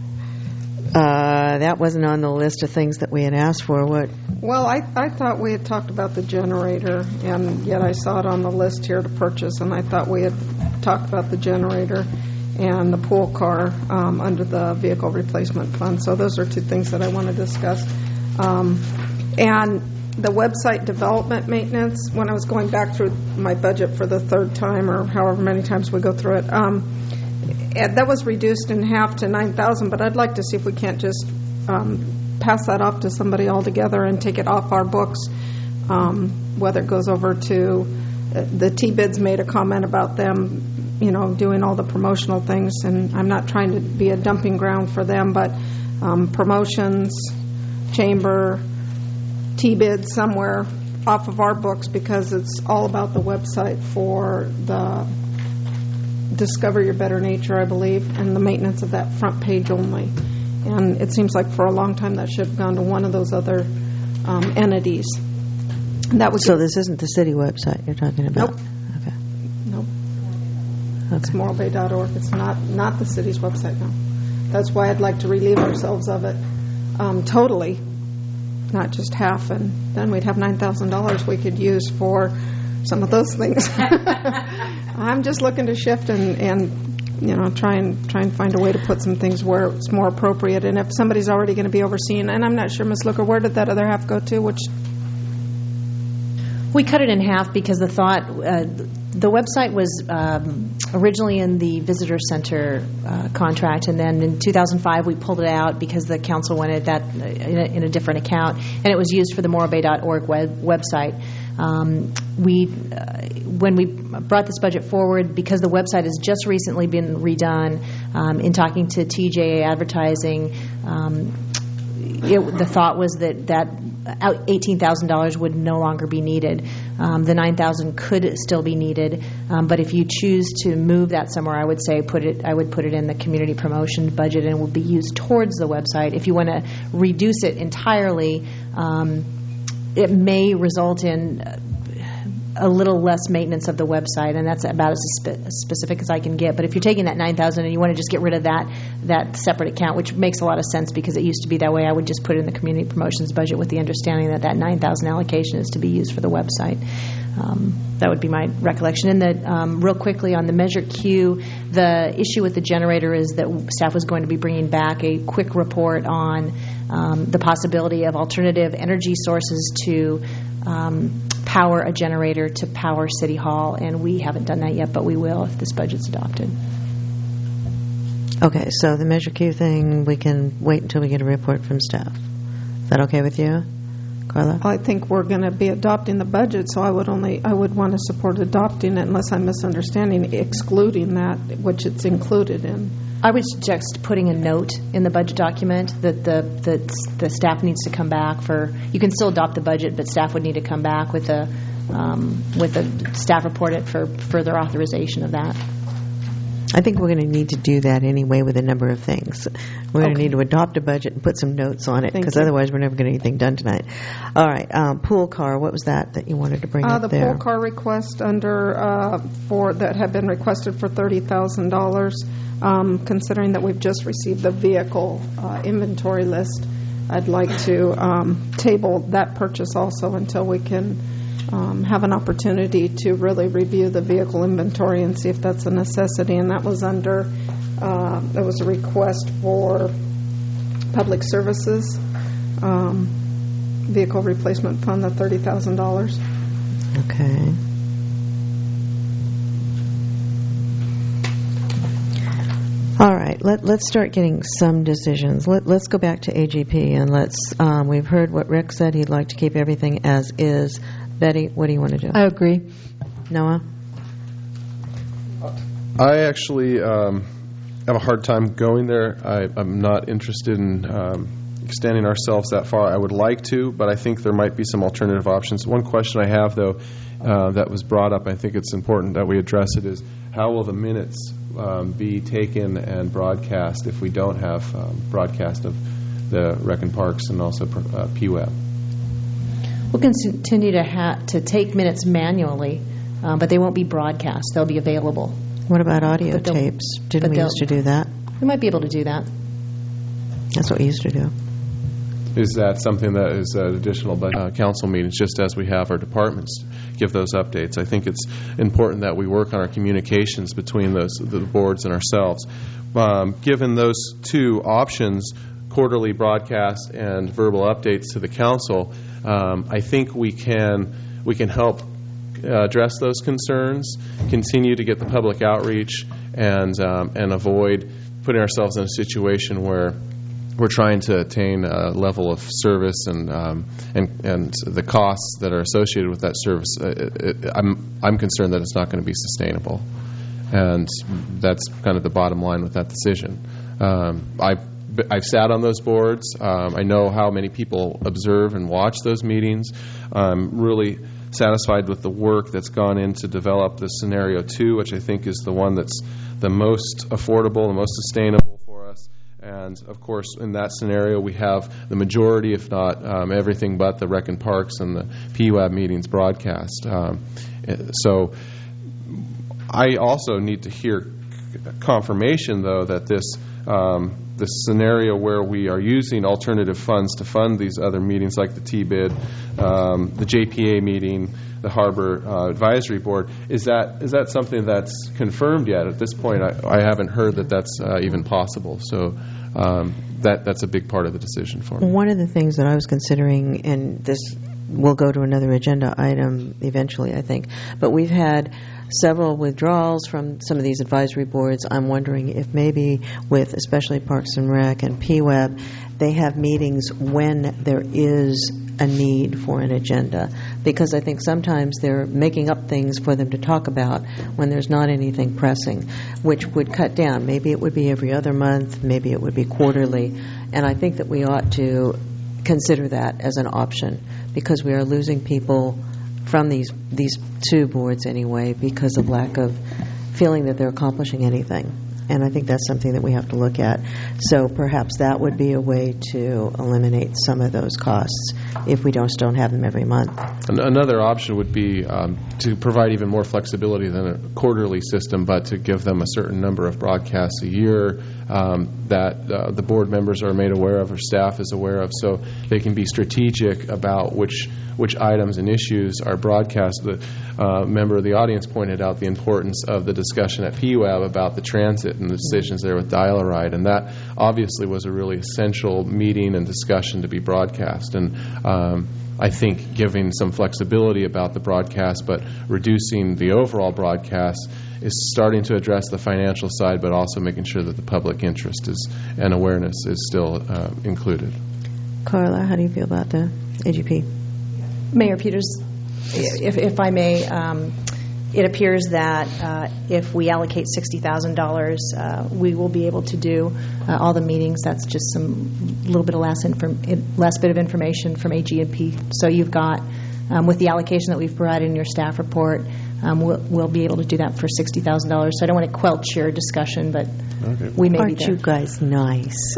That wasn't on the list of things that we had asked for. What? Well, I thought we had talked about the generator, and yet I saw it on the list here to purchase, and I thought we had talked about the generator and the pool car under the vehicle replacement fund. So those are 2 things that I want to discuss. And the website development maintenance, when I was going back through my budget for the 3rd time or however many times we go through it, that was reduced in half to $9,000, but I'd like to see if we can't just pass that off to somebody altogether and take it off our books, whether it goes over to the T-Bids made a comment about them, doing all the promotional things, and I'm not trying to be a dumping ground for them, but promotions, chamber, T-Bids somewhere off of our books, because it's all about the website for the Discover Your Better Nature, I believe, and the maintenance of that front page only. And it seems like for a long time that should have gone to one of those other entities. And that was so this isn't the city website you're talking about? Nope. Okay. Nope. Okay. It's morrobay.org. It's not the city's website, no. That's why I'd like to relieve ourselves of it totally, not just half, and then we'd have $9,000 we could use for some of those things. I'm just looking to shift and try and find a way to put some things where it's more appropriate. And if somebody's already going to be overseeing, and I'm not sure, Ms. Looker, where did that other half go to? We cut it in half because the thought, the website was originally in the visitor center contract, and then in 2005 we pulled it out because the council wanted that in a different account, and it was used for the morrobay.org website. When we brought this budget forward, because the website has just recently been redone, in talking to TJA Advertising, the thought was that $18,000 would no longer be needed. The $9,000 could still be needed, but if you choose to move that somewhere, I would say I would put it in the community promotion budget, and it would be used towards the website. If you want to reduce it entirely, it may result in a little less maintenance of the website, and that's about as specific as I can get. But if you're taking that $9,000 and you want to just get rid of that separate account, which makes a lot of sense because it used to be that way, I would just put it in the community promotions budget with the understanding that $9,000 allocation is to be used for the website. That would be my recollection. And real quickly on the Measure Q, the issue with the generator is that staff was going to be bringing back a quick report on the possibility of alternative energy sources to power a generator to power City Hall, and we haven't done that yet, but we will if this budget's adopted. Okay, so the Measure Q thing, we can wait until we get a report from staff. Is that okay with you? Carla? I think we're going to be adopting the budget, so I would want to support adopting it unless I'm misunderstanding, excluding that, which it's included in. I would suggest putting a note in the budget document that the staff needs to come back for. You can still adopt the budget, but staff would need to come back with a staff report for further authorization of that. I think we're going to need to do that anyway with a number of things. We're going to need to adopt a budget and put some notes on it, because otherwise we're never going to get anything done tonight. All right, pool car, what was that you wanted to bring up there? The pool car request that had been requested for $30,000, considering that we've just received the vehicle inventory list, I'd like to table that purchase also until we can have an opportunity to really review the vehicle inventory and see if that's a necessity. And that was there was a request for public services vehicle replacement fund of $30,000. Okay. All right, let's start getting some decisions. Let's go back to AGP, and we've heard what Rick said. He'd like to keep everything as is. Betty, what do you want to do? I agree. Noah? I actually have a hard time going there. I'm not interested in extending ourselves that far. I would like to, but I think there might be some alternative options. One question I have, though, that was brought up, I think it's important that we address it, is how will the minutes be taken and broadcast if we don't have broadcast of the Rec and Parks and also PWEB? We'll continue to take minutes manually, but they won't be broadcast. They'll be available. What about audio tapes? Didn't we used to do that? We might be able to do that. That's what we used to do. Is that something that is an additional council meetings, just as we have our departments give those updates? I think it's important that we work on our communications between the boards and ourselves. Given those two options, quarterly broadcast and verbal updates to the council, I think we can help address those concerns, continue to get the public outreach, and avoid putting ourselves in a situation where we're trying to attain a level of service and the costs that are associated with that service. I'm concerned that it's not going to be sustainable, and that's kind of the bottom line with that decision. I've sat on those boards. I know how many people observe and watch those meetings. I'm really satisfied with the work that's gone in to develop the scenario 2, which I think is the one that's the most affordable, the most sustainable for us. And, of course, in that scenario, we have the majority, if not everything but the Rec and Parks and the PWAB meetings broadcast. So I also need to hear confirmation, though, that this scenario where we are using alternative funds to fund these other meetings like the T-BID, the JPA meeting, the Harbor Advisory Board, is that something that's confirmed yet? At this point, I haven't heard that that's even possible. So that's a big part of the decision for me. One of the things that I was considering, and this will go to another agenda item eventually, I think, but we've had several withdrawals from some of these advisory boards. I'm wondering if maybe with especially Parks and Rec and PWEB, they have meetings when there is a need for an agenda, because I think sometimes they're making up things for them to talk about when there's not anything pressing, which would cut down. Maybe it would be every other month, maybe it would be quarterly, and I think that we ought to consider that as an option, because we are losing people from these two boards anyway because of lack of feeling that they're accomplishing anything. And I think that's something that we have to look at. So perhaps that would be a way to eliminate some of those costs if we don't have them every month. Another option would be to provide even more flexibility than a quarterly system, but to give them a certain number of broadcasts a year that the board members are made aware of or staff is aware of, so they can be strategic about which items and issues are broadcast. The member of the audience pointed out the importance of the discussion at PUAB about the transit and the decisions there with Dial-A-Ride, and that obviously was a really essential meeting and discussion to be broadcast. And I think giving some flexibility about the broadcast but reducing the overall broadcast is starting to address the financial side, but also making sure that the public interest and awareness is still included. Carla, how do you feel about the AGP? Mayor Peters, if I may, it appears that if we allocate $60,000, we will be able to do all the meetings. That's just some little bit of last bit of information from AG&P. So you've got, with the allocation that we've provided in your staff report, we'll be able to do that for $60,000. So I don't want to quelch your discussion, but we may be there. Aren't you guys nice?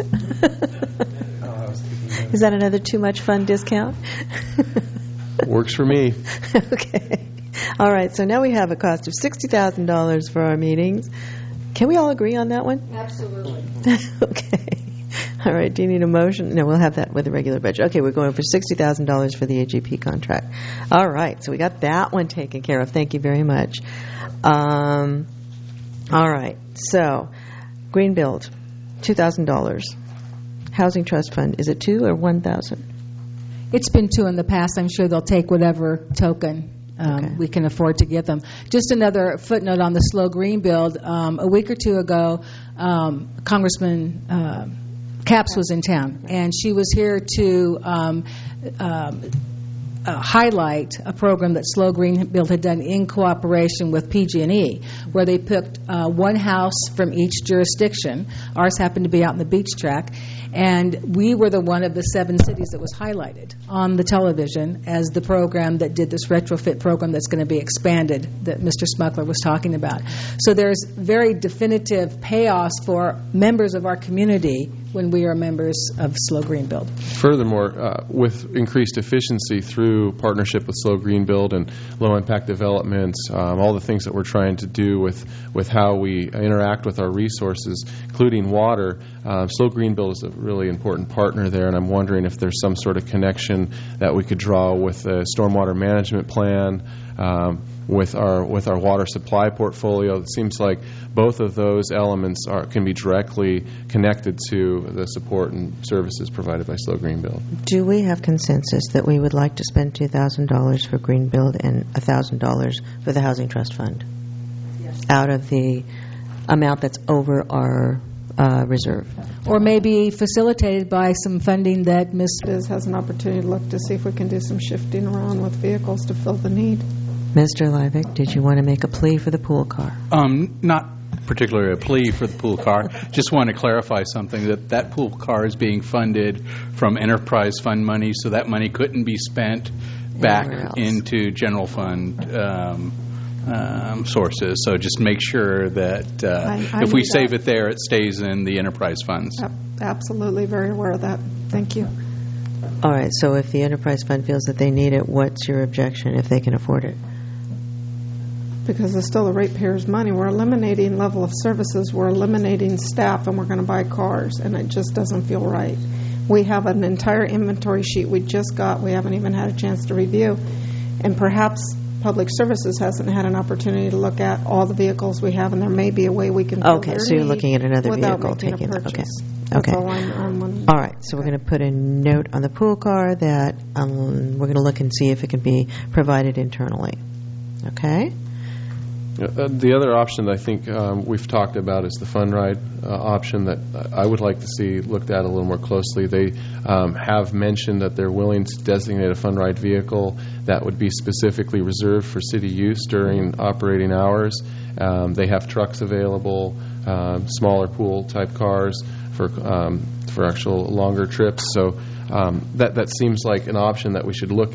Is that another too much fun discount? Works for me. Okay. All right. So now we have a cost of $60,000 for our meetings. Can we all agree on that one? Absolutely. Okay. All right. Do you need a motion? No, we'll have that with the regular budget. Okay. We're going for $60,000 for the AGP contract. All right. So we got that one taken care of. Thank you very much. All right. So Greenbuild, $2,000. Housing Trust Fund, is it $2,000 or $1,000? It's been $2,000 in the past. I'm sure they'll take whatever token we can afford to give them. Just another footnote on the Slow Green Build. A week or two ago, Congressman Capps was in town, and she was here to highlight a program that Slow Green Build had done in cooperation with PG&E, where they picked one house from each jurisdiction. Ours happened to be out in the beach track, and we were the one of the 7 cities that was highlighted on the television as the program that did this retrofit program that's going to be expanded that Mr. Smuggler was talking about. So there's very definitive payoffs for members of our community when we are members of Slow Green Build. Furthermore, with increased efficiency through partnership with Slow Green Build and low impact developments, all the things that we're trying to do with how we interact with our resources, including water, Slow Green Build is a really important partner there, and I'm wondering if there's some sort of connection that we could draw with the stormwater management plan, with our water supply portfolio. It seems like both of those elements can be directly connected to the support and services provided by Slow Green Build. Do we have consensus that we would like to spend $2,000 for Green Build and $1,000 for the Housing Trust Fund? Yes. Out of the amount that's over our reserve? Or maybe facilitated by some funding that Ms. Biz has an opportunity to look to see if we can do some shifting around with vehicles to fill the need. Mr. Levick, did you want to make a plea for the pool car? Not particularly a plea for the pool car. Just want to clarify something, that pool car is being funded from enterprise fund money, so that money couldn't be spent back into general fund sources. So just make sure that if we save it there, it stays in the enterprise funds. Absolutely, very aware of that. Thank you. All right, so if the enterprise fund feels that they need it, what's your objection if they can afford it? Because it's still the ratepayers' money. We're eliminating level of services, we're eliminating staff, and we're going to buy cars, and it just doesn't feel right. We have an entire inventory sheet we just got. We haven't even had a chance to review. And perhaps Public Services hasn't had an opportunity to look at all the vehicles we have, and there may be a way we can fill Okay, so you're looking at another vehicle taking it. Okay. Okay. All right, so we're going to put a note on the pool car that we're going to look and see if it can be provided internally. Okay? The other option that I think we've talked about is the fun ride option that I would like to see looked at a little more closely. They have mentioned that they're willing to designate a fun ride vehicle that would be specifically reserved for city use during operating hours. They have trucks available, smaller pool type cars for actual longer trips. So that seems like an option that we should look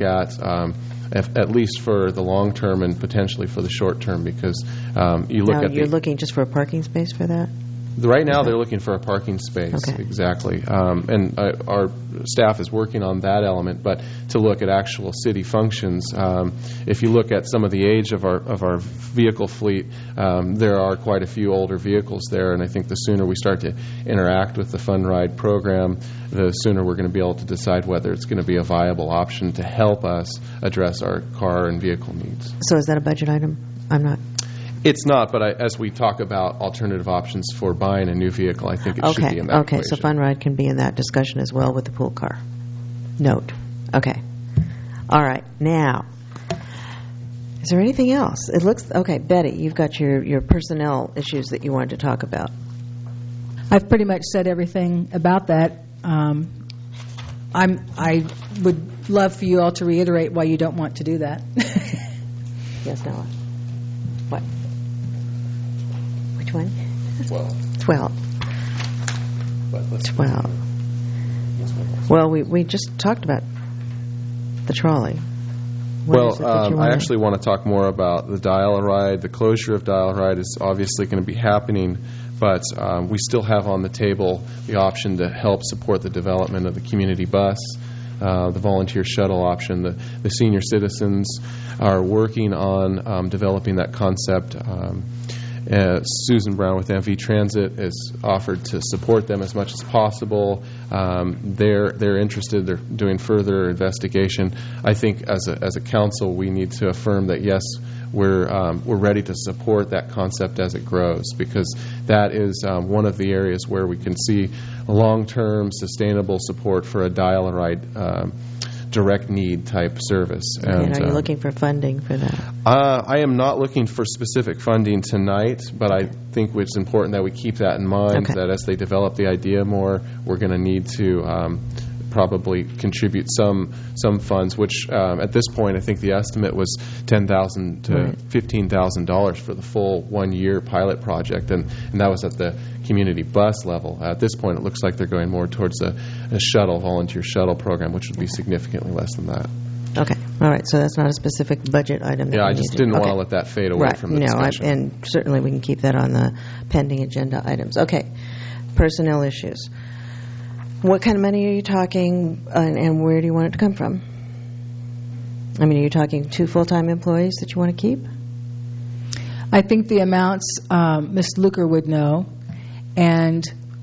at least for the long term and potentially for the short term, because you look at you're looking just for a parking space for that? Right now, they're looking for a parking space, exactly. And our staff is working on that element. But to look at actual city functions, if you look at some of the age of our vehicle fleet, there are quite a few older vehicles there. And I think the sooner we start to interact with the Fun Ride program, the sooner we're going to be able to decide whether it's going to be a viable option to help us address our car and vehicle needs. So is that a budget item? I'm not. It's not, but as we talk about alternative options for buying a new vehicle, I think it should be in that equation. So Fun Ride can be in that discussion as well with the pool car. Note. Okay. All right. Now, is there anything else? It looks okay. Betty, you've got your personnel issues that you wanted to talk about. I've pretty much said everything about that. I would love for you all to reiterate why you don't want to do that. Yes, Noah. What? Which one? 12. 12. Well, we just talked about the trolley. What I actually want to talk more about the Dial-A-Ride. The closure of Dial-A-Ride is obviously going to be happening, but we still have on the table the option to help support the development of the community bus, the volunteer shuttle option. The senior citizens are working on developing that concept. Susan Brown with MV Transit has offered to support them as much as possible. They're interested. They're doing further investigation. I think as a council, we need to affirm that yes, we're ready to support that concept as it grows, because that is one of the areas where we can see long-term sustainable support for a Dial-A-Ride direct need type service. And are you looking for funding for that? I am not looking for specific funding tonight, but I think it's important that we keep that in mind, that as they develop the idea more, we're going to need to probably contribute some funds, which at this point I think the estimate was $10,000 to $15,000 for the full 1 year pilot project, and that was at the community bus level. At this point it looks like they're going more towards a volunteer shuttle program, which would be significantly less than that. Okay. All right. So that's not a specific budget item. I just didn't want to let that fade away from the discussion. And certainly we can keep that on the pending agenda items. Okay. Personnel issues. What kind of money are you talking, and where do you want it to come from? I mean, are you talking 2 full-time employees that you want to keep? I think the amounts Ms. Luker would know, and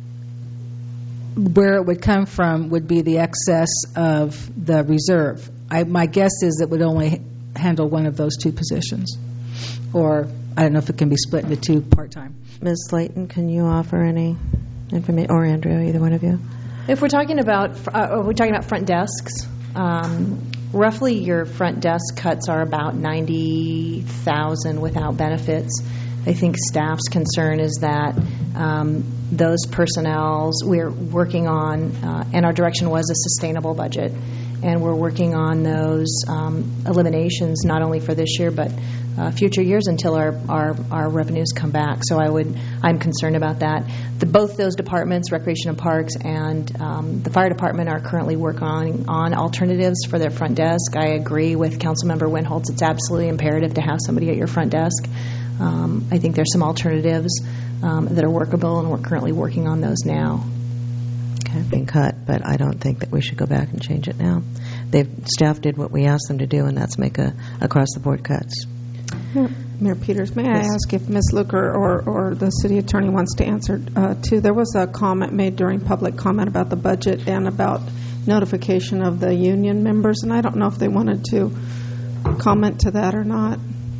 where it would come from would be the excess of the reserve. My guess is it would only handle one of those 2 positions, or I don't know if it can be split into 2 part-time. Ms. Slayton, can you offer any information, or Andrea, either one of you? If we're talking about front desks, roughly your front desk cuts are about $90,000 without benefits. I think staff's concern is that those personnels we're working on, and our direction was a sustainable budget, and we're working on those eliminations not only for this year but future years until our revenues come back. So I'm concerned about that. Both those departments, Recreation and Parks and the Fire Department, are currently working on alternatives for their front desk. I agree with Councilmember Winholtz. It's absolutely imperative to have somebody at your front desk. I think there's some alternatives that are workable, and we're currently working on those now. Okay, been cut, but I don't think that we should go back and change it now. Staff did what we asked them to do, and that's make across-the-board cuts. Mayor Peters, may I ask if Ms. Luker or the city attorney wants to answer, too? There was a comment made during public comment about the budget and about notification of the union members, and I don't know if they wanted to comment to that or not.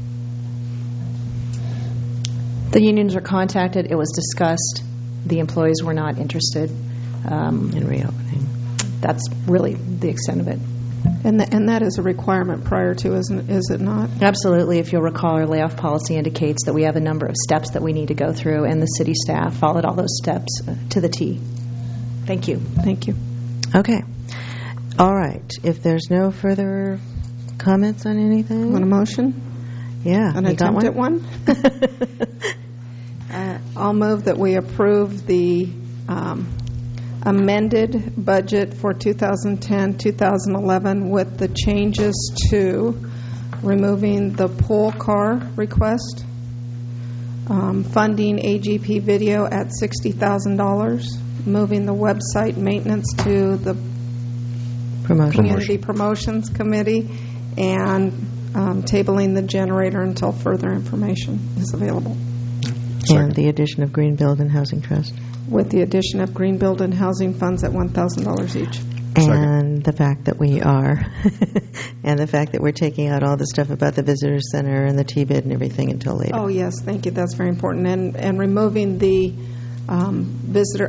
The unions were contacted. It was discussed. The employees were not interested in reopening. That's really the extent of it. And that is a requirement prior to, is it not? Absolutely. If you'll recall, our layoff policy indicates that we have a number of steps that we need to go through, and the city staff followed all those steps to the T. Thank you. Thank you. Okay. All right. If there's no further comments on anything. Want a motion? Yeah. An attempt at one? I'll move that we approve the amended budget for 2010-2011 with the changes to removing the pool car request, funding AGP video at $60,000, moving the website maintenance to the Community Promotions Committee, and tabling the generator until further information is available. And the addition of Greenbuild and Housing Trust. With the addition of Greenbuild and Housing funds at $1,000 each. And the fact that we are, and the fact that we're taking out all the stuff about the visitor center and the T-bid and everything until later. Oh, yes, thank you. That's very important. And removing the visitor.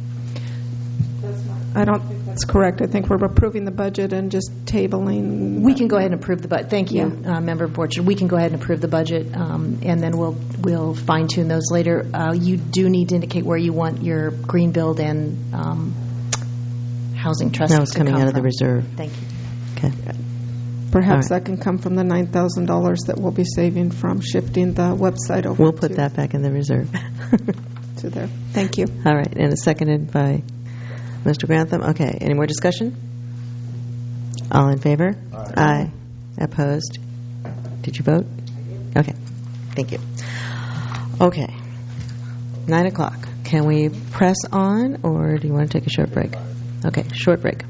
I don't think that's correct. I think we're approving the budget and just tabling. We can go ahead and approve the budget. Thank you, Member Borchard. We can go ahead and approve the budget, and then we'll fine-tune those later. You do need to indicate where you want your Greenbuild and Housing Trust to come coming out of the reserve. Thank you. Okay. Perhaps that can come from the $9,000 that we'll be saving from shifting the website over. We'll put that back in the reserve. To there. Thank you. All right, and it's seconded by Mr. Grantham. Okay, any more discussion? All in favor? Aye. Opposed? Did you vote? Okay, thank you. Okay, 9 o'clock. Can we press on, or do you want to take a short break? Okay, short break.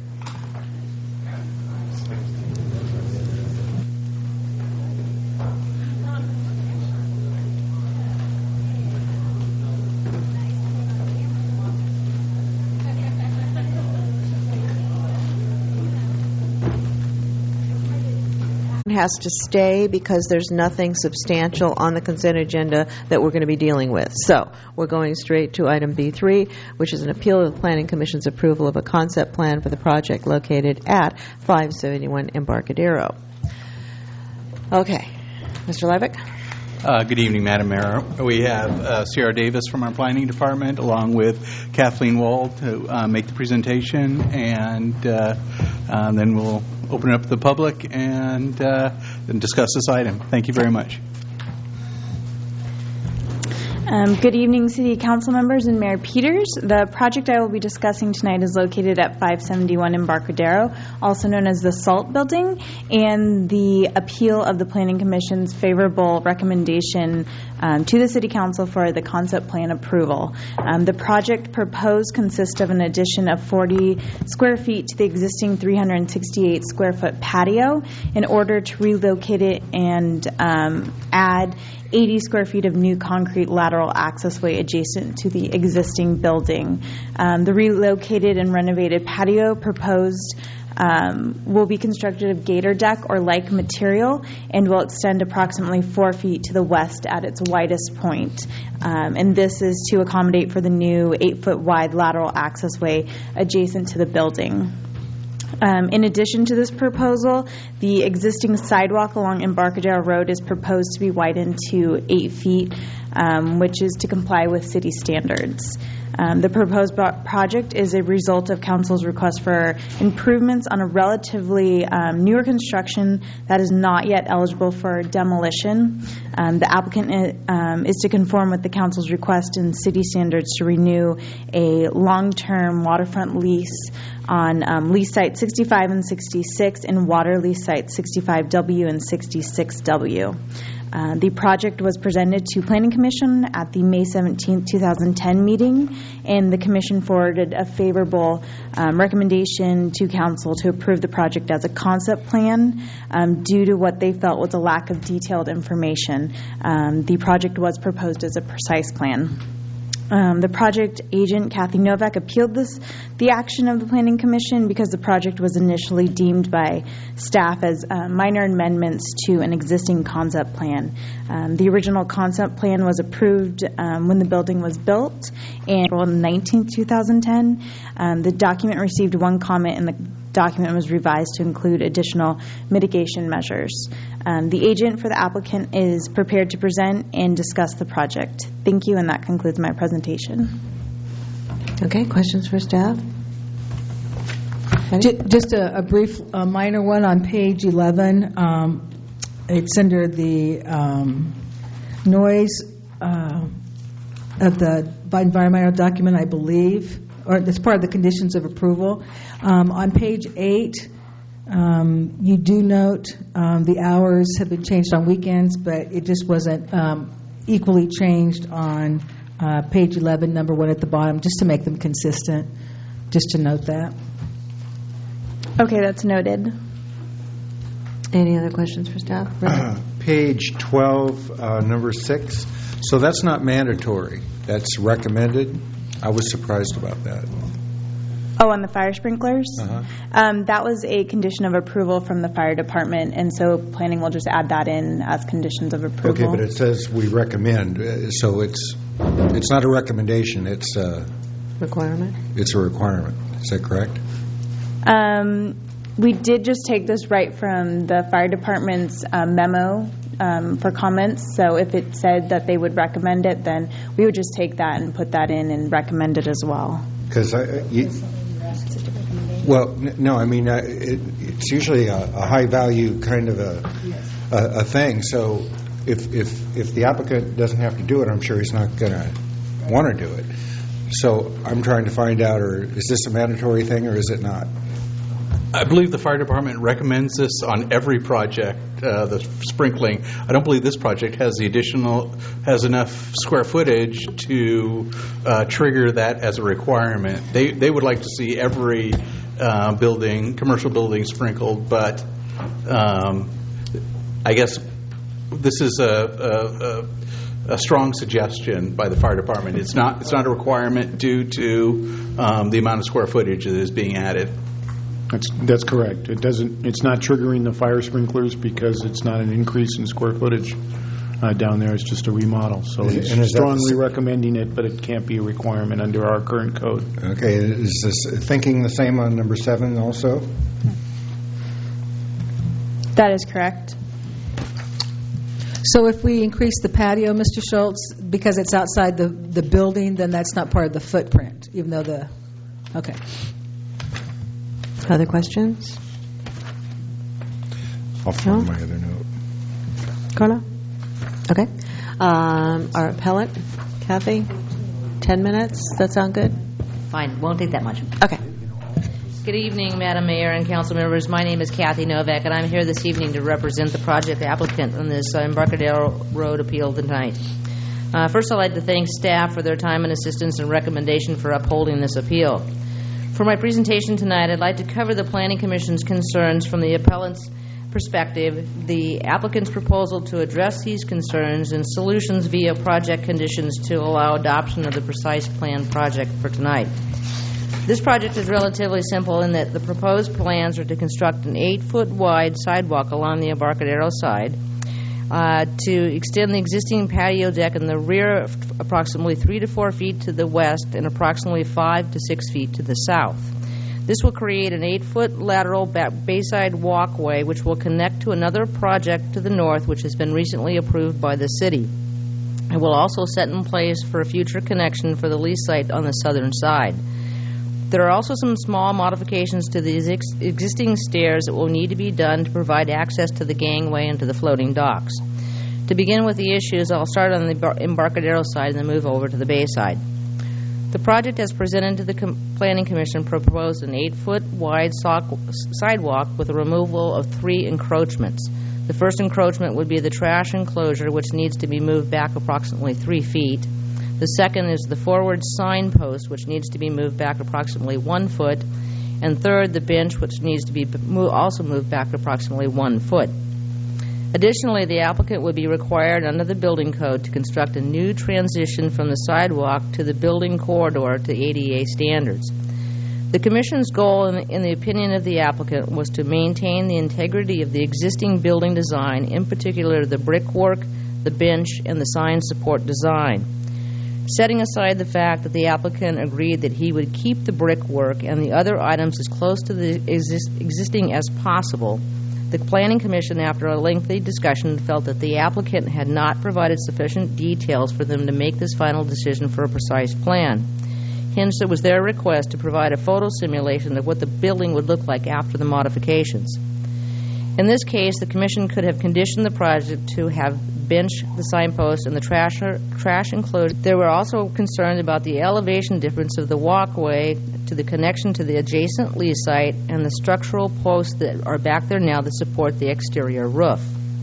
Has to stay because there's nothing substantial on the consent agenda that we're going to be dealing with. So we're going straight to item B3, which is an appeal of the Planning Commission's approval of a concept plan for the project located at 571 Embarcadero. Okay. Mr. Levick? Good evening, Madam Mayor. We have Sierra Davis from our planning department along with Kathleen Wald to make the presentation, and then we'll open it up to the public and discuss this item. Thank you very much. Good evening, City Council members and Mayor Peters. The project I will be discussing tonight is located at 571 Embarcadero, also known as the SALT Building, and the appeal of the Planning Commission's favorable recommendation to the City Council for the concept plan approval. The project proposed consists of an addition of 40 square feet to the existing 368 square foot patio in order to relocate it and add 80 square feet of new concrete lateral accessway adjacent to the existing building. The relocated and renovated patio proposed will be constructed of gator deck or like material and will extend approximately 4 feet to the west at its widest point. And this is to accommodate for the new 8-foot wide lateral accessway adjacent to the building. In addition to this proposal, the existing sidewalk along Embarcadero Road is proposed to be widened to 8 feet, which is to comply with city standards. The proposed project is a result of Council's request for improvements on a relatively newer construction that is not yet eligible for demolition. The applicant is to conform with the Council's request and city standards to renew a long-term waterfront lease on lease site 65 and 66 and water lease site 65W and 66W. The project was presented to Planning Commission at the May 17, 2010 meeting, and the Commission forwarded a favorable recommendation to Council to approve the project as a concept plan due to what they felt was a lack of detailed information. The project was proposed as a precise plan. The project agent, Kathy Novak, appealed the action of the Planning Commission because the project was initially deemed by staff as minor amendments to an existing concept plan. The original concept plan was approved when the building was built, and on 19, 2010, the document received one comment, and the document was revised to include additional mitigation measures. The agent for the applicant is prepared to present and discuss the project. Thank you, and that concludes my presentation. Okay, questions for staff? Just a brief minor one on page 11. It's under the noise of the environmental document, I believe, or it's part of the conditions of approval. On page 8, you do note the hours have been changed on weekends, but it just wasn't equally changed on page 11, number 1 at the bottom, just to make them consistent, just to note that. Okay, that's noted. Any other questions for staff? Page 12, number 6. So that's not mandatory. That's recommended. I was surprised about that. Oh, on the fire sprinklers? That was a condition of approval from the fire department, and so planning will just add that in as conditions of approval. Okay, but it says we recommend, so it's not a recommendation. It's a requirement. It's a requirement. Is that correct? We did just take this right from the fire department's memo for comments. So if it said that they would recommend it, then we would just take that and put that in and recommend it as well. Because Well, no, I mean, it's usually a high-value kind of a thing. So if the applicant doesn't have to do it, I'm sure he's not going to want to do it. So I'm trying to find out, or is this a mandatory thing, or is it not? I believe the fire department recommends this on every project, the sprinkling. I don't believe this project has enough square footage to trigger that as a requirement. They would like to see every commercial building sprinkled, but I guess this is a strong suggestion by the fire department. It's not a requirement due to the amount of square footage that is being added. That's correct. It's not triggering the fire sprinklers because it's not an increase in square footage down there. It's just a remodel. So he's strongly recommending it, but it can't be a requirement under our current code. Okay. Is this thinking the same on number 7 also? That is correct. So if we increase the patio, Mr. Schultz, because it's outside the building, then that's not part of the footprint, even though okay. Other questions? I'll find my other note. Carla? Okay. Our appellant, Kathy, 10 minutes. Does that sound good? Fine. Won't take that much. Okay. Good evening, Madam Mayor and council members. My name is Kathy Novak, and I'm here this evening to represent the project applicant on this Embarcadero Road appeal tonight. First, I'd like to thank staff for their time and assistance and recommendation for upholding this appeal. For my presentation tonight, I'd like to cover the Planning Commission's concerns from the appellant's perspective, the applicant's proposal to address these concerns, and solutions via project conditions to allow adoption of the precise plan project for tonight. This project is relatively simple in that the proposed plans are to construct an 8-foot wide sidewalk along the Embarcadero side, to extend the existing patio deck in the rear approximately 3 to 4 feet to the west and approximately 5 to 6 feet to the south. This will create an 8-foot lateral bayside walkway which will connect to another project to the north which has been recently approved by the city. It will also set in place for a future connection for the lease site on the southern side. There are also some small modifications to the existing stairs that will need to be done to provide access to the gangway and to the floating docks. To begin with the issues, I'll start on the Embarcadero side and then move over to the bay side. The project as presented to the Planning Commission proposed an 8-foot wide sidewalk with a removal of 3 encroachments. The first encroachment would be the trash enclosure, which needs to be moved back approximately 3 feet. The second is the forward sign post, which needs to be moved back approximately 1 foot. And third, the bench, which needs to be also moved back approximately 1 foot. Additionally, the applicant would be required under the building code to construct a new transition from the sidewalk to the building corridor to ADA standards. The Commission's goal, in the opinion of the applicant, was to maintain the integrity of the existing building design, in particular the brickwork, the bench, and the sign support design. Setting aside the fact that the applicant agreed that he would keep the brickwork and the other items as close to the existing as possible, the Planning Commission, after a lengthy discussion, felt that the applicant had not provided sufficient details for them to make this final decision for a precise plan. Hence, it was their request to provide a photo simulation of what the building would look like after the modifications. In this case, the Commission could have conditioned the project to have bench, the signpost, and the trash enclosure. They were also concerned about the elevation difference of the walkway to the connection to the adjacent lease site and the structural posts that are back there now that support the exterior roof.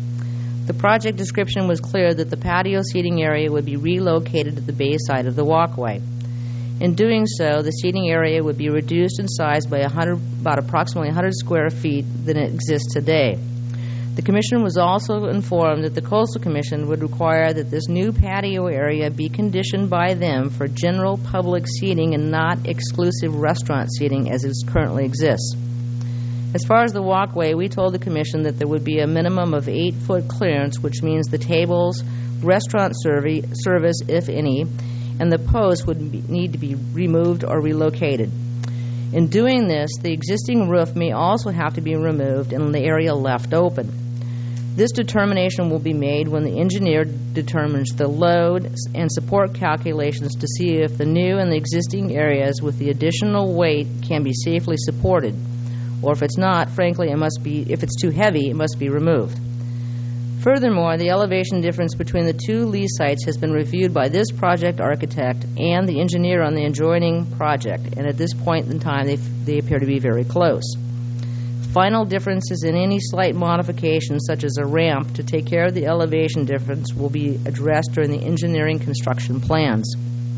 The project description was clear that the patio seating area would be relocated to the bay side of the walkway. In doing so, the seating area would be reduced in size by about approximately 100 square feet than it exists today. The Commission was also informed that the Coastal Commission would require that this new patio area be conditioned by them for general public seating and not exclusive restaurant seating as it currently exists. As far as the walkway, we told the Commission that there would be a minimum of 8-foot clearance, which means the tables, restaurant service, if any, and the posts would need to be removed or relocated. In doing this, the existing roof may also have to be removed and the area left open. This determination will be made when the engineer determines the load and support calculations to see if the new and the existing areas with the additional weight can be safely supported, or if it's not, frankly, if it's too heavy, it must be removed. Furthermore, the elevation difference between the two lease sites has been reviewed by this project architect and the engineer on the adjoining project, and at this point in time, they appear to be very close. Final differences in any slight modification, such as a ramp, to take care of the elevation difference will be addressed during the engineering construction plans.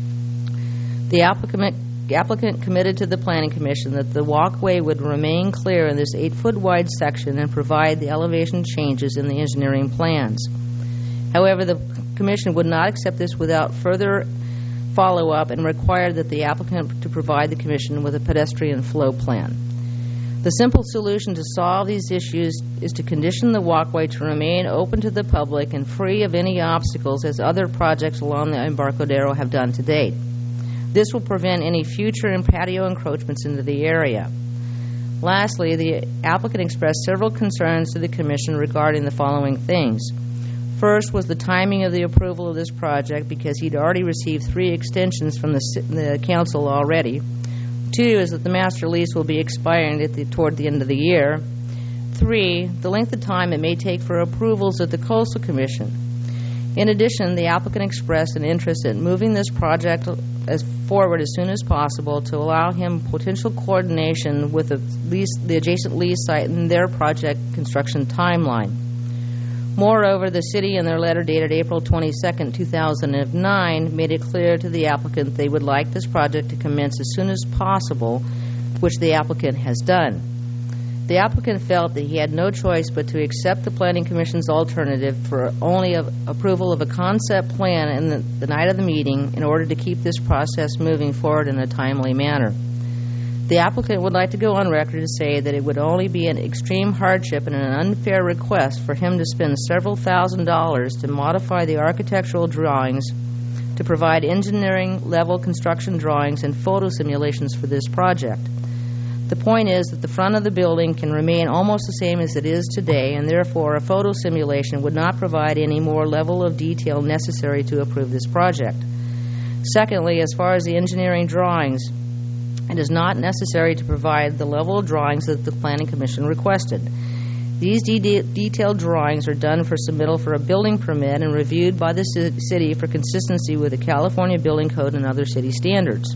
The applicant committed to the Planning Commission that the walkway would remain clear in this 8-foot wide section and provide the elevation changes in the engineering plans. However, the Commission would not accept this without further follow-up and required that the applicant to provide the Commission with a pedestrian flow plan. The simple solution to solve these issues is to condition the walkway to remain open to the public and free of any obstacles, as other projects along the Embarcadero have done to date. This will prevent any future patio encroachments into the area. Lastly, the applicant expressed several concerns to the Commission regarding the following things. First was the timing of the approval of this project, because he'd already received 3 extensions from the Council already. 2 is that the master lease will be expiring toward the end of the year. 3, the length of time it may take for approvals at the Coastal Commission. In addition, the applicant expressed an interest in moving this project forward as soon as possible to allow him potential coordination with the adjacent lease site and their project construction timeline. Moreover, the city, in their letter dated April 22, 2009, made it clear to the applicant they would like this project to commence as soon as possible, which the applicant has done. The applicant felt that he had no choice but to accept the Planning Commission's alternative for only approval of a concept plan in the night of the meeting in order to keep this process moving forward in a timely manner. The applicant would like to go on record to say that it would only be an extreme hardship and an unfair request for him to spend several $1,000s to modify the architectural drawings to provide engineering-level construction drawings and photo simulations for this project. The point is that the front of the building can remain almost the same as it is today, and therefore a photo simulation would not provide any more level of detail necessary to approve this project. Secondly, as far as the engineering drawings, it is not necessary to provide the level of drawings that the Planning Commission requested. These detailed drawings are done for submittal for a building permit and reviewed by the city for consistency with the California Building Code and other city standards.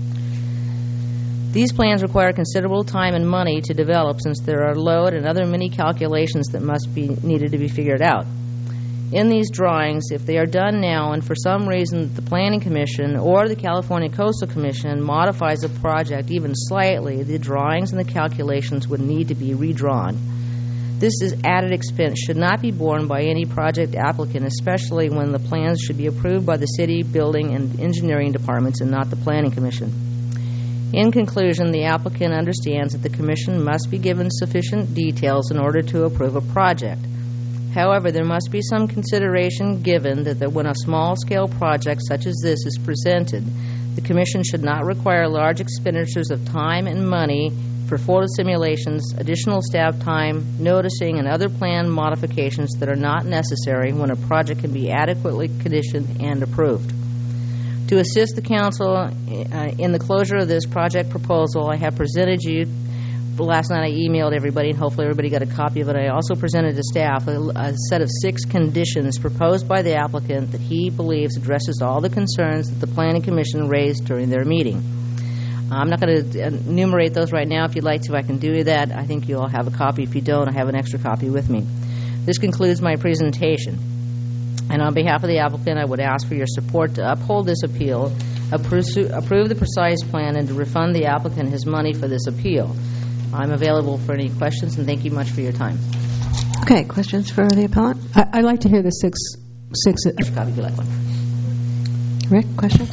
These plans require considerable time and money to develop, since there are load and other many calculations that must be needed to be figured out. In these drawings, if they are done now and for some reason the Planning Commission or the California Coastal Commission modifies a project even slightly, the drawings and the calculations would need to be redrawn. This added expense should not be borne by any project applicant, especially when the plans should be approved by the city, building, and engineering departments and not the Planning Commission. In conclusion, the applicant understands that the Commission must be given sufficient details in order to approve a project. However, there must be some consideration given that when a small-scale project such as this is presented, the Commission should not require large expenditures of time and money for photo simulations, additional staff time, noticing, and other plan modifications that are not necessary when a project can be adequately conditioned and approved. To assist the Council in the closure of this project proposal, I have presented you. Last night I emailed everybody, and hopefully everybody got a copy of it. I also presented to staff a set of 6 conditions proposed by the applicant that he believes addresses all the concerns that the Planning Commission raised during their meeting. I'm not going to enumerate those right now. If you'd like to, I can do that. I think you all have a copy. If you don't, I have an extra copy with me. This concludes my presentation. And on behalf of the applicant, I would ask for your support to uphold this appeal, approve the precise plan, and to refund the applicant his money for this appeal. I'm available for any questions, and thank you much for your time. Okay, questions for the appellant? I'd like to hear the six. Copy, if you like one. Rick, question?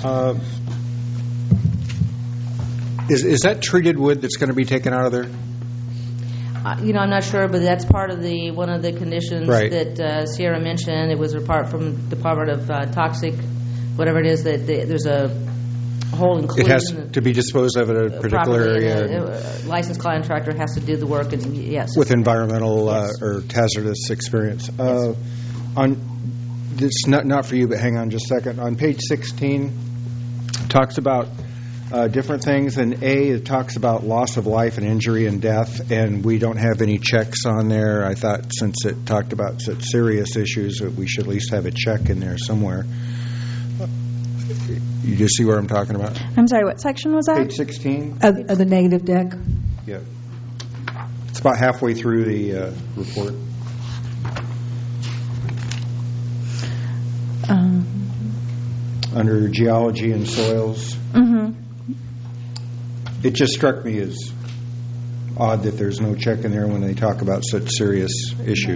Is that treated wood that's going to be taken out of there? I'm not sure, but that's part of one of the conditions that Sierra mentioned. It was apart from Department of Toxic, whatever it is, that there's a whole inclusion. It has to be disposed of at a particular area. A licensed contractor has to do the work, and yes. With environmental or hazardous experience. On this, not for you, but hang on just a second. On page 16, it talks about different things, and it talks about loss of life and injury and death, and we don't have any checks on there. I thought since it talked about such serious issues that we should at least have a check in there somewhere. You just see where I'm talking about? I'm sorry, what section was that? Page 16. Of the negative deck? Yeah. It's about halfway through the report. Under geology and soils. Mm-hmm. It just struck me as odd that there's no check in there when they talk about such serious issue.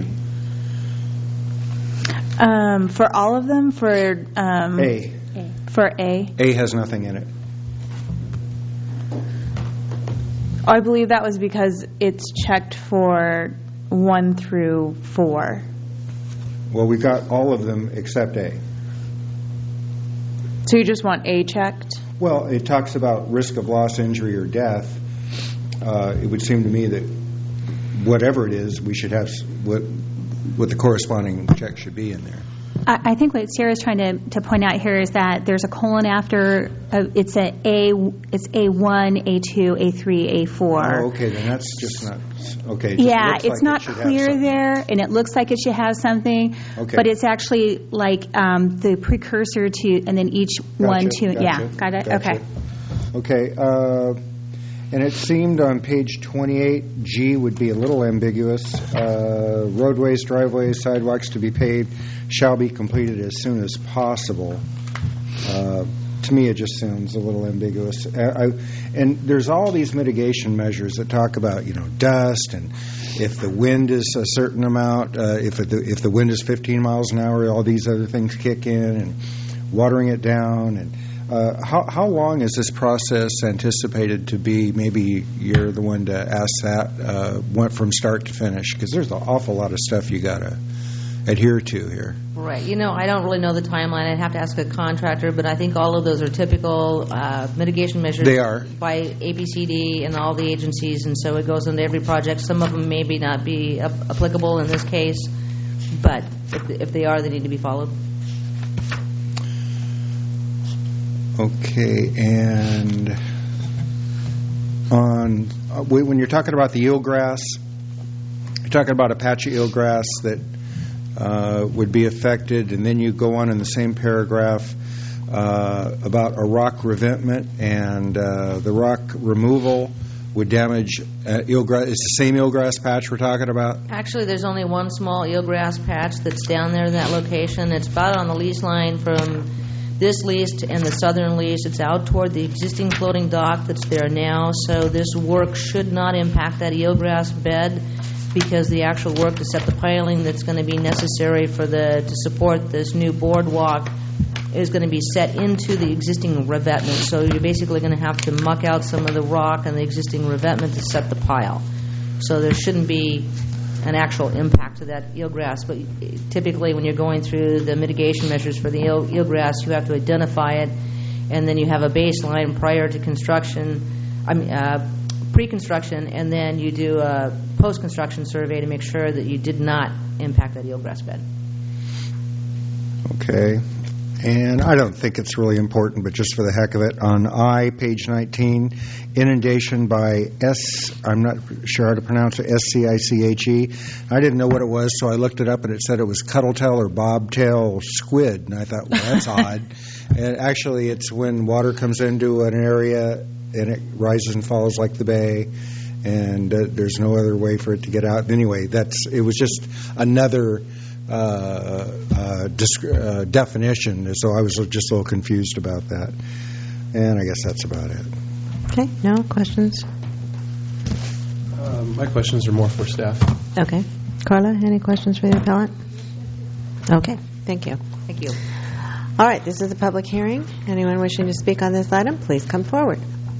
For all of them? For A. For A? A has nothing in it. I believe that was because it's checked for 1 through 4. Well, we got all of them except A. So you just want A checked? Well, it talks about risk of loss, injury, or death. It would seem to me that whatever it is, we should have what the corresponding check should be in there. I think what Sarah's trying to point out here is that there's a colon after it's A1, A2, A3, A4. Oh, okay, then that's just not okay. It yeah, it's not clear there, and it looks like it should have something, okay. But it's actually like the precursor to, and then each one, two. Gotcha, yeah, got it. Gotcha. Okay, and it seemed on page 28, G would be a little ambiguous. Roadways, driveways, sidewalks to be paved shall be completed as soon as possible. To me, it just sounds a little ambiguous. And there's all these mitigation measures that talk about, dust, and if the wind is a certain amount, if the wind is 15 miles an hour, all these other things kick in, and watering it down. And how long is this process anticipated to be? Maybe you're the one to ask that. Went from start to finish, because there's an awful lot of stuff you got to adhere to here. Right. I don't really know the timeline. I'd have to ask a contractor, but I think all of those are typical mitigation measures. They are. By ABCD and all the agencies, and so it goes into every project. Some of them maybe not be applicable in this case, but if they are, they need to be followed. Okay, and when you're talking about the eelgrass, you're talking about a patch of eelgrass that would be affected, and then you go on in the same paragraph about a rock revetment, and the rock removal would damage eelgrass. It's the same eelgrass patch we're talking about? Actually, there's only one small eelgrass patch that's down there in that location. It's about on the lease line from this lease and the southern lease. It's out toward the existing floating dock that's there now, so this work should not impact that eelgrass bed, because the actual work to set the piling that's going to be necessary to support this new boardwalk is going to be set into the existing revetment. So you're basically going to have to muck out some of the rock and the existing revetment to set the pile. So there shouldn't be an actual impact to that eelgrass. But typically when you're going through the mitigation measures for the eelgrass, you have to identify it, and then you have a baseline prior to construction, pre-construction, and then you do a post-construction survey to make sure that you did not impact that eelgrass bed. Okay. And I don't think it's really important, but just for the heck of it, on page 19, inundation by I'm not sure how to pronounce it, SCICHE. I didn't know what it was, so I looked it up, and it said it was cuttletail or bobtail squid. And I thought, well, that's odd. And actually, it's when water comes into an area and it rises and falls like the bay, and there's no other way for it to get out. Anyway, it was just another definition, so I was just a little confused about that. And I guess that's about it. Okay, no questions? My questions are more for staff. Okay. Carla, any questions for the appellant? Okay, thank you. Thank you. All right, this is a public hearing. Anyone wishing to speak on this item, please come forward.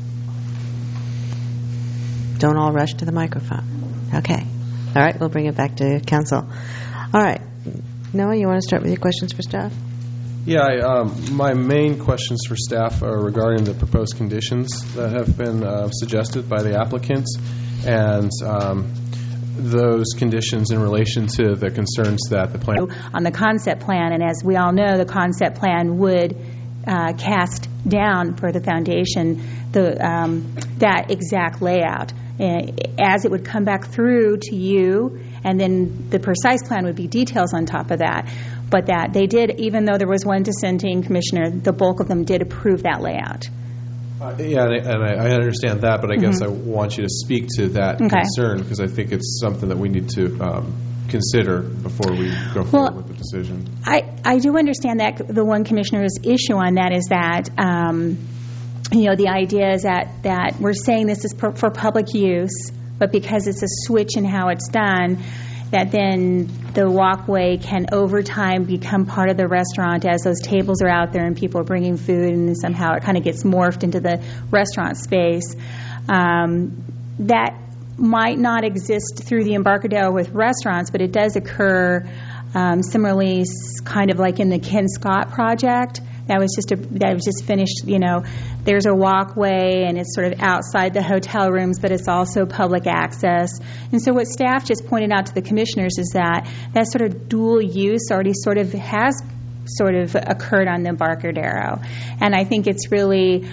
Don't all rush to the microphone. Okay. All right, we'll bring it back to council. All right. Noah, you want to start with your questions for staff? Yeah, my main questions for staff are regarding the proposed conditions that have been suggested by the applicants, and those conditions in relation to the concerns that the plan on the concept plan. And as we all know, the concept plan would cast down for the foundation that exact layout. As it would come back through to you, and then the precise plan would be details on top of that. But that they did, even though there was one dissenting commissioner, the bulk of them did approve that layout. Yeah, and I understand that, but I guess I want you to speak to that concern, because I think it's something that we need to consider before we go forward with the decision. I do understand that the one commissioner's issue on that is that the idea is that we're saying this is for public use, but because it's a switch in how it's done, that then the walkway can over time become part of the restaurant as those tables are out there and people are bringing food, and somehow it kind of gets morphed into the restaurant space. That might not exist through the Embarcadero with restaurants, but it does occur similarly, kind of like in the Ken Scott project. That was just finished. There's a walkway and it's sort of outside the hotel rooms, but it's also public access. And so what staff just pointed out to the commissioners is that sort of dual use already has occurred on the Embarcadero. And I think it's really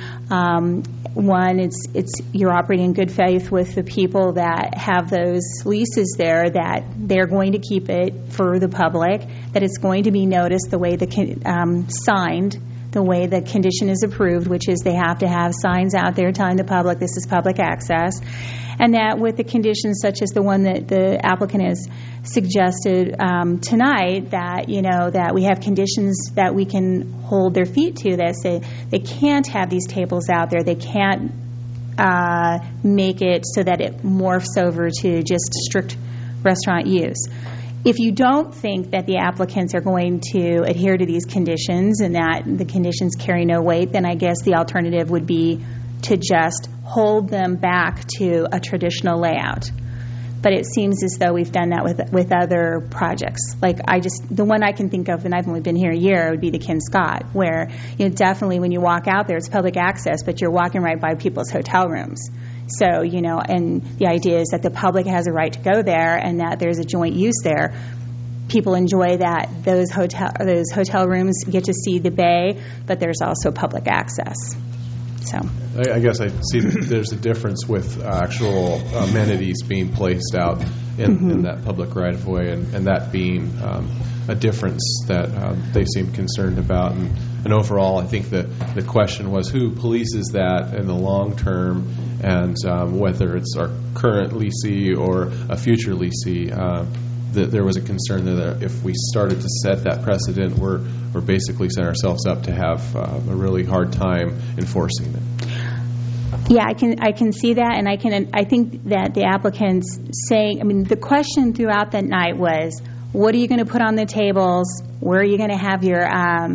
it's you're operating in good faith with the people that have those leases there, that they're going to keep it for the public, that it's going to be noticed the way signed, the way the condition is approved, which is they have to have signs out there telling the public this is public access, and that with the conditions such as the one that the applicant has suggested tonight, that we have conditions that we can hold their feet to, that say they can't have these tables out there, they can't make it so that it morphs over to just strict restaurant use. If you don't think that the applicants are going to adhere to these conditions and that the conditions carry no weight, then I guess the alternative would be to just hold them back to a traditional layout. But it seems as though we've done that with other projects. Like the one I can think of, and I've only been here a year, would be the Ken Scott, where definitely when you walk out there, it's public access, but you're walking right by people's hotel rooms. So, and the idea is that the public has a right to go there and that there's a joint use there. People enjoy that those hotel rooms get to see the bay, but there's also public access. So I guess I see there's a difference with actual amenities being placed out in that public right-of-way, and that being a difference that they seem concerned about. And overall, I think that the question was who polices that in the long term, and whether it's our current leasee or a future leasee. That there was a concern that if we started to set that precedent, we're basically setting ourselves up to have a really hard time enforcing it. Yeah, I can see that, and I think that the applicants saying, the question throughout that night was, what are you going to put on the tables? Where are you going to have your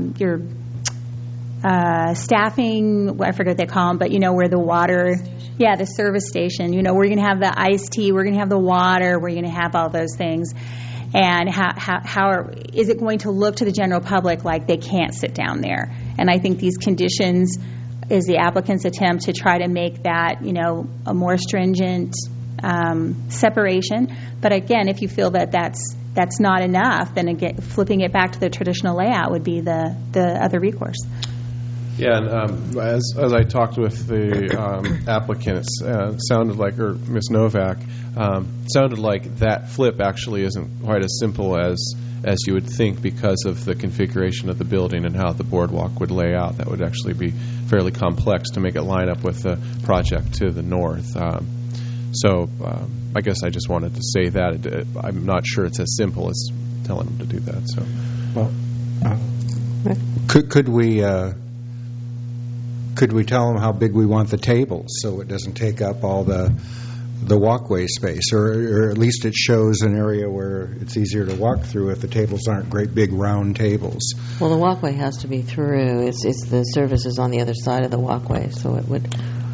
staffing? I forget what they call them, but where the water. Yeah, the service station. We're going to have the iced tea. We're going to have the water. We're going to have all those things. And how is it going to look to the general public like they can't sit down there? And I think these conditions is the applicant's attempt to try to make that, a more stringent separation. But again, if you feel that that's not enough, then again, flipping it back to the traditional layout would be the other recourse. Yeah, and as I talked with the applicants, sounded like, or Ms. Novak, sounded like that flip actually isn't quite as simple as you would think because of the configuration of the building and how the boardwalk would lay out. That would actually be fairly complex to make it line up with the project to the north. So I guess I just wanted to say that. I'm not sure it's as simple as telling them to do that. So, well, Could we tell them how big we want the tables so it doesn't take up all the walkway space, or at least it shows an area where it's easier to walk through if the tables aren't great big round tables? Well, the walkway has to be through. It's the services on the other side of the walkway, so it would.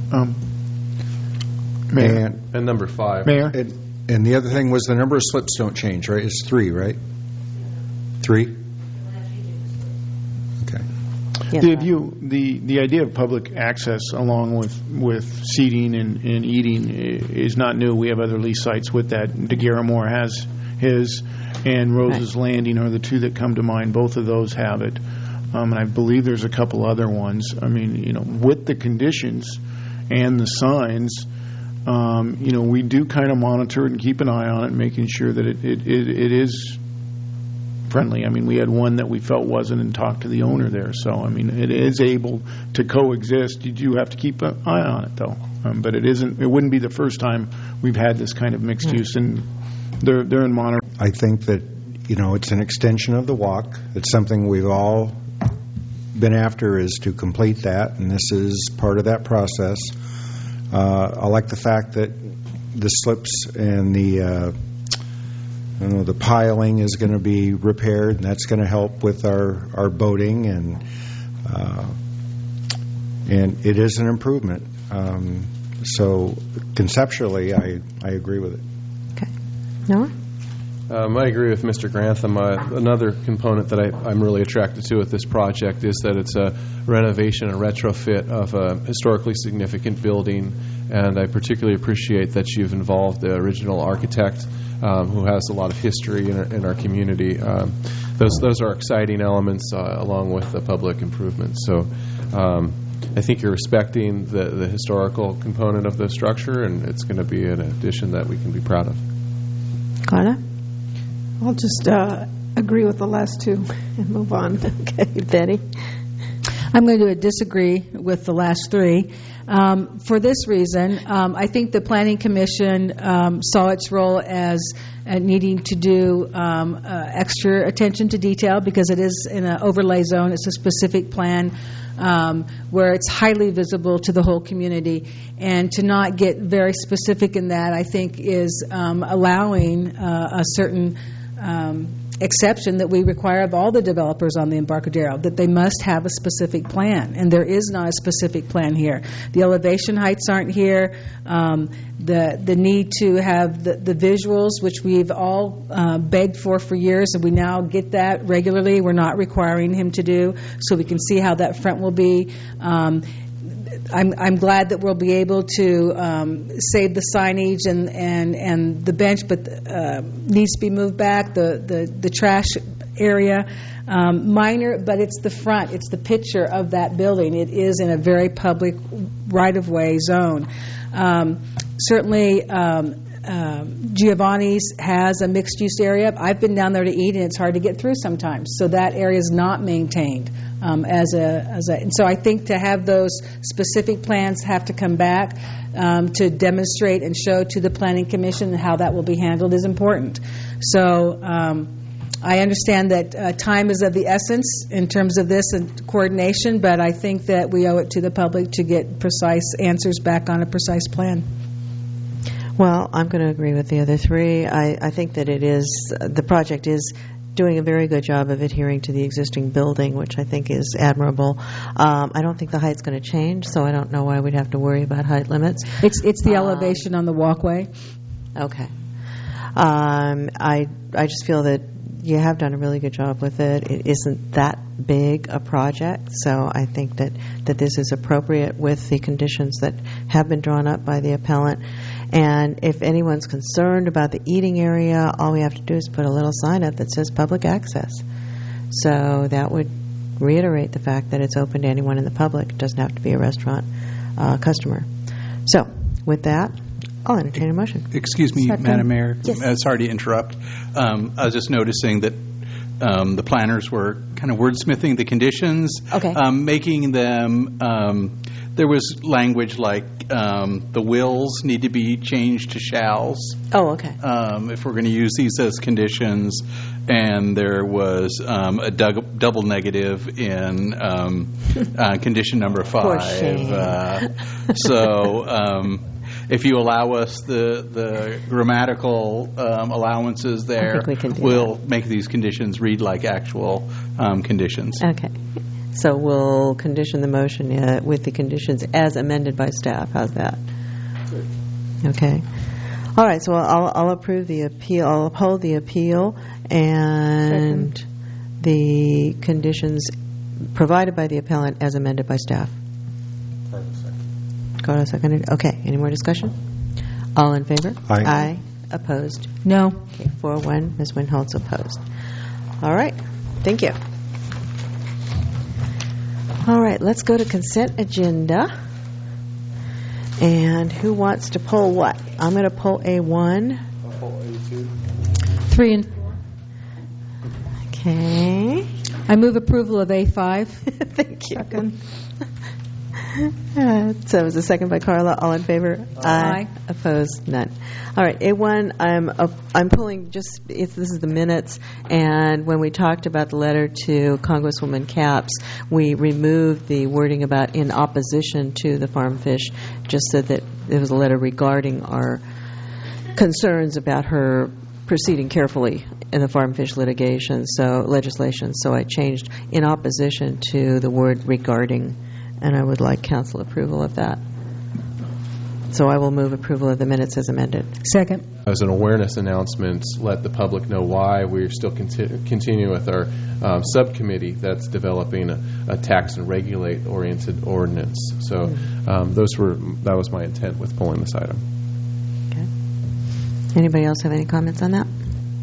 Mayor. And number 5. Mayor. And the other thing was the number of slips don't change, right? It's 3, right? 3? Okay. Yes, the idea of public access along with seating and eating is not new. We have other lease sites with that. DeGarramore has his, and Rose's Landing are the two that come to mind. Both of those have it. And I believe there's a couple other ones. I mean, with the conditions and the signs, we do kind of monitor it and keep an eye on it, making sure that it is friendly. I mean, we had one that we felt wasn't, and talked to the owner there. So, I mean, it is able to coexist. You do have to keep an eye on it, though. But it wouldn't be the first time we've had this kind of mixed use, and they're in Monterey. I think that, it's an extension of the walk. It's something we've all been after, is to complete that, and this is part of that process. I like the fact that the slips and the piling is going to be repaired, and that's going to help with our boating, and it is an improvement. So conceptually, I agree with it. Okay. Noah? I agree with Mr. Grantham. Another component that I'm really attracted to with this project is that it's a renovation and retrofit of a historically significant building, and I particularly appreciate that you've involved the original architect who has a lot of history in our community. Those are exciting elements along with the public improvements. So I think you're respecting the historical component of the structure, and it's going to be an addition that we can be proud of. Carla? I'll just agree with the last two and move on. Okay, Betty? I'm going to disagree with the last three. For this reason, I think the Planning Commission saw its role as needing to do extra attention to detail, because it is in an overlay zone. It's a specific plan where it's highly visible to the whole community. And to not get very specific in that, I think, is allowing a certain exception that we require of all the developers on the Embarcadero, that they must have a specific plan, and there is not a specific plan here. The elevation heights aren't here. The need to have the visuals, which we've all begged for years, and we now get that regularly. We're not requiring him to do, so we can see how that front will be. I'm glad that we'll be able to save the signage and the bench, but needs to be moved back. The trash area, minor, but it's the front. It's the picture of that building. It is in a very public right-of-way zone. Certainly, Giovanni's has a mixed-use area. I've been down there to eat, and it's hard to get through sometimes. So that area is not maintained. And so I think to have those specific plans have to come back to demonstrate and show to the Planning Commission how that will be handled is important. So I understand that time is of the essence in terms of this and coordination, but I think that we owe it to the public to get precise answers back on a precise plan. Well, I'm going to agree with the other three. I think that the project is doing a very good job of adhering to the existing building, which I think is admirable. I don't think the height's going to change, so I don't know why we'd have to worry about height limits. It's the elevation on the walkway. Okay. I just feel that you have done a really good job with it. It isn't that big a project, so I think that this is appropriate with the conditions that have been drawn up by the appellant. And if anyone's concerned about the eating area, all we have to do is put a little sign up that says public access. So that would reiterate the fact that it's open to anyone in the public. It doesn't have to be a restaurant customer. So with that, I'll entertain a motion. Excuse me, Madam Mayor. Yes. Sorry to interrupt. I was just noticing that the planners were kind of wordsmithing the conditions, making them. There was language like the wills need to be changed to shalls. Oh, okay. If we're going to use these as conditions, and there was a double negative in condition number 5. So if you allow us the grammatical allowances there, we'll make these conditions read like actual conditions. Okay. So we'll condition the motion with the conditions as amended by staff. How's that? Okay. All right. So I'll approve the appeal. I'll uphold the appeal and the conditions provided by the appellant as amended by staff. Carla seconded. Okay. Any more discussion? All in favor? Aye. Aye. Opposed? No. Okay. 4-1. Ms. Winholtz opposed. All right. Thank you. All right. Let's go to consent agenda. And who wants to pull what? I'm going to pull A1. I'll pull A2. 3 and 4. Okay. I move approval of A5. Thank you. Second. So it was a second by Carla. All in favor? Aye. Opposed? None. All right. A1. I'm pulling just. This is the minutes. And when we talked about the letter to Congresswoman Capps, we removed the wording about in opposition to the farm fish, just so that there was a letter regarding our concerns about her proceeding carefully in the farm fish legislation. So I changed in opposition to the word regarding. And I would like council approval of that. So I will move approval of the minutes as amended. Second. As an awareness announcement, let the public know why we're still continuing with our subcommittee that's developing a tax and regulate-oriented ordinance. So that was my intent with pulling this item. Okay. Anybody else have any comments on that?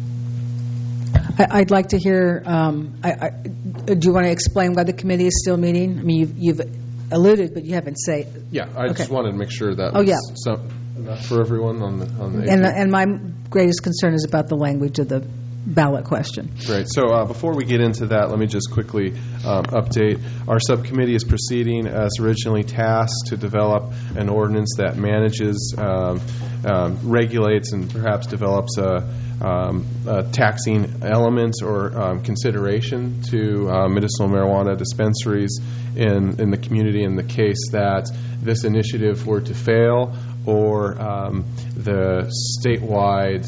I'd like to hear, do you want to explain why the committee is still meeting? I mean, you've alluded, but you haven't said. Yeah, I just wanted to make sure that was enough for everyone on the and my greatest concern is about the language of the ballot question. Great. So before we get into that, let me just quickly update. Our subcommittee is proceeding as originally tasked to develop an ordinance that manages, regulates, and perhaps develops a taxing element or consideration to medicinal marijuana dispensaries in the community in the case that this initiative were to fail or the statewide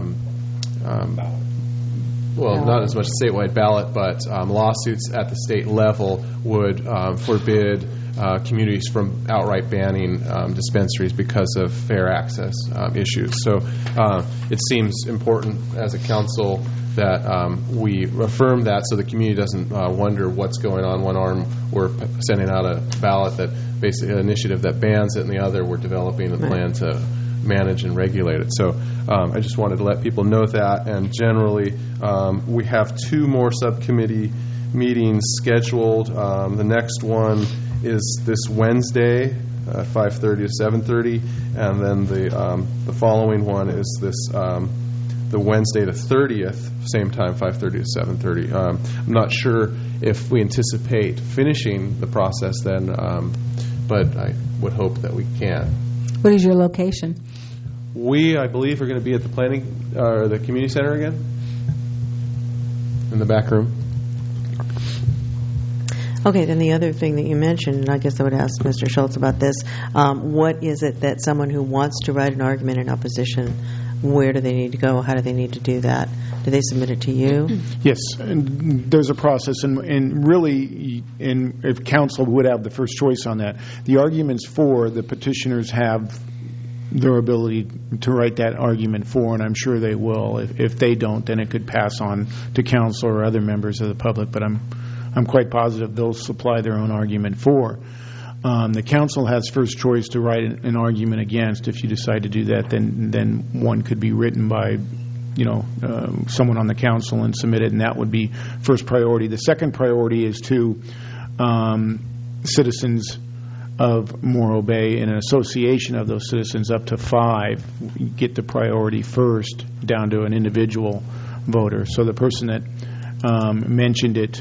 not as much statewide ballot, but lawsuits at the state level would forbid communities from outright banning dispensaries because of fair access issues. So it seems important as a council that we affirm that so the community doesn't wonder what's going on. One arm, we're sending out a ballot that basically an initiative that bans it, and the other, we're developing a plan to manage and regulate it. So I just wanted to let people know that. And generally, we have 2 more subcommittee meetings scheduled. The next one is this Wednesday, 5:30 to 7:30, and then the following one is this the Wednesday the 30th, same time, 5:30 to 7:30. I'm not sure if we anticipate finishing the process then, but I would hope that we can. What is your location? We, I believe, are going to be at the planning or the community center again, in the back room. Okay, then the other thing that you mentioned, and I guess I would ask Mr. Schultz about this, what is it that someone who wants to write an argument in opposition, where do they need to go? How do they need to do that? Do they submit it to you? Yes, and there's a process, and really, if council would have the first choice on that, the arguments for the petitioners have their ability to write that argument for, and I'm sure they will. If they don't, then it could pass on to council or other members of the public, but I'm quite positive they'll supply their own argument for. The council has first choice to write an argument against. If you decide to do that, then one could be written by someone on the council and submitted, and that would be first priority. The second priority is to citizens of Morro Bay, and an association of those citizens up to 5 get the priority first down to an individual voter. So the person that mentioned it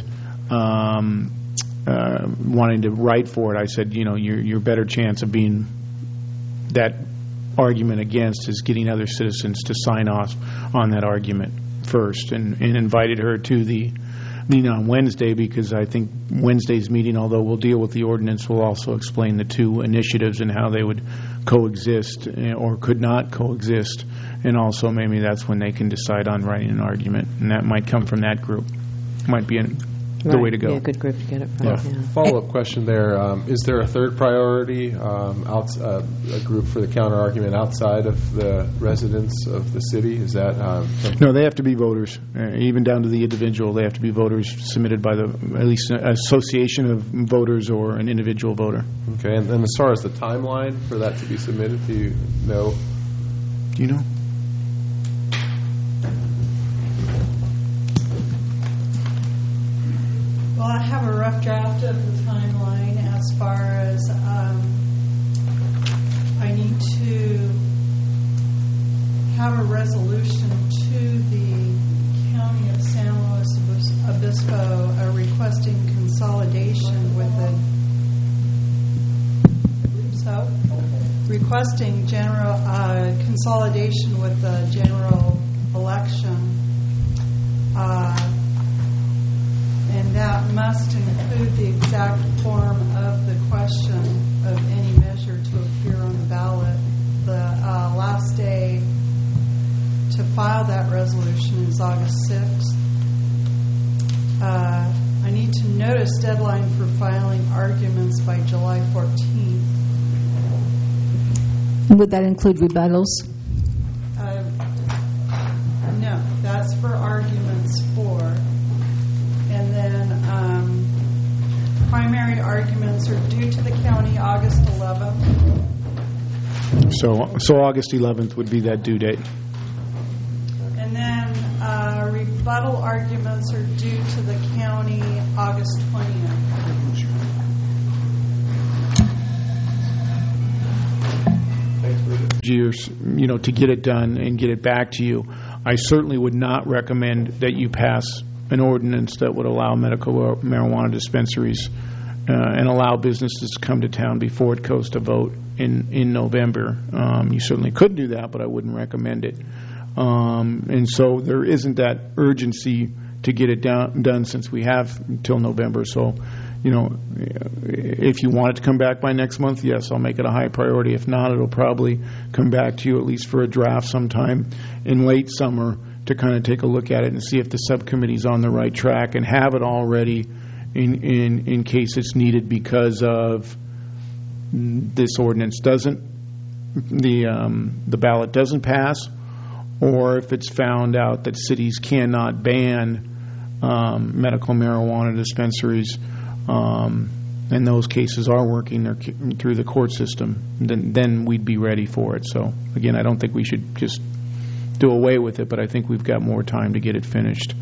wanting to write for it, I said, your better chance of being that argument against is getting other citizens to sign off on that argument first, and invited her to the meeting on Wednesday, because I think Wednesday's meeting, although we'll deal with the ordinance, will also explain the 2 initiatives and how they would coexist or could not coexist, and also maybe that's when they can decide on writing an argument, and that might come from that group. Might be the way to go. Be a good group to get it from. Yeah. Follow-up question there. Is there a third priority, a group for the counter-argument outside of the residents of the city? Is that No, they have to be voters, even down to the individual. They have to be voters submitted by at least an association of voters or an individual voter. Okay, and as far as the timeline for that to be submitted, do you know? Do you know? Well, I have a rough draft of the timeline as far as I need to have a resolution to the County of San Luis Obispo requesting consolidation with requesting general consolidation with the general election. And that must include the exact form of the question of any measure to appear on the ballot. The last day to file that resolution is August 6th. I need to notice deadline for filing arguments by July 14th. Would that include rebuttals? No, that's for arguments for. And then primary arguments are due to the county August 11th. So August 11th would be that due date. And then rebuttal arguments are due to the county August 20th. Years, to get it done and get it back to you. I certainly would not recommend that you pass an ordinance that would allow medical marijuana dispensaries and allow businesses to come to town before it goes to vote in November. You certainly could do that, but I wouldn't recommend it. And so there isn't that urgency to get it done since we have until November. So, if you want it to come back by next month, yes, I'll make it a high priority. If not, it'll probably come back to you at least for a draft sometime in late summer to kind of take a look at it and see if the subcommittee's on the right track and have it all ready in case it's needed because of this ordinance the ballot doesn't pass, or if it's found out that cities cannot ban medical marijuana dispensaries, and those cases are working through the court system, then we'd be ready for it. So again, I don't think we should just do away with it, but I think we've got more time to get it finished.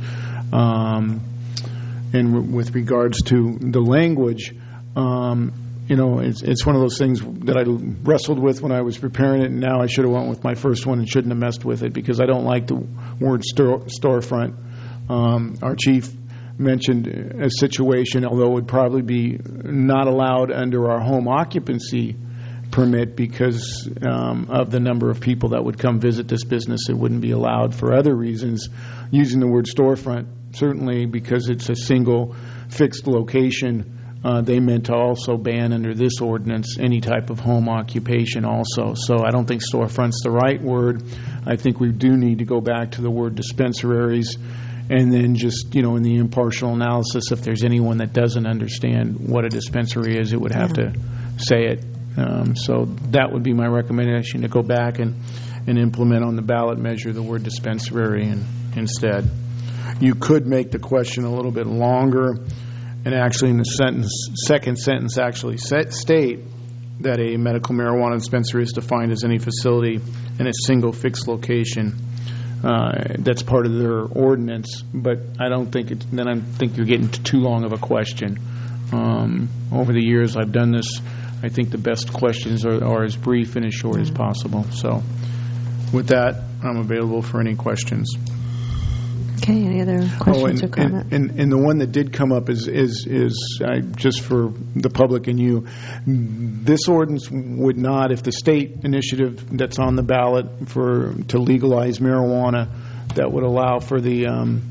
And with regards to the language, it's one of those things that I wrestled with when I was preparing it, and now I should have went with my first one and shouldn't have messed with it because I don't like the word storefront. Our chief mentioned a situation, although it would probably be not allowed under our home occupancy permit because of the number of people that would come visit this business. It wouldn't be allowed for other reasons. Using the word storefront, certainly because it's a single fixed location, they meant to also ban under this ordinance any type of home occupation also. So I don't think storefront's the right word. I think we do need to go back to the word dispensaries, and then just, in the impartial analysis, if there's anyone that doesn't understand what a dispensary is, it would have to say it. So that would be my recommendation, to go back and implement on the ballot measure the word dispensary instead. You could make the question a little bit longer and actually in the second sentence actually state that a medical marijuana dispensary is defined as any facility in a single fixed location. That's part of their ordinance, but I think you're getting to too long of a question. Over the years I've done this, I think the best questions are as brief and as short as possible. So with that, I'm available for any questions. Okay, any other questions or comments? And the one that did come up is just for the public and you, this ordinance would not, if the state initiative that's on the ballot to legalize marijuana, that would allow for the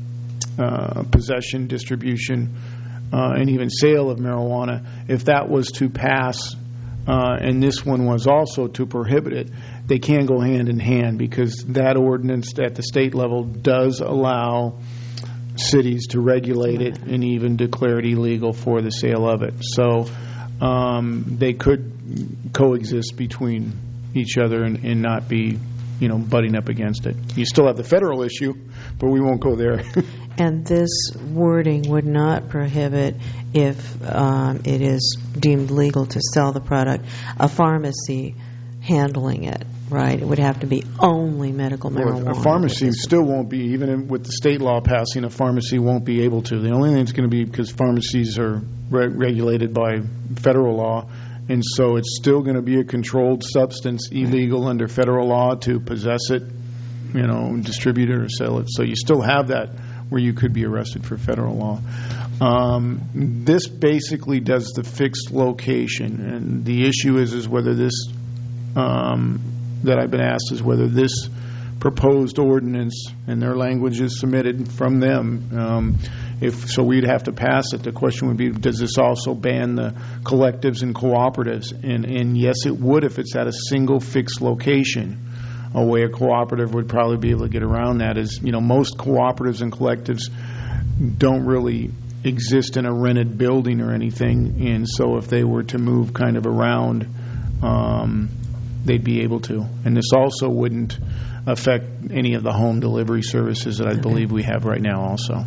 possession, distribution, and even sale of marijuana, if that was to pass, and this one was also to prohibit it, they can go hand in hand because that ordinance at the state level does allow cities to regulate it and even declare it illegal for the sale of it. So they could coexist between each other and not be, butting up against it. You still have the federal issue, but we won't go there. And this wording would not prohibit, if it is deemed legal to sell the product, a pharmacy handling it, right? It would have to be only medical marijuana. A pharmacy still won't be, even with the state law passing, a pharmacy won't be able to. The only thing it's going to be, because pharmacies are regulated by federal law, and so it's still going to be a controlled substance, illegal under federal law to possess it, distribute it or sell it. So you still have that where you could be arrested for federal law. This basically does the fixed location, and the issue is whether this, that I've been asked, is whether this proposed ordinance, and their language is submitted from them, so we'd have to pass it. The question would be, does this also ban the collectives and cooperatives? And yes, it would if it's at a single fixed location. A way a cooperative would probably be able to get around that is, most cooperatives and collectives don't really exist in a rented building or anything, and so if they were to move kind of around, they'd be able to. And this also wouldn't affect any of the home delivery services that I believe we have right now also.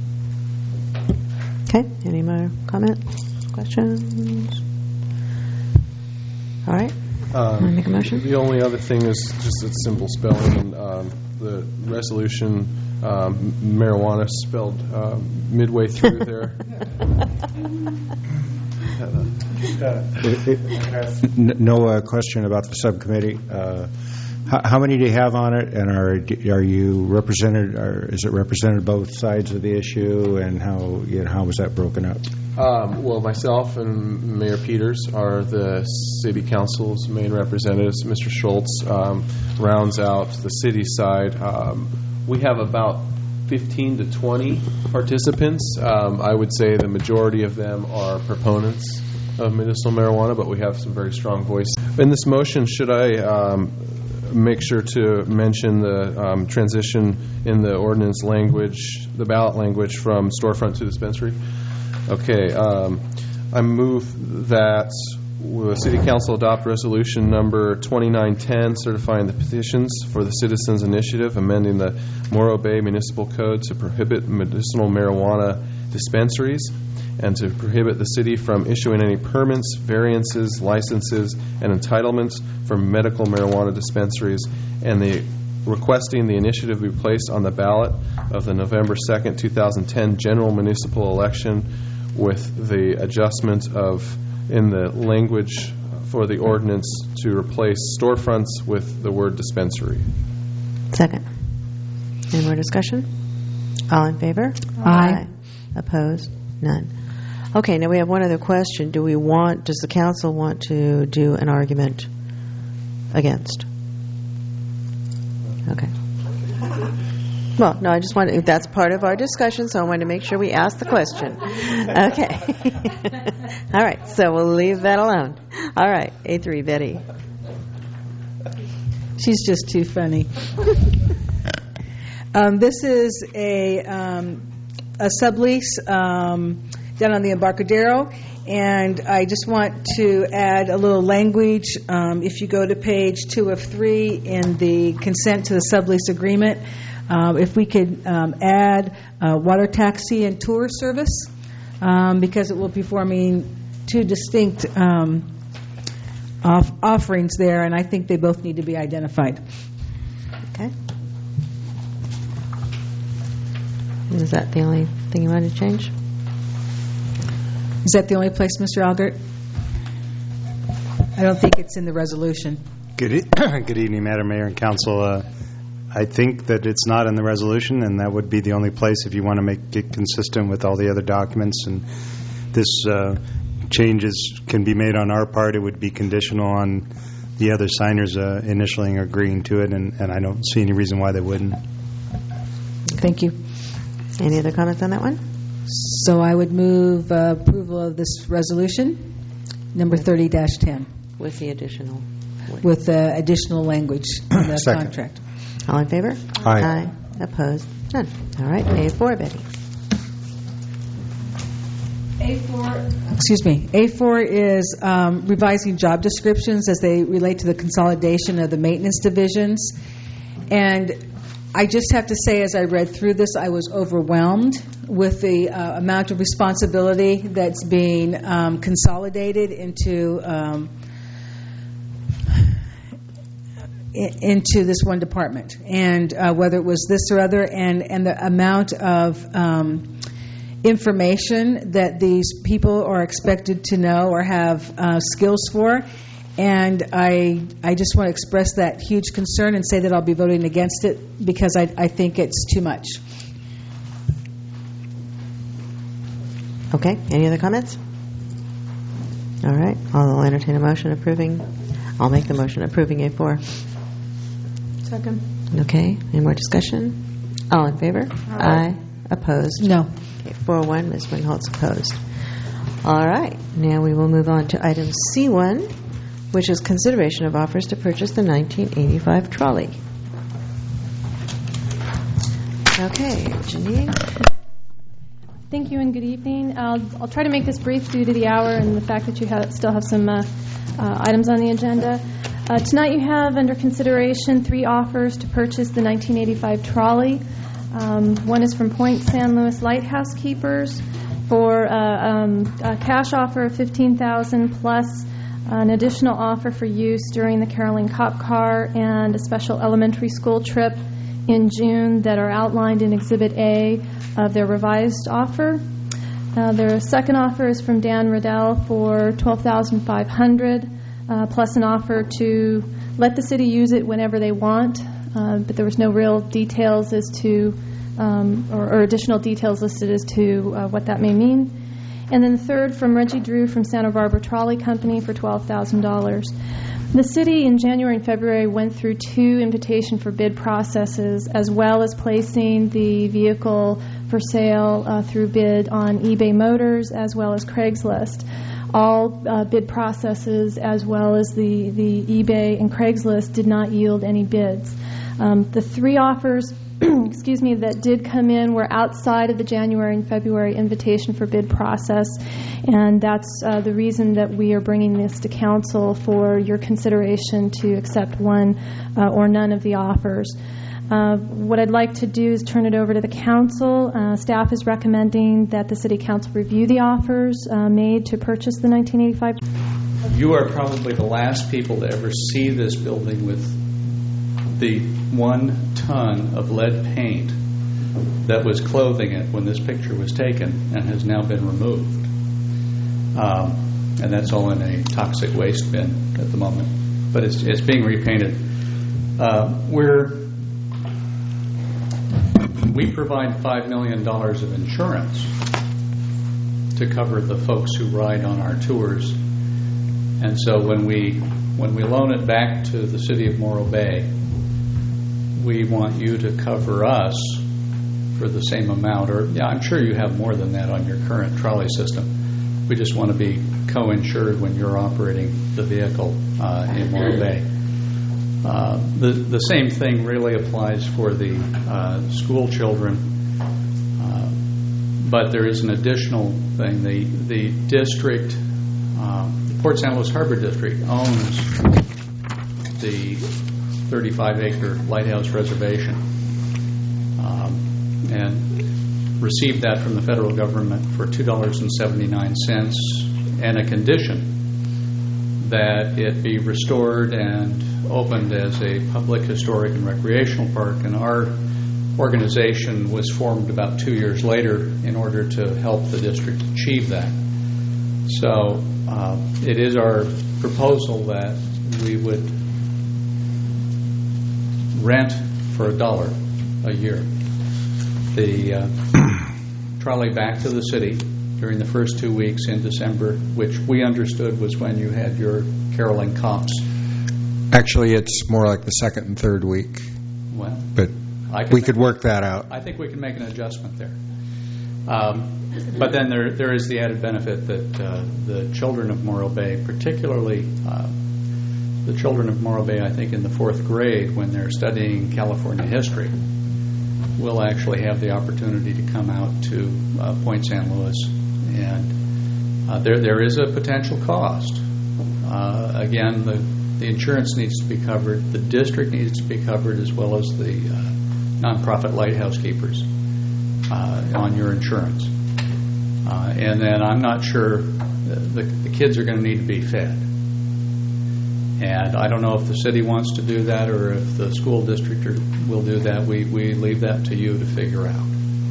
Okay. Any more comments, questions? All right. Want to make a motion? The only other thing is just its simple spelling. The resolution, marijuana spelled midway through there. No question about the subcommittee. How many do you have on it, and are you represented? Or is it represented both sides of the issue, and how was that broken up? Well, myself and Mayor Peters are the City Council's main representatives. Mr. Schultz rounds out the city side. We have about 15 to 20 participants. I would say the majority of them are proponents of medicinal marijuana, but we have some very strong voices. In this motion, should I make sure to mention the transition in the ordinance language, the ballot language from storefront to dispensary? Okay. I move that the City Council adopt resolution number 2910, certifying the petitions for the Citizens Initiative, amending the Morro Bay Municipal Code to prohibit medicinal marijuana dispensaries and to prohibit the city from issuing any permits, variances, licenses, and entitlements for medical marijuana dispensaries, and requesting the initiative be placed on the ballot of the November 2nd, 2010 general municipal election with the adjustment in the language for the ordinance to replace storefronts with the word dispensary. Second. Any more discussion? All in favor? Aye. Opposed? None. Okay, now we have one other question. Does the council want to do an argument against? Okay. Well, no, I just wanted, that's part of our discussion, so I wanted to make sure we ask the question. Okay. All right, so we'll leave that alone. All right, A3, Betty. She's just too funny. This is a sublease down on the Embarcadero, and I just want to add a little language. If you go to page 2 of 3 in the consent to the sublease agreement, if we could add water taxi and tour service, because it will be forming two distinct offerings there, and I think they both need to be identified. Okay. Is that the only thing you wanted to change? Is that the only place, Mr. Algert? I don't think it's in the resolution. Good evening, Madam Mayor and Council. I think that it's not in the resolution, and that would be the only place if you want to make it consistent with all the other documents. And this changes can be made on our part. It would be conditional on the other signers initially agreeing to it, and I don't see any reason why they wouldn't. Thank you. Any other comments on that one? So I would move approval of this resolution, number 30-10. With the additional? With the additional language in the Second. contract. All in favor? Aye. Opposed? None. All right, A4, Betty. A4 is revising job descriptions as they relate to the consolidation of the maintenance divisions. And I just have to say, as I read through this, I was overwhelmed with the amount of responsibility that's being consolidated into this one department, and whether it was this or other, and the amount of information that these people are expected to know or have skills for. And I just want to express that huge concern and say that I'll be voting against it because I think it's too much. Okay, any other comments? All right, I'll entertain a motion approving. I'll make the motion approving A4. Second. Okay, any more discussion? All in favor? Aye. Opposed? No. Okay, 4-1, Ms. Wingholtz opposed. All right, now we will move on to item C1, which is consideration of offers to purchase the 1985 trolley. Okay, Janine. Thank you and good evening. I'll try to make this brief due to the hour and the fact that you still have some items on the agenda. Tonight you have under consideration 3 offers to purchase the 1985 trolley. One is from Point San Luis Lighthouse Keepers for a cash offer of $15,000 plus an additional offer for use during the Caroline Cop Car and a special elementary school trip in June that are outlined in Exhibit A of their revised offer. Their second offer is from Dan Riddell for $12,500 plus an offer to let the city use it whenever they want, but there was no real details as to or additional details listed as to what that may mean. And then the third from Reggie Drew from Santa Barbara Trolley Company for $12,000. The city in January and February went through 2 invitation for bid processes, as well as placing the vehicle for sale through bid on eBay Motors as well as Craigslist. All bid processes as well as the eBay and Craigslist did not yield any bids. The 3 offers that did come in were outside of the January and February invitation for bid process, and that's the reason that we are bringing this to council for your consideration to accept one or none of the offers. What I'd like to do is turn it over to the council. Staff is recommending that the city council review the offers made to purchase the 1985. You are probably the last people to ever see this building with the 1 ton of lead paint that was clothing it when this picture was taken and has now been removed. And that's all in a toxic waste bin at the moment. But it's being repainted. We provide $5 million of insurance to cover the folks who ride on our tours. And so when we loan it back to the city of Morro Bay, we want you to cover us for the same amount, or I'm sure you have more than that on your current trolley system. We just want to be co-insured when you're operating the vehicle in Morro Bay. The same thing really applies for the school children, but there is an additional thing. The district, the Port San Luis Harbor District, owns the 35-acre Lighthouse Reservation and received that from the federal government for $2.79 and a condition that it be restored and opened as a public, historic, and recreational park. And our organization was formed about 2 years later in order to help the district achieve that. So it is our proposal that we would rent for $1 a year the trolley back to the city during the first 2 weeks in December, which we understood was when you had your caroling cops. Actually, it's more like the second and third week. Well, but we could work that out. I think we can make an adjustment there. But then there is the added benefit that the children of Morro Bay, particularly the children of Morro Bay, I think in the 4th grade, when they're studying California history, will actually have the opportunity to come out to Point San Luis. And there is a potential cost. Again, the insurance needs to be covered. The district needs to be covered, as well as the nonprofit lighthouse keepers on your insurance. And then I'm not sure the kids are going to need to be fed. And I don't know if the city wants to do that or if the school district will do that. We leave that to you to figure out.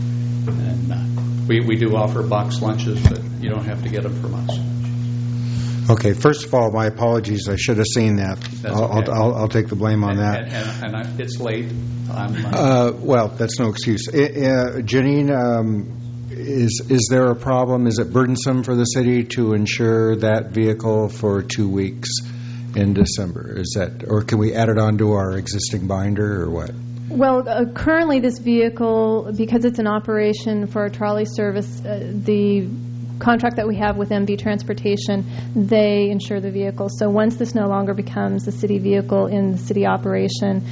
And we do offer box lunches, but you don't have to get them from us. Okay, first of all, my apologies. I should have seen that. I'll take the blame on that. And it's late. Well, that's no excuse. Janine, is there a problem? Is it burdensome for the city to insure that vehicle for 2 weeks in December? Is that, or can we add it onto our existing binder, or what? Well, currently this vehicle, because it's an operation for a trolley service, the contract that we have with MV Transportation, they insure the vehicle. So once this no longer becomes a city vehicle in the city operation,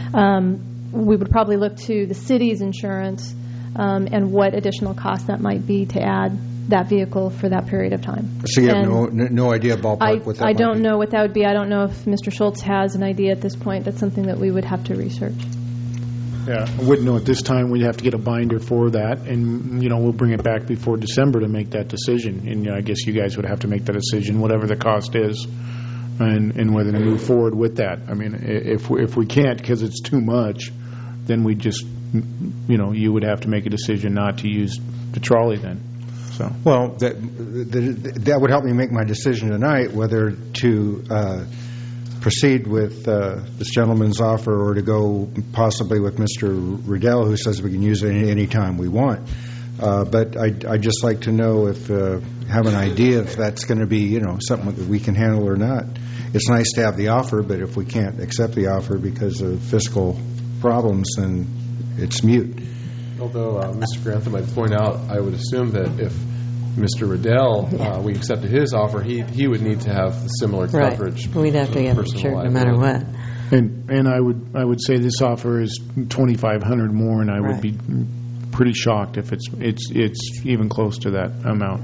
we would probably look to the city's insurance and what additional cost that might be to add that vehicle for that period of time. So you have no idea ballpark what that I might don't be? know what that would be. I don't know if Mr. Schultz has an idea at this point. That's something that we would have to research. Yeah, I wouldn't know at this time. We'd have to get a binder for that, and we'll bring it back before December to make that decision. And I guess you guys would have to make that decision, whatever the cost is, and whether to move forward with that. I mean, if we can't because it's too much, then we just, you would have to make a decision not to use the trolley then. So. Well, that would help me make my decision tonight whether to proceed with this gentleman's offer or to go possibly with Mr. Riddell, who says we can use it any time we want. But I'd just like to know if have an idea if that's going to be something that we can handle or not. It's nice to have the offer, but if we can't accept the offer because of fiscal problems, then it's mute. Although Mr. Grantham might point out, I would assume that if Mr. Riddell, we accepted his offer, he would need to have similar coverage. Right. We'd have to get insured no matter what. And I would say this offer is $2,500 more, and I would be pretty shocked if it's even close to that amount.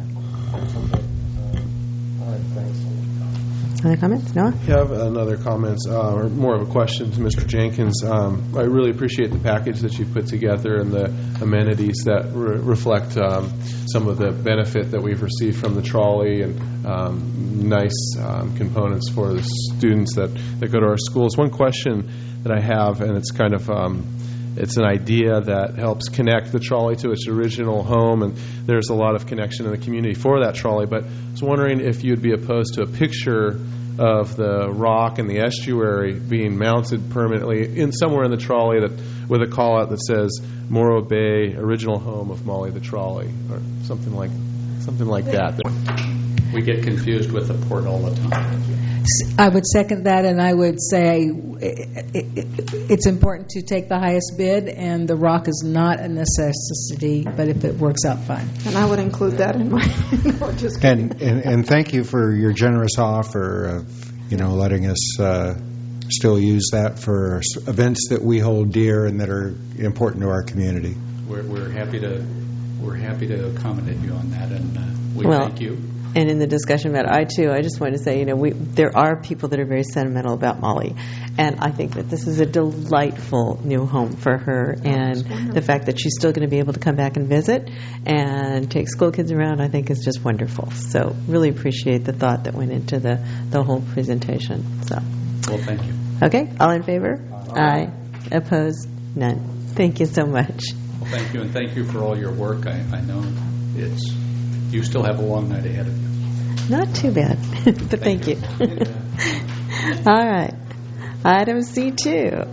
Other comments? Noah? I have another comment, or more of a question to Mr. Jenkins. I really appreciate the package that you put together and the amenities that reflect some of the benefit that we've received from the trolley and nice components for the students that go to our schools. One question that I have, and it's kind of it's an idea that helps connect the trolley to its original home, and there's a lot of connection in the community for that trolley. But I was wondering if you'd be opposed to a picture of the rock and the estuary being mounted permanently in somewhere in the trolley with a call out that says Morro Bay, original home of Molly the Trolley, or something like that. We get confused with the port all the time. I would second that, and I would say it's important to take the highest bid, and the rock is not a necessity, but if it works out, fine. And I would include that in my... No, just kidding. And thank you for your generous offer of letting us still use that for events that we hold dear and that are important to our community. We're happy to accommodate you on that, and we thank you. And in the discussion about I-2, I just wanted to say, there are people that are very sentimental about Molly. And I think that this is a delightful new home for her. And the fact that she's still going to be able to come back and visit and take school kids around, I think is just wonderful. So really appreciate the thought that went into the whole presentation. So. Well, thank you. Okay, all in favor? Aye. Opposed? None. Thank you so much. Well, thank you, and thank you for all your work. I know you still have a long night ahead of you. Not too bad, but thank you. All right. Item C2.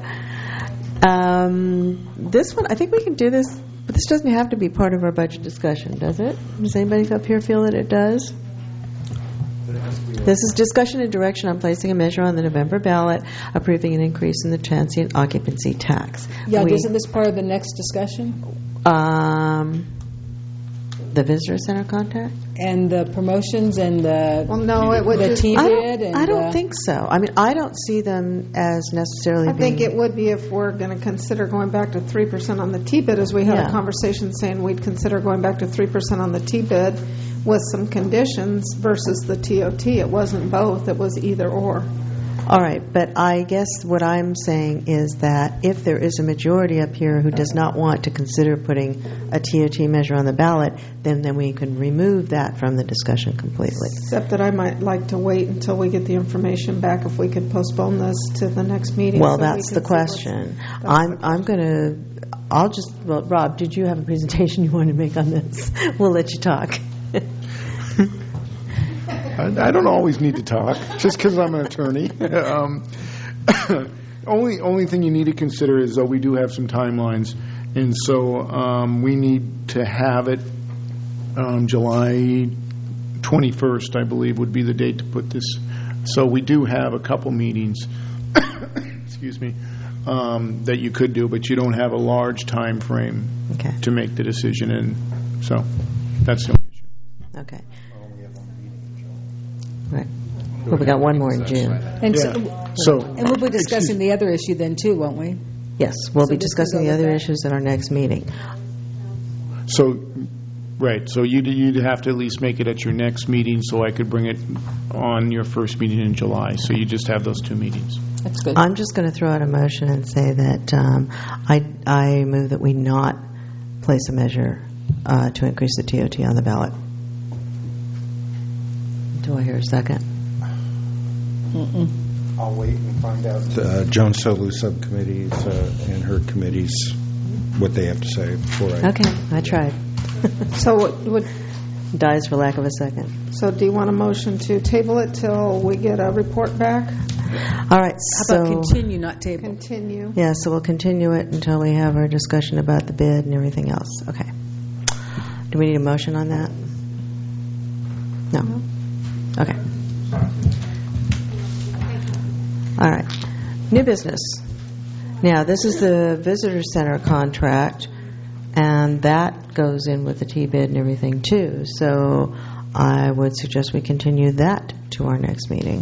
This one, I think we can do this, but this doesn't have to be part of our budget discussion, does it? Does anybody up here feel that it does? This is discussion and direction on placing a measure on the November ballot approving an increase in the transient occupancy tax. Yeah, isn't this part of the next discussion? The visitor center contract? And the promotions and the the T-bid? I don't think so. I mean, I don't see them as necessarily I think it would be if we're going to consider going back to 3% on the T-bid, as we had a conversation saying we'd consider going back to 3% on the T-bid with some conditions versus the TOT. It wasn't both. It was either or. All right, but I guess what I'm saying is that if there is a majority up here who does not want to consider putting a TOT measure on the ballot, then we can remove that from the discussion completely. Except that I might like to wait until we get the information back if we could postpone this to the next meeting. Well, that's the question. Rob, did you have a presentation you wanted to make on this? We'll let you talk. I don't always need to talk, just because I'm an attorney. Only thing you need to consider is, though, we do have some timelines, and so we need to have it July 21st, I believe, would be the date to put this. So we do have a couple meetings, excuse me, that you could do, but you don't have a large time frame to make the decision in. So that's the only issue. Okay. Right. Well, we got one more in June. And we'll be discussing the other issue then, too, won't we? Yes, we'll be discussing the other issues at our next meeting. So, right. So you'd have to at least make it at your next meeting so I could bring it on your first meeting in July. So you just have those two meetings. That's good. I'm just going to throw out a motion and say that I move that we not place a measure to increase the TOT on the ballot. Do I hear a second? I'll wait and find out Joan Solu subcommittees and her committees what they have to say before I... Okay, I tried. So what dies for lack of a second. So do you want a motion to table it till we get a report back? All right. How about continue, not table? Continue. Yeah, so we'll continue it until we have our discussion about the bid and everything else. Okay. Do we need a motion on that? No. Okay. All right. New business. Now, this is the visitor center contract, and that goes in with the T-bid and everything, too. So I would suggest we continue that to our next meeting.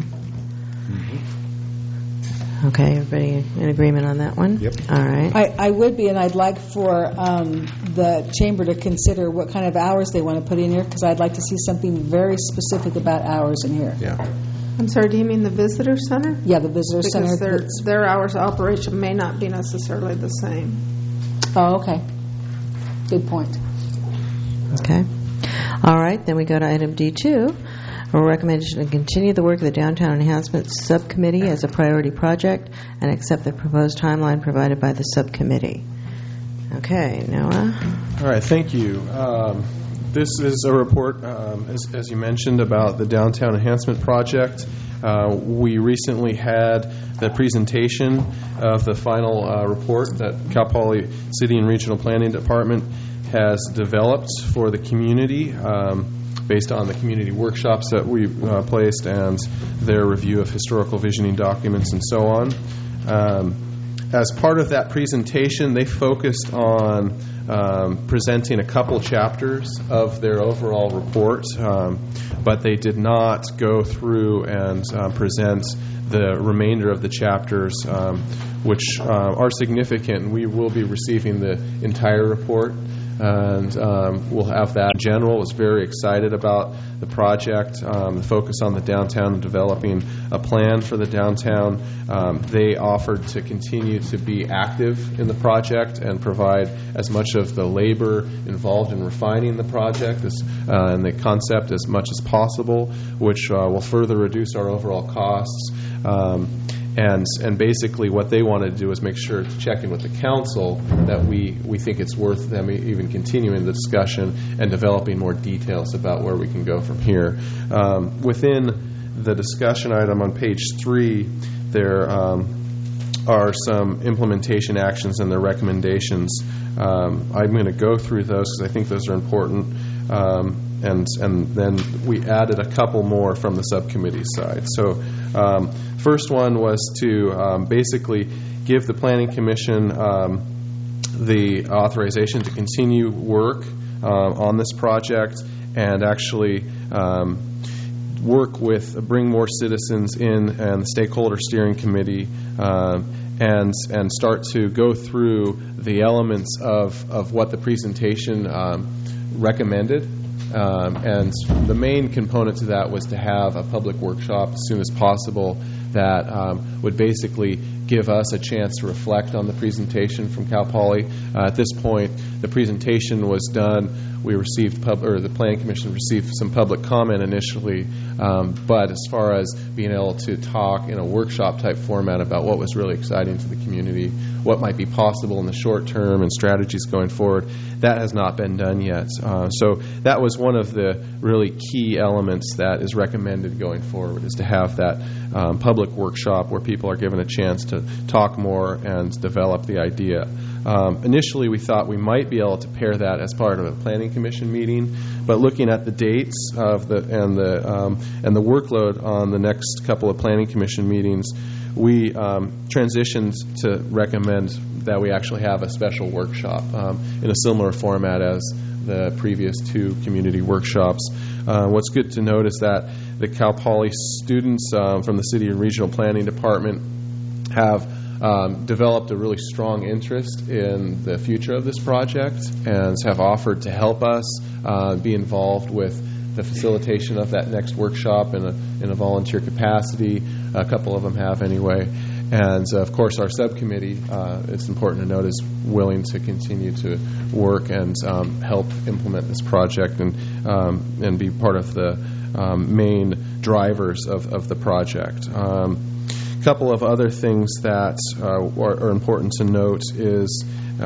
Okay, everybody in agreement on that one? Yep. All right. I would be, and I'd like for the chamber to consider what kind of hours they want to put in here, because I'd like to see something very specific about hours in here. Yeah. I'm sorry, do you mean the visitor center? Yeah, the visitor center. Because their hours of operation may not be necessarily the same. Oh, okay. Good point. Okay. All right, then we go to item D2. A recommendation to continue the work of the Downtown Enhancement Subcommittee as a priority project and accept the proposed timeline provided by the subcommittee. Okay, Noah. All right, thank you. This is a report, as you mentioned, about the Downtown Enhancement Project. We recently had the presentation of the final report that Cal Poly City and Regional Planning Department has developed for the community based on the community workshops that we placed and their review of historical visioning documents and so on. As part of that presentation, they focused on presenting a couple chapters of their overall report, but they did not go through and present the remainder of the chapters, which are significant. We will be receiving the entire report, and we'll have that. In general, was very excited about the project, the focus on the downtown and developing a plan for the downtown. They offered to continue to be active in the project and provide as much of the labor involved in refining the project and the concept as much as possible, which will further reduce our overall costs. And basically what they want to do is make sure to check in with the council that we think it's worth them even continuing the discussion and developing more details about where we can go from here. Within the discussion item on page 3, there are some implementation actions and their recommendations. I'm going to go through those because I think those are important. And then we added a couple more from the subcommittee side. So first one was to basically give the Planning Commission the authorization to continue work on this project and actually bring more citizens in and the stakeholder steering committee and start to go through the elements of what the presentation recommended. And the main component to that was to have a public workshop as soon as possible that would basically give us a chance to reflect on the presentation from Cal Poly. At this point, the presentation was done. We received, the Planning Commission received some public comment initially, but as far as being able to talk in a workshop type format about what was really exciting to the community, what might be possible in the short term and strategies going forward, that has not been done yet. So that was one of the really key elements that is recommended going forward, is to have that public workshop where people are given a chance to talk more and develop the idea. Initially, we thought we might be able to pair that as part of a Planning Commission meeting, but looking at the dates of and the workload on the next couple of Planning Commission meetings, we transitioned to recommend that we actually have a special workshop in a similar format as the previous two community workshops. What's good to note is that the Cal Poly students from the City and Regional Planning Department have developed a really strong interest in the future of this project and have offered to help us be involved with the facilitation of that next workshop in a volunteer capacity. A couple of them have anyway. And, of course, our subcommittee, it's important to note, is willing to continue to work and help implement this project and be part of the main drivers of the project. A couple of other things that are important to note is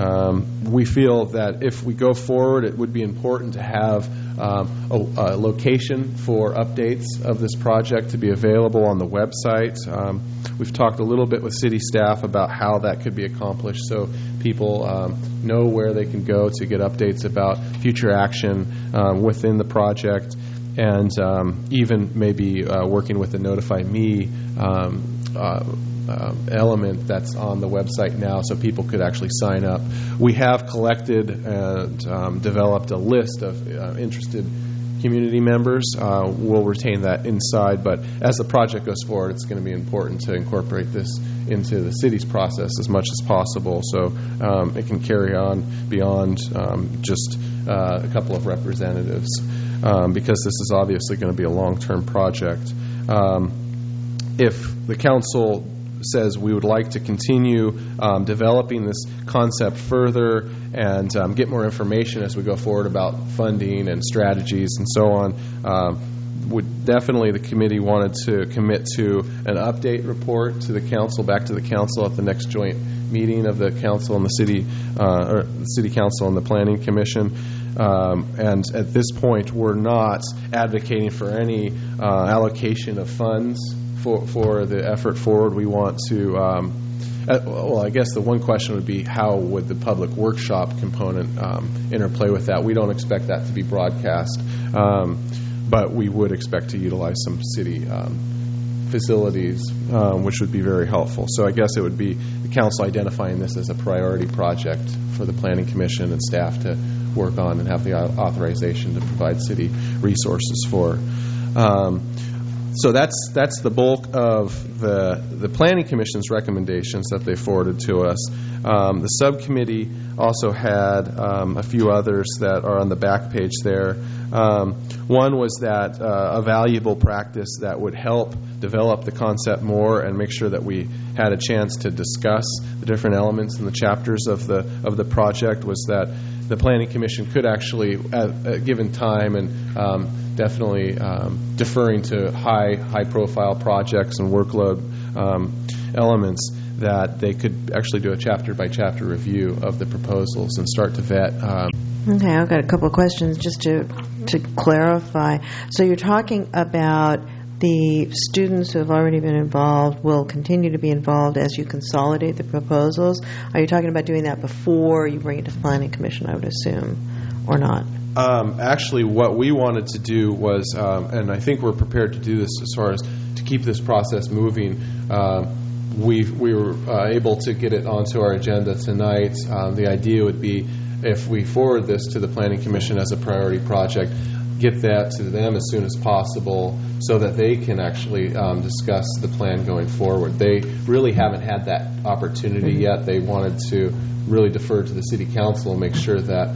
we feel that if we go forward, it would be important to have a location for updates of this project to be available on the website. We've talked a little bit with city staff about how that could be accomplished so people know where they can go to get updates about future action within the project, and even maybe working with the Notify Me element that's on the website now so people could actually sign up. We have collected and developed a list of interested community members. We'll retain that inside, but as the project goes forward, it's going to be important to incorporate this into the city's process as much as possible so it can carry on beyond just a couple of representatives because this is obviously going to be a long-term project. If the council says we would like to continue developing this concept further and get more information as we go forward about funding and strategies and so on, the committee wanted to commit to an update report to the council, back to the council at the next joint meeting of the council and the city, or the city council and the Planning Commission. And at this point, we're not advocating for any allocation of funds for the effort forward. We want to, I guess the one question would be how would the public workshop component interplay with that? We don't expect that to be broadcast, but we would expect to utilize some city facilities, which would be very helpful. So I guess it would be the council identifying this as a priority project for the Planning Commission and staff to work on and have the authorization to provide city resources for. So that's the bulk of the Planning Commission's recommendations that they forwarded to us. The subcommittee also had a few others that are on the back page there. One was that a valuable practice that would help develop the concept more and make sure that we had a chance to discuss the different elements in the chapters of the project was that the Planning Commission could actually, at a given time, and definitely deferring to high-profile projects and workload elements, that they could actually do a chapter-by-chapter review of the proposals and start to vet. Okay, I've got a couple of questions just to clarify. So you're talking about the students who have already been involved will continue to be involved as you consolidate the proposals. Are you talking about doing that before you bring it to the Planning Commission, I would assume, or not? Actually, what we wanted to do was, and I think we're prepared to do this as far as to keep this process moving, we were able to get it onto our agenda tonight. The idea would be if we forward this to the Planning Commission as a priority project, get that to them as soon as possible so that they can actually discuss the plan going forward. They really haven't had that opportunity yet. They wanted to really defer to the City Council and make sure that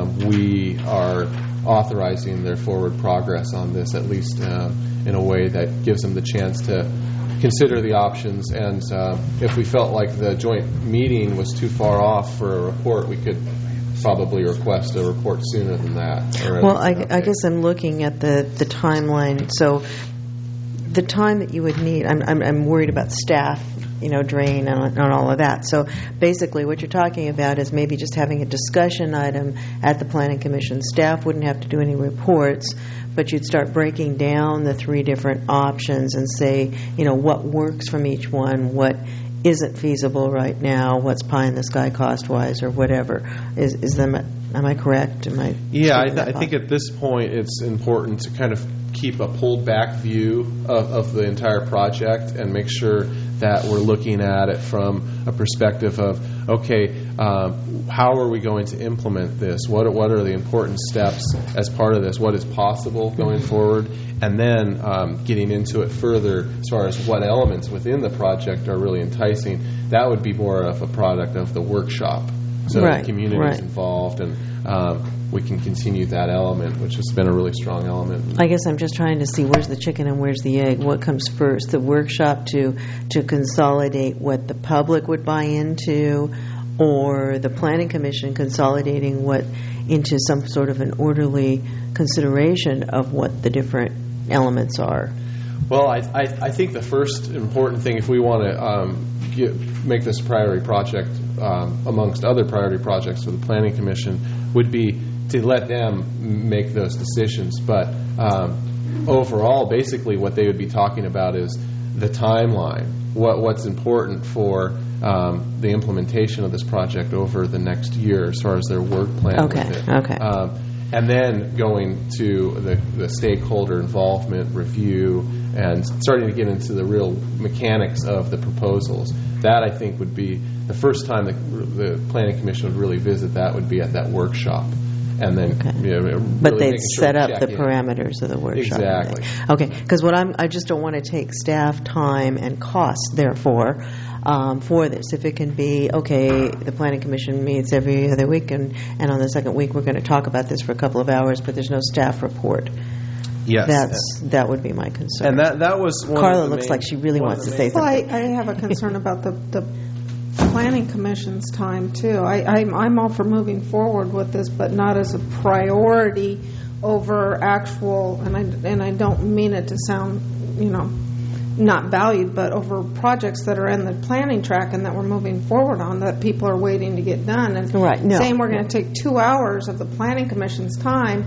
we are authorizing their forward progress on this, at least in a way that gives them the chance to consider the options. And if we felt like the joint meeting was too far off for a report, we could probably request a report sooner than that. Well, I guess I'm looking at the timeline. So the time that you would need, I'm worried about staff, drain on all of that. So basically what you're talking about is maybe just having a discussion item at the Planning Commission. Staff wouldn't have to do any reports, but you'd start breaking down the 3 different options and say, what works from each one, what isn't feasible right now, what's pie in the sky cost-wise or whatever. Am I correct? Yeah, I think at this point it's important to kind of keep a pulled-back view of the entire project and make sure that we're looking at it from a perspective of, okay, how are we going to implement this? What are the important steps as part of this? What is possible going forward? And then getting into it further as far as what elements within the project are really enticing. That would be more of a product of the workshop. So the community is involved, and we can continue that element, which has been a really strong element. I guess I'm just trying to see where's the chicken and where's the egg. What comes first? The workshop to consolidate what the public would buy into, or the Planning Commission consolidating what into some sort of an orderly consideration of what the different elements are? Well, I think the first important thing, if we want to make this a priority project amongst other priority projects for the Planning Commission, would be to let them make those decisions. But overall, basically what they would be talking about is the timeline, what's important for the implementation of this project over the next year as far as their work plan with it. Okay. And then going to the stakeholder involvement review and starting to get into the real mechanics of the proposals. That, I think, would be the first time the Planning Commission would really visit that would be at that workshop. And then, but they'd set up the parameters of the workshop. Exactly. Okay, because I just don't want to take staff time and cost, therefore, for this. If it can be, okay, the Planning Commission meets every other week, and on the second week we're going to talk about this for a couple of hours, but there's no staff report. Yes, that would be my concern. And that was one Carla of the looks main, like she really wants to say something. Well, I have a concern about the Planning Commission's time too. I'm all for moving forward with this, but not as a priority over actual. And I don't mean it to sound, not valued, but over projects that are in the planning track and that we're moving forward on that people are waiting to get done. And saying we're going to take 2 hours of the Planning Commission's time,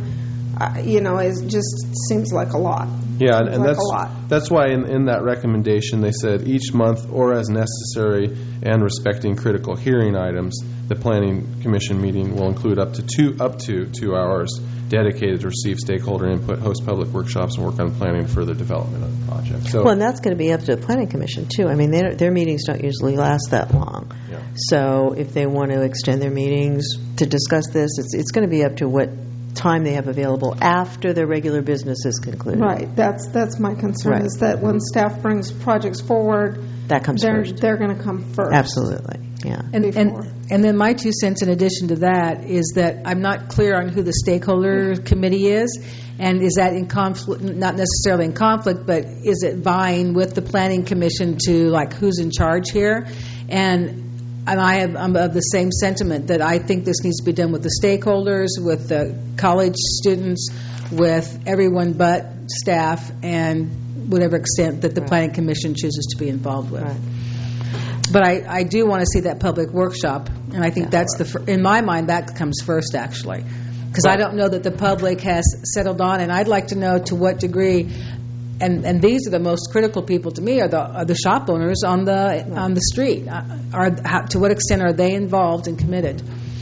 it just seems like a lot. Yeah, and that's why in that recommendation they said each month or as necessary and respecting critical hearing items, the Planning Commission meeting will include up to 2 hours dedicated to receive stakeholder input, host public workshops, and work on planning further development of the project. So, and that's going to be up to the Planning Commission too. I mean, their meetings don't usually last that long. Yeah. So if they want to extend their meetings to discuss this, it's going to be up to what time they have available after their regular business is concluded. Right. That's my concern, is that when staff brings projects forward, that comes first. They're going to come first. Absolutely. Yeah. And then my 2 cents in addition to that is that I'm not clear on who the stakeholder committee is, and is that in conflict, not necessarily in conflict, but is it vying with the Planning Commission to who's in charge here? And I'm of the same sentiment that I think this needs to be done with the stakeholders, with the college students, with everyone but staff, and whatever extent that the Planning Commission chooses to be involved with. Right. But I do want to see that public workshop, and I think that's in my mind, that comes first, actually. Because I don't know that the public has settled on, and I'd like to know to what degree. And these are the most critical people to me are the shop owners on the street. To what extent are they involved and committed?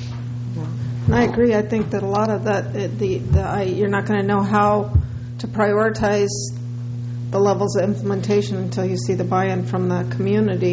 And I agree. I think that a lot of that, you're not going to know how to prioritize the levels of implementation until you see the buy-in from the community.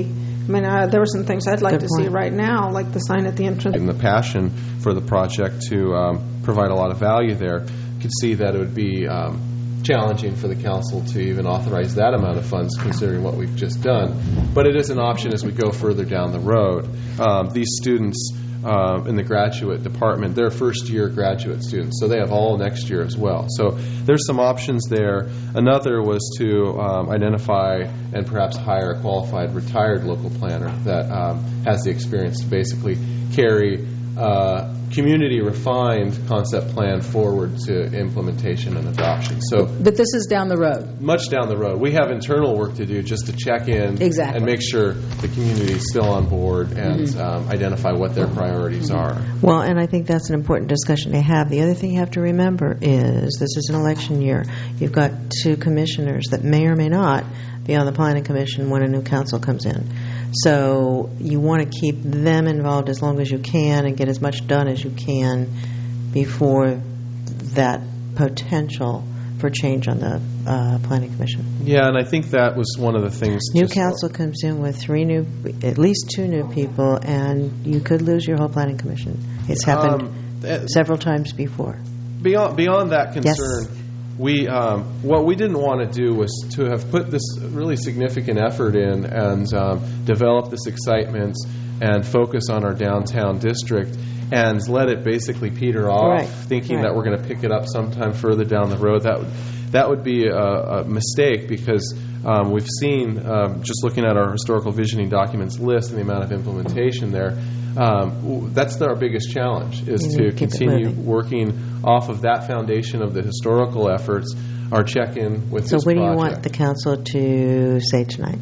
I mean, there were some things I'd like to see right now, like the sign at the entrance. And the passion for the project to provide a lot of value there, you could see that it would be challenging for the council to even authorize that amount of funds, considering what we've just done. But it is an option as we go further down the road. These students in the graduate department, they're first-year graduate students, so they have all next year as well. So there's some options there. Another was to identify and perhaps hire a qualified retired local planner that has the experience to basically carry community-refined concept plan forward to implementation and adoption. But this is down the road. Much down the road. We have internal work to do just to check in and make sure the community is still on board and identify what their priorities are. Well, and I think that's an important discussion to have. The other thing you have to remember is this is an election year. You've got 2 commissioners that may or may not be on the Planning Commission when a new council comes in. So you want to keep them involved as long as you can and get as much done as you can before that potential for change on the Planning Commission. Yeah, and I think that was one of the things. New council comes in with at least 2 new people, and you could lose your whole Planning Commission. It's happened several times before. Beyond that concern, yes. What we didn't want to do was to have put this really significant effort in and develop this excitement and focus on our downtown district and let it basically peter off, thinking that we're going to pick it up sometime further down the road. That would be a mistake, because we've seen, just looking at our historical visioning documents list and the amount of implementation there, that's our biggest challenge, is to continue working off of that foundation of the historical efforts, our check-in with this project. So what do you want the council to say tonight?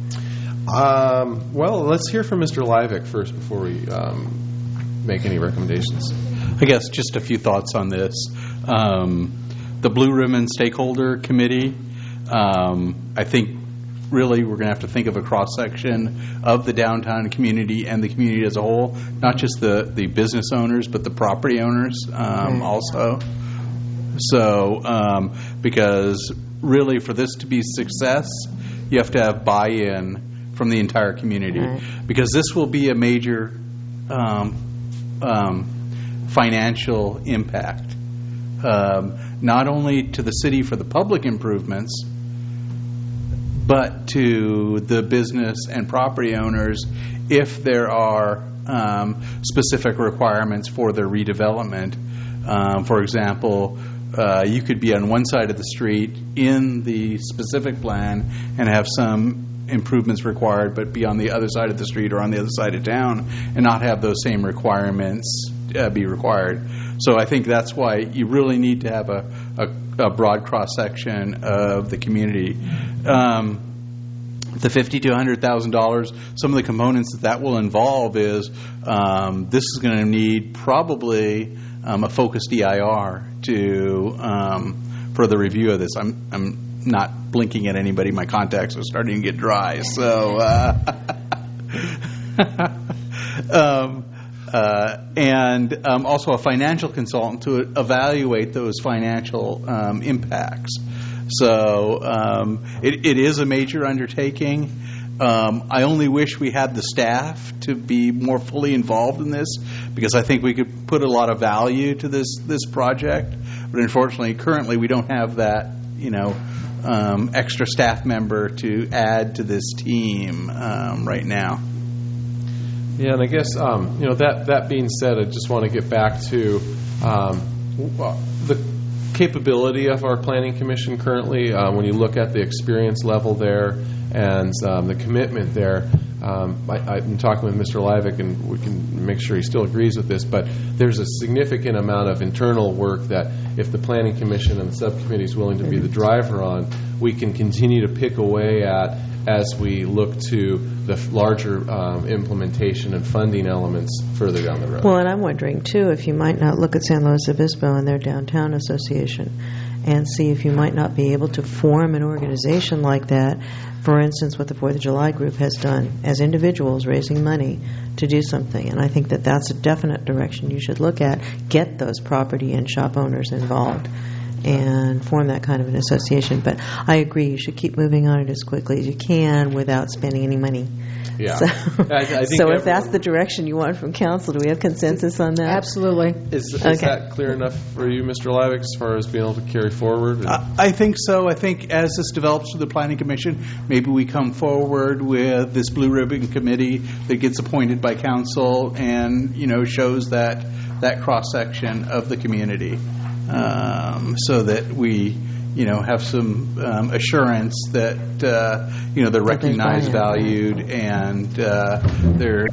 Well, let's hear from Mr. Livick first before we make any recommendations. I guess just a few thoughts on this. The Blue Ribbon Stakeholder Committee, I think really we're going to have to think of a cross-section of the downtown community and the community as a whole, not just the business owners, but the property owners also. So, because really for this to be a success, you have to have buy-in from the entire community, because this will be a major financial impact, not only to the city for the public improvements, but to the business and property owners if there are specific requirements for their redevelopment. For example, you could be on one side of the street in the specific plan and have some improvements required, but be on the other side of the street or on the other side of town and not have those same requirements be required. So I think that's why you really need to have a broad cross-section of the community. The $50,000 to $100,000, some of the components that will involve is this is going to need probably a focused EIR to for the review of this. I'm not blinking at anybody. My contacts are starting to get dry. So, and also a financial consultant to evaluate those financial impacts. So it is a major undertaking. I only wish we had the staff to be more fully involved in this, because I think we could put a lot of value to this project. But unfortunately, currently we don't have that, extra staff member to add to this team right now. Yeah, and I guess that being said, I just want to get back to the capability of our Planning Commission currently. When you look at the experience level there and the commitment there, I've been talking with Mr. Livick, and we can make sure he still agrees with this, but there's a significant amount of internal work that if the Planning Commission and the subcommittee is willing to be the driver on, we can continue to pick away at as we look to the larger implementation and funding elements further down the road. Well, and I'm wondering, too, if you might not look at San Luis Obispo and their downtown association and see if you might not be able to form an organization like that, for instance, what the 4th of July group has done as individuals raising money to do something. And I think that that's a definite direction you should look at. Get those property and shop owners involved and form that kind of an association. But I agree, you should keep moving on it as quickly as you can without spending any money. Yeah. So, I think so if that's the direction you want from council, do we have consensus on that? Absolutely. Is that clear enough for you, Mr. Livick, as far as being able to carry forward? I think so. I think as this develops to the Planning Commission, maybe we come forward with this blue ribbon committee that gets appointed by council and, shows that cross-section of the community so that we have some assurance that, they're recognized, valued, and they're...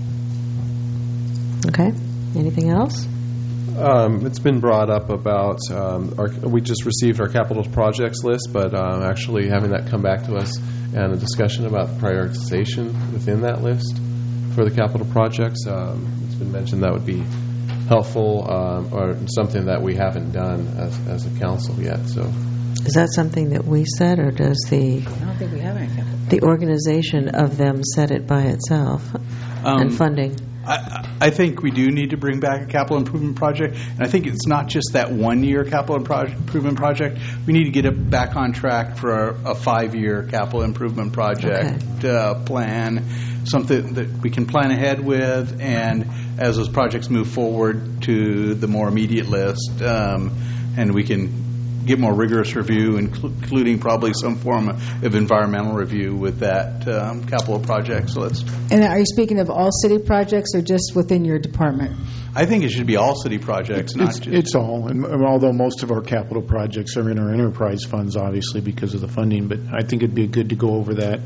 Okay. Anything else? It's been brought up about, we just received our capital projects list, but actually having that come back to us and a discussion about prioritization within that list for the capital projects. It's been mentioned that would be helpful or something that we haven't done as a council yet. So, is that something that we set, or does the I don't think we have any capital. The organization of them set it by itself and funding? I think we do need to bring back a capital improvement project, and I think it's not just that 1-year capital improvement project. We need to get it back on track for a 5-year capital improvement project plan, something that we can plan ahead with, and as those projects move forward to the more immediate list, and we can get more rigorous review, including probably some form of environmental review with that capital project. So let's. And are you speaking of all city projects or just within your department? I think it should be all city projects, It's all. And although most of our capital projects are in our enterprise funds, obviously, because of the funding, but I think it'd be good to go over that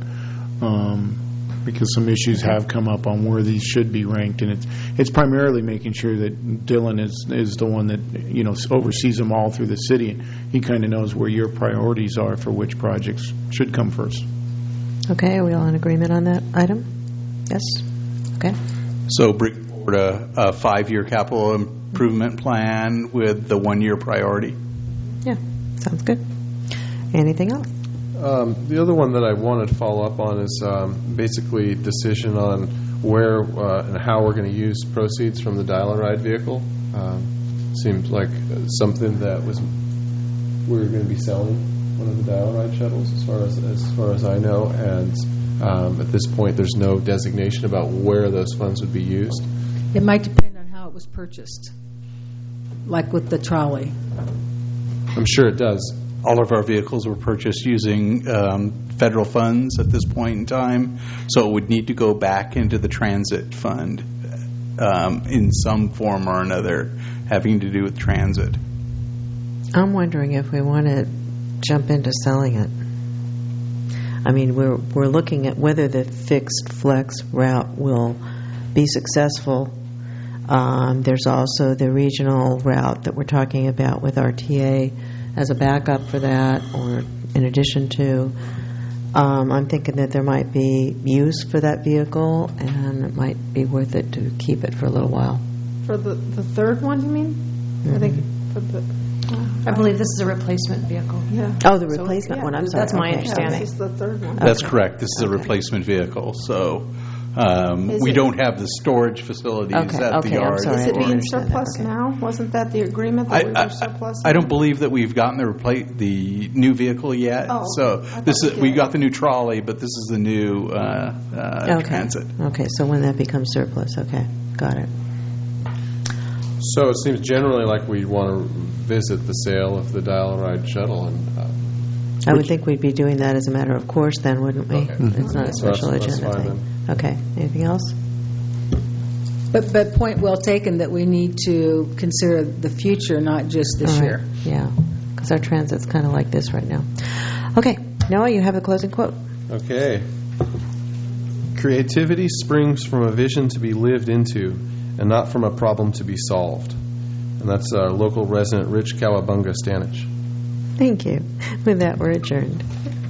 because some issues have come up on where these should be ranked, and it's primarily making sure that Dylan is the one that oversees them all through the city, and he kind of knows where your priorities are for which projects should come first. Okay, are we all in agreement on that item? Yes. Okay. So bring forward a 5-year capital improvement plan with the 1-year priority. Yeah, sounds good. Anything else? The other one that I wanted to follow up on is basically decision on where and how we're going to use proceeds from the dial-a-ride vehicle. Seems like something that we were going to be selling one of the dial-a-ride shuttles, as far as I know, and at this point, there's no designation about where those funds would be used. It might depend on how it was purchased, like with the trolley. I'm sure it does. All of our vehicles were purchased using federal funds at this point in time, so it would need to go back into the transit fund in some form or another having to do with transit. I'm wondering if we want to jump into selling it. I mean, we're looking at whether the fixed flex route will be successful. There's also the regional route that we're talking about with RTA as a backup for that, or in addition to. I'm thinking that there might be use for that vehicle, and it might be worth it to keep it for a little while. For the third one, you mean? Mm-hmm. I think for the. I believe this is a replacement vehicle. Yeah. Oh, the replacement one. I'm sorry. That's my understanding. Yeah, this is the third one. That's correct. This is a replacement vehicle, so we don't have the storage facilities at the yard. Is it being surplus now? Wasn't that the agreement that we were surplus? I don't believe that we've gotten the new vehicle yet. So we got the new trolley, but this is the new transit. Okay, so when that becomes surplus, okay, got it. So it seems generally like we'd want to visit the sale of the dial-a-ride shuttle, and I would think we'd be doing that as a matter of course, then, wouldn't we? Okay. It's not a special agenda thing. Okay. Anything else? But point well taken that we need to consider the future, not just this year. Yeah, because our transit's kind of like this right now. Okay. Noah, you have a closing quote. Okay. Creativity springs from a vision to be lived into and not from a problem to be solved. And that's our local resident, Rich Kawabunga Stanich. Thank you. With that, we're adjourned.